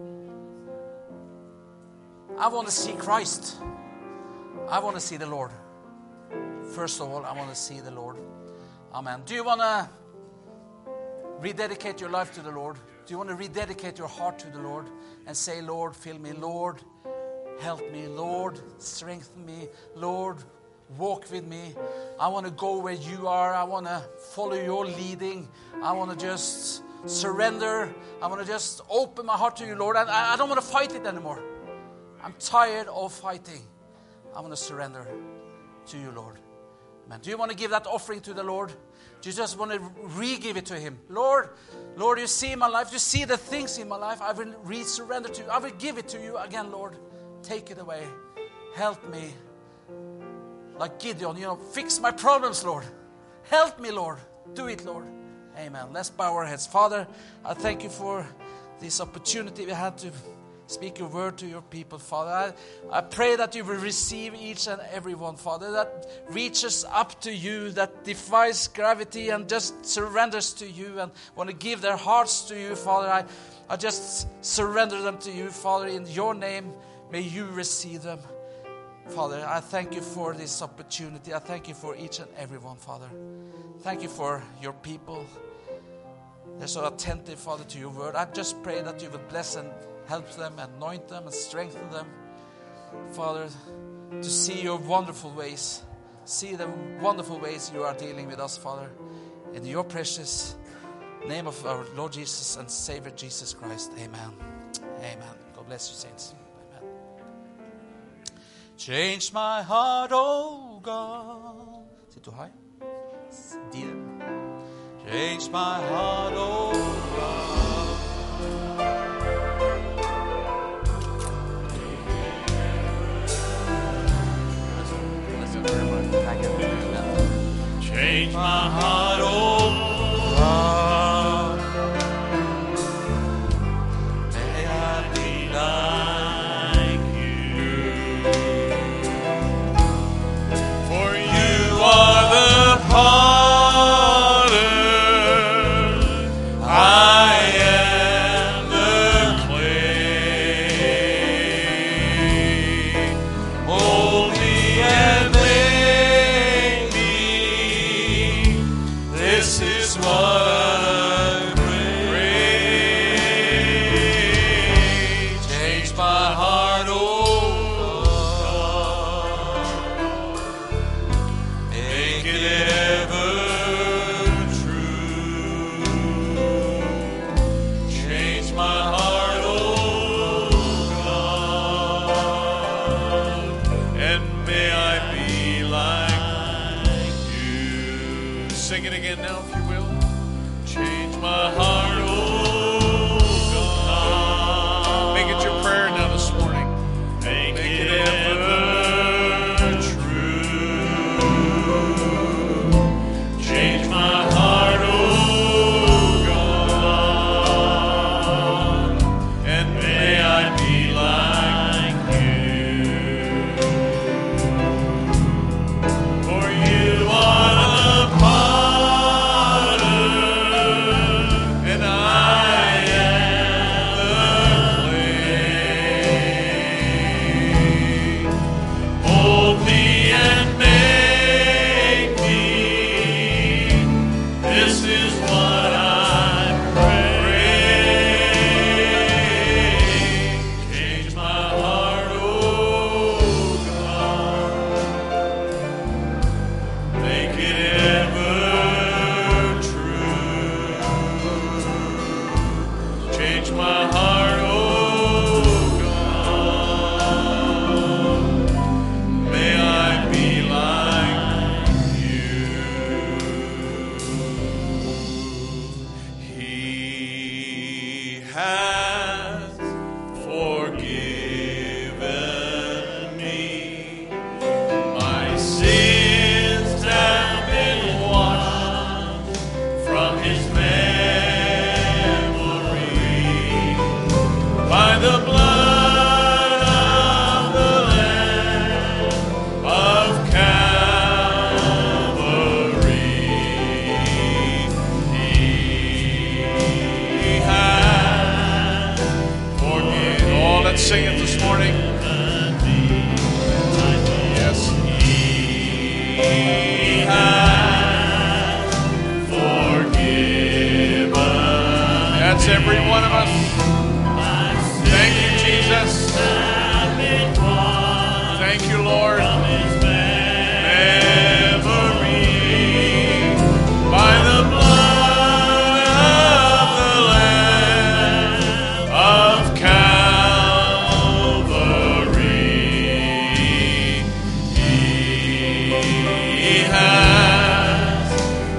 I want to see Christ. I want to see the Lord. First of all, I want to see the Lord. Amen. Do you want to rededicate your life to the Lord? Do you want to rededicate your heart to the Lord and say, Lord, fill me. Lord, help me. Lord, strengthen me. Lord, walk with me. I want to go where you are. I want to follow your leading. I want to just surrender. I want to just open my heart to you, Lord. And I don't want to fight it anymore. I'm tired of fighting. I want to surrender to you, Lord. Amen. Do you want to give that offering to the Lord? Do you just want to re-give it to Him? Lord, Lord, you see my life. You see the things in my life. I will re-surrender to you. I will give it to you again, Lord. Take it away. Help me. Like Gideon, you know, fix my problems, Lord. Help me, Lord. Do it, Lord. Amen. Let's bow our heads. Father, I thank you for this opportunity we had to speak your word to your people, Father. I, I pray that you will receive each and every one, Father, that reaches up to you, that defies gravity and just surrenders to you and want to give their hearts to you, Father. I, I just surrender them to you, Father. In your name, may you receive them. Father, I thank you for this opportunity. I thank you for each and every one, Father. Thank you for your people. They're so attentive, Father, to your word. I just pray that you would bless and help them, anoint them and strengthen them, Father, to see your wonderful ways. See the wonderful ways you are dealing with us, Father. In your precious name of our Lord Jesus and Savior Jesus Christ. Amen. Amen. God bless you, saints. Amen. Change my heart, oh God. Is it too high? Dear. Change my heart, oh God. Listen very much. I can do that. Change my heart, oh God. May I be like you. For you are the potter, I am the clay. Mold me and make me. This is what I pray. Change my heart, oh God. Make it ever true. Change my heart, oh God. And may I be like you. Sing it again now, if you will. Change my heart, oh God. Make it your prayer now this morning. Make, Make it, it ever ever true. change my heart, oh God. And may I be like For you are the potter, and I am the clay. mold me and make me. This is what I pray. Change my heart, oh God. Make it ever true. Change my heart, oh God. May I be like you. He has forgiven me. My sins have been washed from his memory by the blood of the Lamb of Calvary. He has forgiven. Oh, let's sing it this morning. Yes. He has forgiven. That's every one of us. Thank you, Jesus. Thank you, Lord. Memory by the blood of the Lamb of Calvary. He has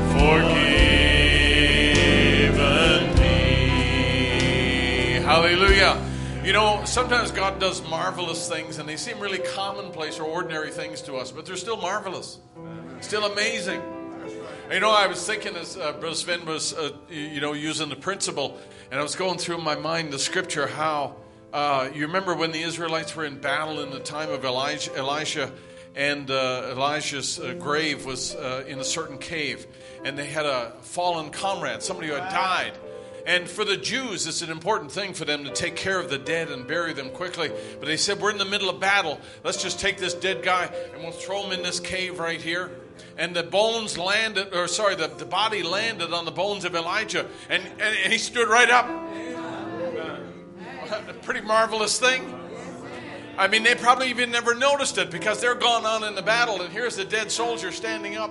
forgiven me. Hallelujah. You know, sometimes God does marvelous things, and they seem really commonplace or ordinary things to us, but they're still marvelous, still amazing. You know, I was thinking as uh, Brother Sven was, uh, you know, using the principle, and I was going through in my mind the scripture how, uh, you remember when the Israelites were in battle in the time of Elijah, Elisha and uh, Elijah's uh, grave was uh, in a certain cave, and they had a fallen comrade, somebody who had died. And for the Jews, it's an important thing for them to take care of the dead and bury them quickly. But they said, we're in the middle of battle. Let's just take this dead guy and we'll throw him in this cave right here. and the bones landed, or sorry, the, the body landed on the bones of Elijah, and, and, and he stood right up. A pretty marvelous thing. I mean, they probably even never noticed it because they're gone on in the battle, and here's the dead soldier standing up.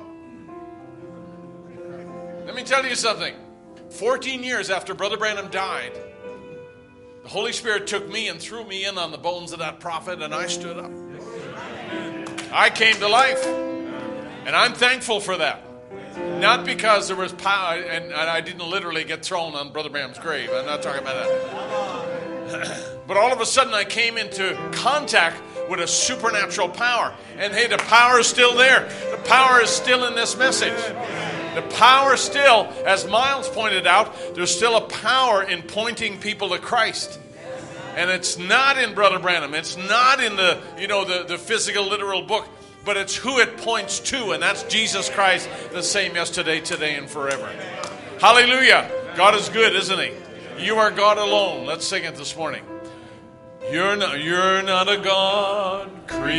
Let me tell you something. fourteen years after Brother Branham died, the Holy Spirit took me and threw me in on the bones of that prophet, and I stood up. I came to life, and I'm thankful for that. Not because there was power, and, and I didn't literally get thrown on Brother Branham's grave. I'm not talking about that. But all of a sudden, I came into contact with a supernatural power. And hey, the power is still there. The power is still in this message. The power still, as Miles pointed out, there's still a power in pointing people to Christ. And it's not in Brother Branham. It's not in the, you know, the, the physical, literal book. But it's who it points to, and that's Jesus Christ, the same yesterday, today, and forever. Hallelujah. God is good, isn't he? You are God alone. Let's sing it this morning. You're not, you're not a God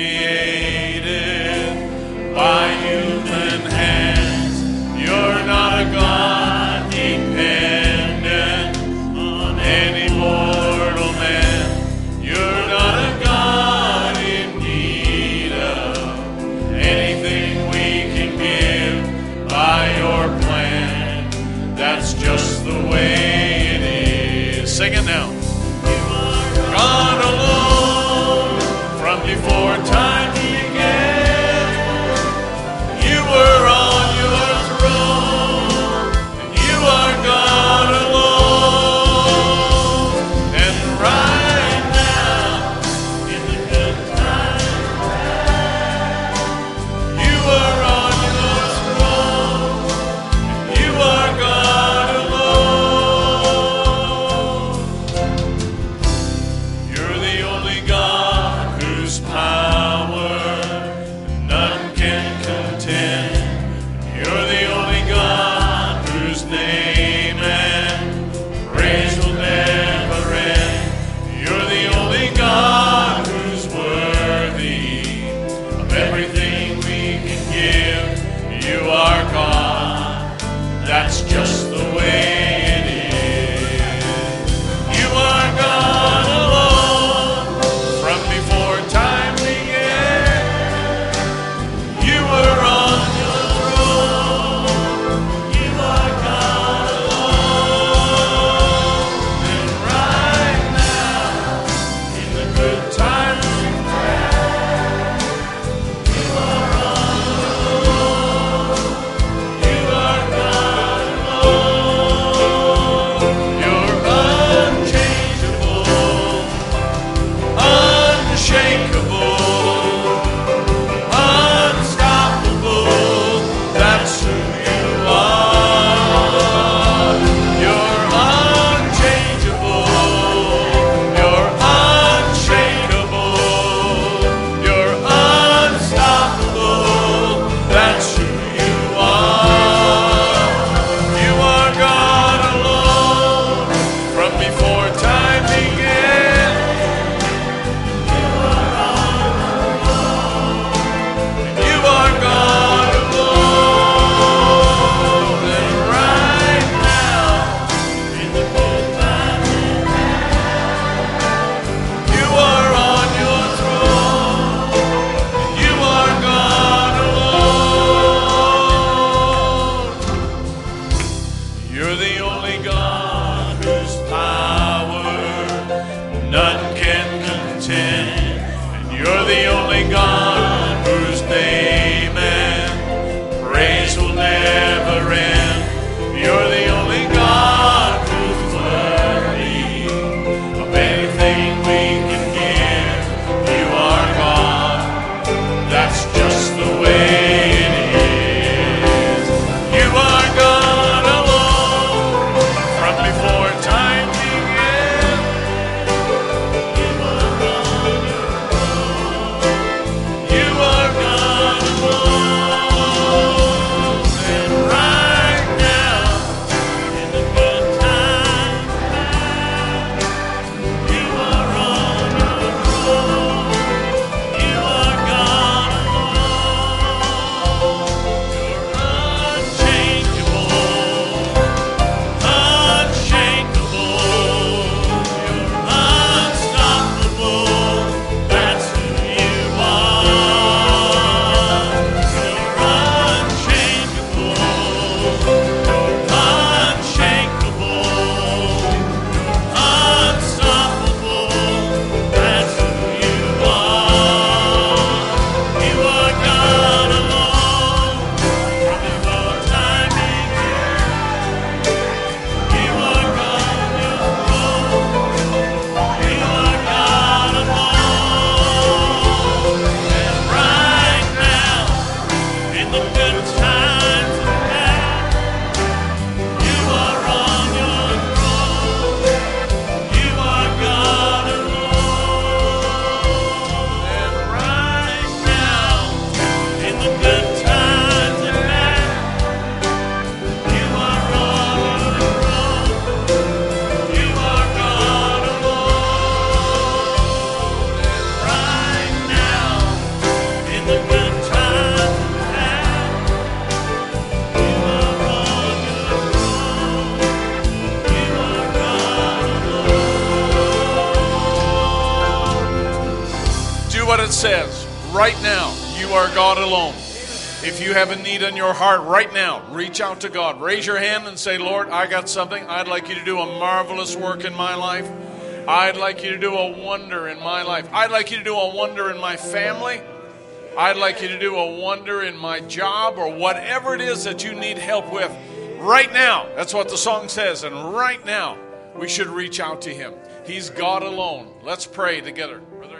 created by human hands. You're not a God dependent on any mortal man. You're not a God in need of anything we can give by your plan. That's just the way it is. Sing it now. God alone, from before time began, you were on your throne, and you are God alone. And right now, in the good times, you are on your throne, and you are God alone. You're the only God whose power none can contend. You're the only God whose name and praise will never end. You're the only God who's worthy of everything we can give. You are God. That's just the way it is. You are God alone from before time began. You were on your throne. You are God alone. And right now, in the good times and bad, you are on your throne. You are God alone. You're unchangeable, unshakable, unstoppable. That's who you are. You're unchangeable. You're unshakable. You're unstoppable. That's who you are. You are God alone from before time began. You are God alone, and right now, in the good times and bad, you are on your throne, and you are God alone. You're the only God whose power none can contend, and you're the only God whose name and praise will never end. You're the only God who's worthy of anything we can give. You are God. That's just the way it is. You are God alone from it says. Right now, you are God alone. If you have a need in your heart right now, reach out to God. Raise your hand and say, Lord, I got something. I'd like you to do a marvelous work in my life. I'd like you to do a wonder in my life. I'd like you to do a wonder in my family. I'd like you to do a wonder in my job, or whatever it is that you need help with right now. That's what the song says. And right now, we should reach out to him. He's God alone. Let's pray together. Brother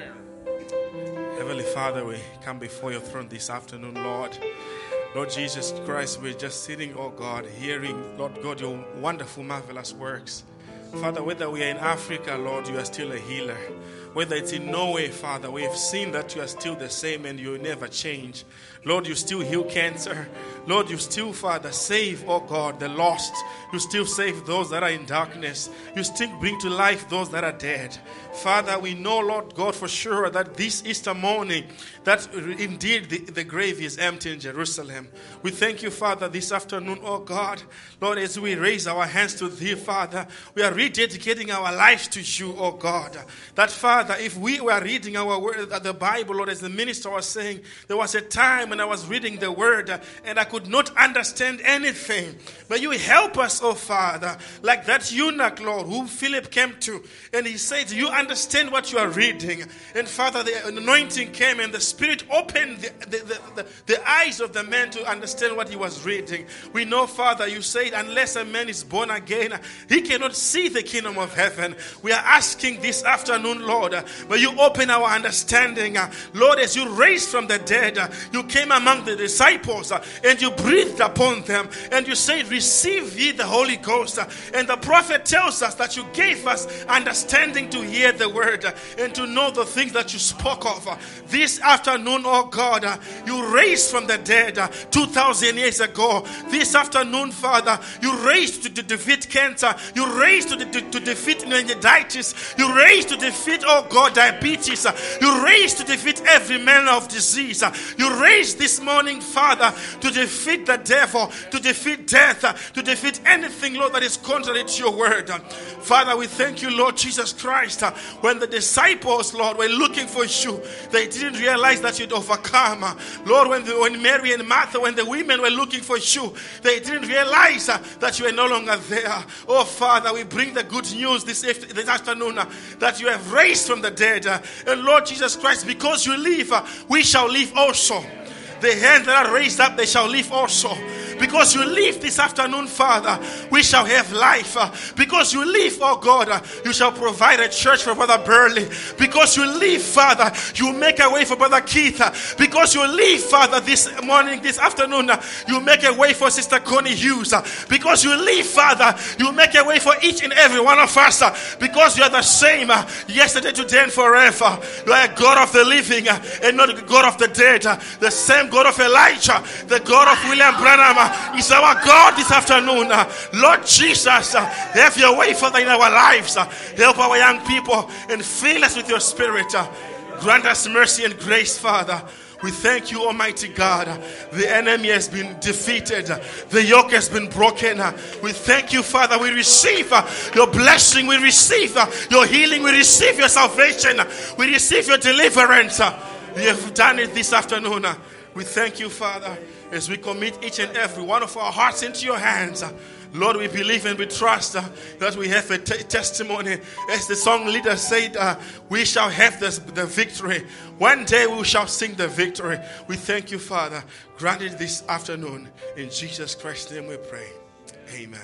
Aaron. Heavenly Father, we come before your throne this afternoon, Lord. Lord Jesus Christ, we're just sitting, oh God, hearing, Lord God, your wonderful, marvelous works. Father, whether we are in Africa, Lord, you are still a healer. Whether it's in Norway, Father, we have seen that you are still the same and you never change. Lord, you still heal cancer. Lord, you still, Father, save, oh God, the lost. You still save those that are in darkness. You still bring to life those that are dead. Father, we know, Lord God, for sure that this Easter morning, that indeed the, the grave is empty in Jerusalem. We thank you, Father, this afternoon, oh God. Lord, as we raise our hands to thee, Father, we are rededicating our lives to you, oh God. That, Father, if we were reading our word, the Bible, Lord, as the minister was saying, there was a time when I was reading the word and I could not understand anything. But you help us, oh Father, like that eunuch, Lord, whom Philip came to, and he said, you understand what you are reading. And Father, the anointing came and the Spirit opened the, the, the, the, the eyes of the man to understand what he was reading. We know, Father, you said, unless a man is born again, he cannot see the kingdom of heaven. We are asking this afternoon, Lord, may you open our understanding. Lord, as you raised from the dead, you came among the disciples and you breathed upon them and you said, receive ye the Holy Ghost. And the prophet tells us that you gave us understanding to hear the word and to know the things that you spoke of. This afternoon, oh God, you raised from the dead two thousand years ago. This afternoon, Father, you raised to, to defeat cancer. You raised to, to, to defeat meningitis. You raised to defeat, oh God, diabetes. You raised to defeat every manner of disease. You raised this morning, Father, to defeat the devil, to defeat death, to defeat anything, Lord, that is contrary to your word. Father, we thank you, Lord Jesus Christ. When the disciples, Lord, were looking for you, they didn't realize that you'd overcome. Lord, when, the, when Mary and Martha, when the women were looking for you, they didn't realize uh, that you were no longer there. Oh, Father, we bring the good news this, this afternoon uh, that you have raised from the dead. Uh, and Lord Jesus Christ, because you live, uh, we shall live also. The hands that are raised up, they shall live also. Because you live this afternoon, Father, we shall have life. Because you live, oh God, you shall provide a church for Brother Burley. Because you live, Father, you make a way for Brother Keith. Because you live, Father, this morning, this afternoon, you make a way for Sister Connie Hughes. Because you live, Father, you make a way for each and every one of us. Because you are the same yesterday, today, and forever. You are a God of the living and not a God of the dead. The same God of Elijah, the God of William Branham, is our God this afternoon. Lord Jesus, have your way, Father, in our lives. Help our young people and fill us with your Spirit. Grant us mercy and grace, Father. We thank you, Almighty God. The enemy has been defeated. The yoke has been broken. We thank you, Father. We receive your blessing. We receive your healing. We receive your salvation. We receive your deliverance. You have done it this afternoon. We thank you, Father, as we commit each and every one of our hearts into your hands. Lord, we believe and we trust uh, that we have a t- testimony. As the song leader said, uh, we shall have this, the victory. One day we shall sing the victory. We thank you, Father. Grant it this afternoon. In Jesus Christ's name we pray. Amen.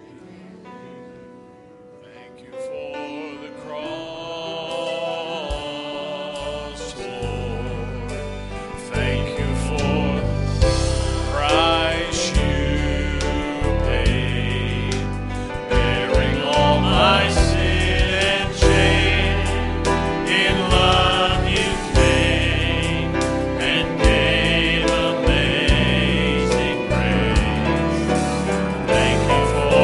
Thank you for the cross. Thank you for the price you paid, bearing all my sin and shame. In love you came and gave amazing grace. Thank you for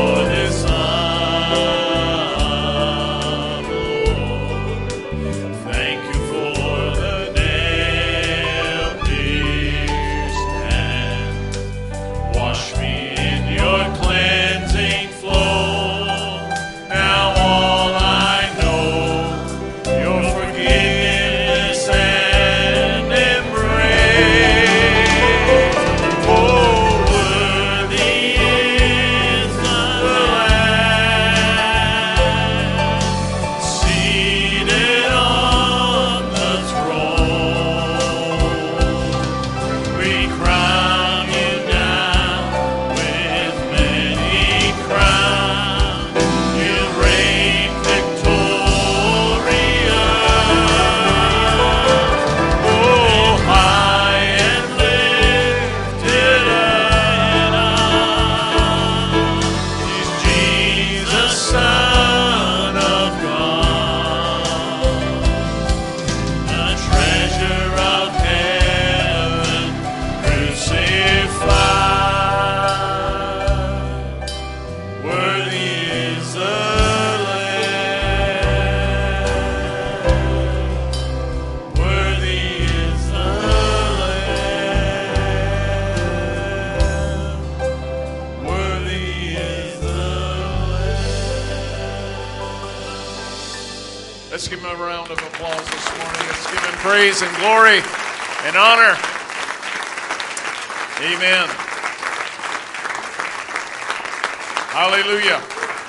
Let's give him a round of applause this morning. Let's give him praise and glory and honor. Amen. Hallelujah.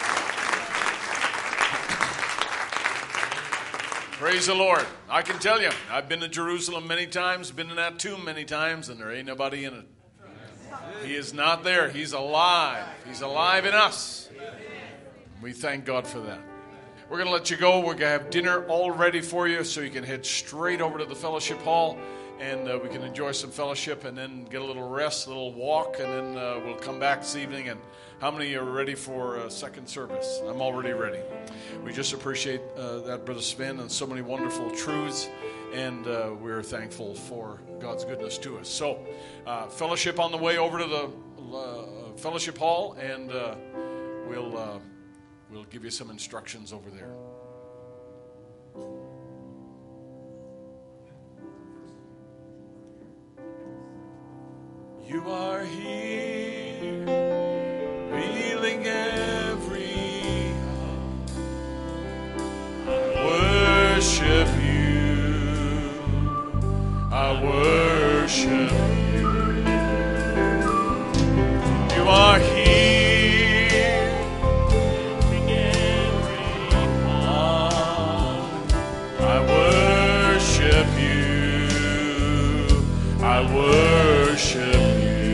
Praise the Lord. I can tell you, I've been to Jerusalem many times, been in that tomb many times, and there ain't nobody in it. He is not there. He's alive. He's alive in us. We thank God for that. We're going to let you go. We're going to have dinner all ready for you so you can head straight over to the fellowship hall, and uh, we can enjoy some fellowship and then get a little rest, a little walk, and then uh, we'll come back this evening. And how many are ready for uh, second service? I'm already ready. We just appreciate uh, that, Brother Sven, and so many wonderful truths, and uh, we're thankful for God's goodness to us. So, uh, fellowship on the way over to the uh, fellowship hall, and uh, we'll uh, we'll give you some instructions over there. You are here, healing every heart. I worship you. I worship you. You are here, healing every heart. I worship you. I worship you.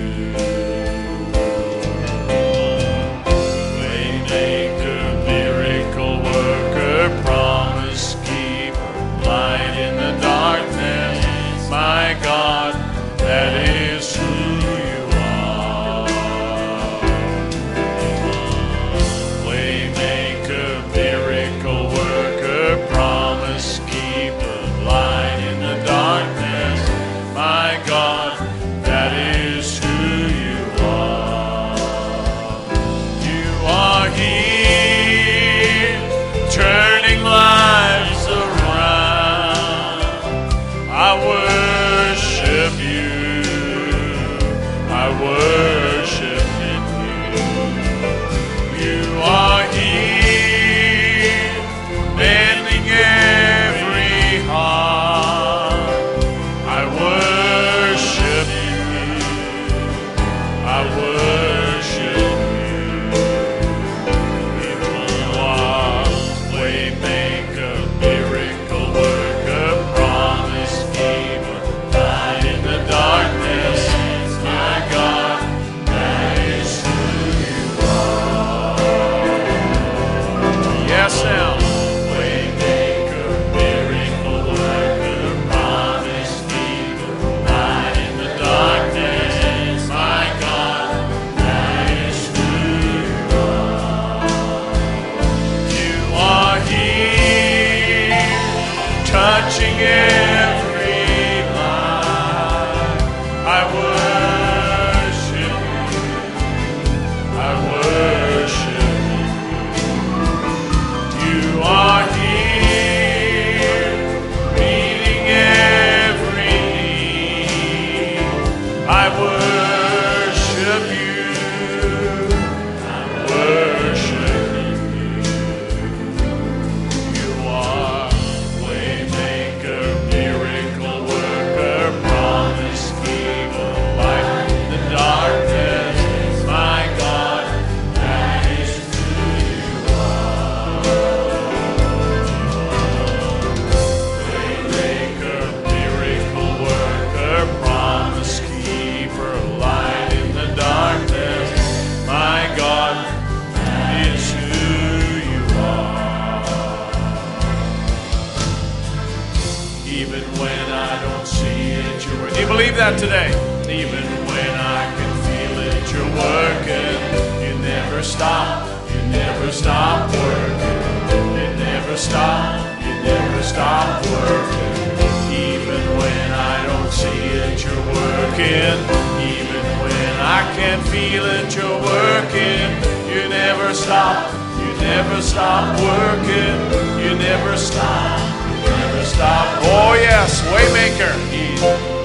That today, even when I can feel it, you're working. You never stop, you never stop working. You never stop, you never stop working. Even when I don't see it, you're working. Even when I can't feel it, you're working. You never stop, you never stop working. You never stop, you never stop. Oh yes, Waymaker. He's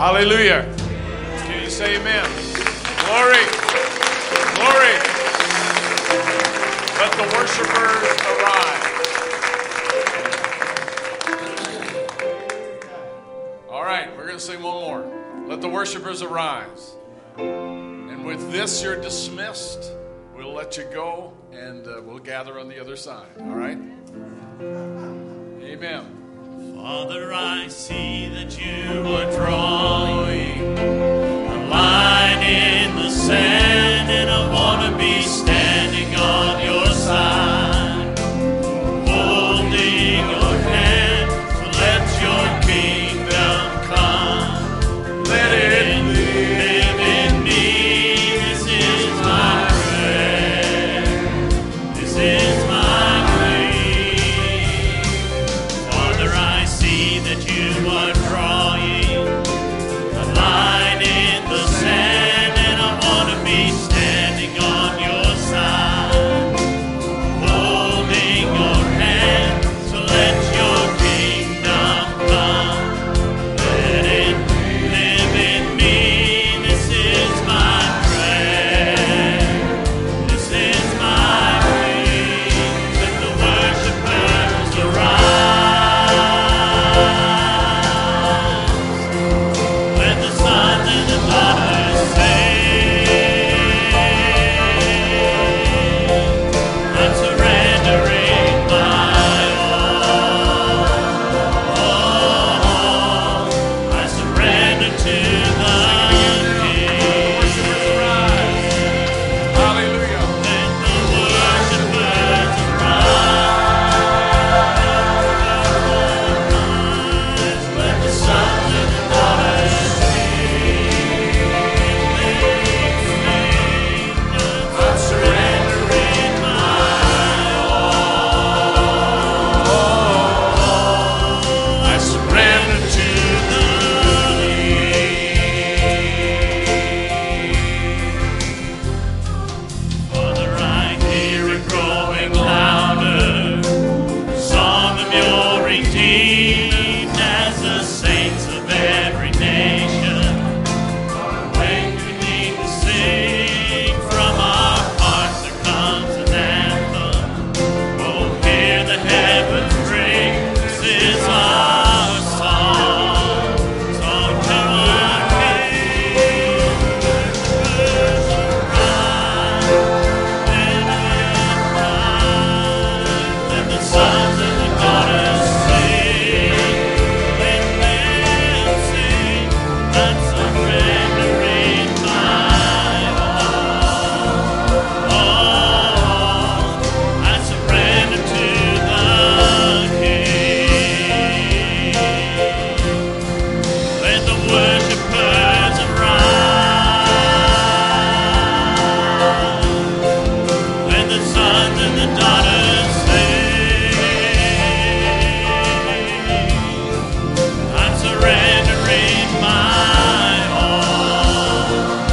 Hallelujah. Can you say amen? Glory. Glory. Let the worshipers arise. All right, we're going to sing one more. Let the worshipers arise. And with this, you're dismissed. We'll let you go, and uh, we'll gather on the other side. All right? Amen. Father, I see that you are drawing a line in the sand, and I want to be standing on your side, holding your hand. So let your kingdom come. Let it live in me. This is my prayer. This is my plea. Father, I see that you are drawing a line in the sand, and I want to be standing on your side, holding your hand. So let your kingdom come. Let it live in me. This is my prayer. This is my plea. Let the worshipers arise. Let the sons and the daughters sing. I'm surrendering my all. I surrender to the King. Hallelujah. Let the worshipers arise. Let the sons and the daughters I'm surrendering my all. I surrender to the King. Father, I hear it growing louder, song of your redeemed, as the saints of every nation awakening to sing. From our hearts there comes an anthem. Oh, hear the heavens ring. This is our song, song to our King. Worshipers arise, let the sons and the daughters sing. Let them sing. I'm surrendering my all. I surrender to the King. Let the worshipers arise. Let the sons and the daughters sing. I'm surrendering my all.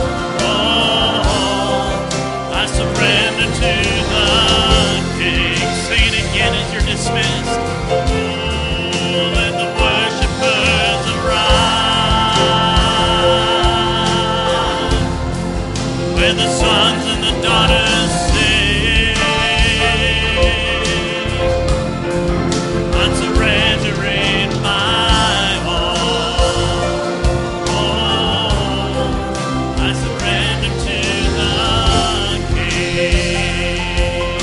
I surrender to the King. Sing it again as you're dismissed. Oh, let the worshipers arise. Let the sons and the daughters sing. I'm surrendering my all. I surrender to the King.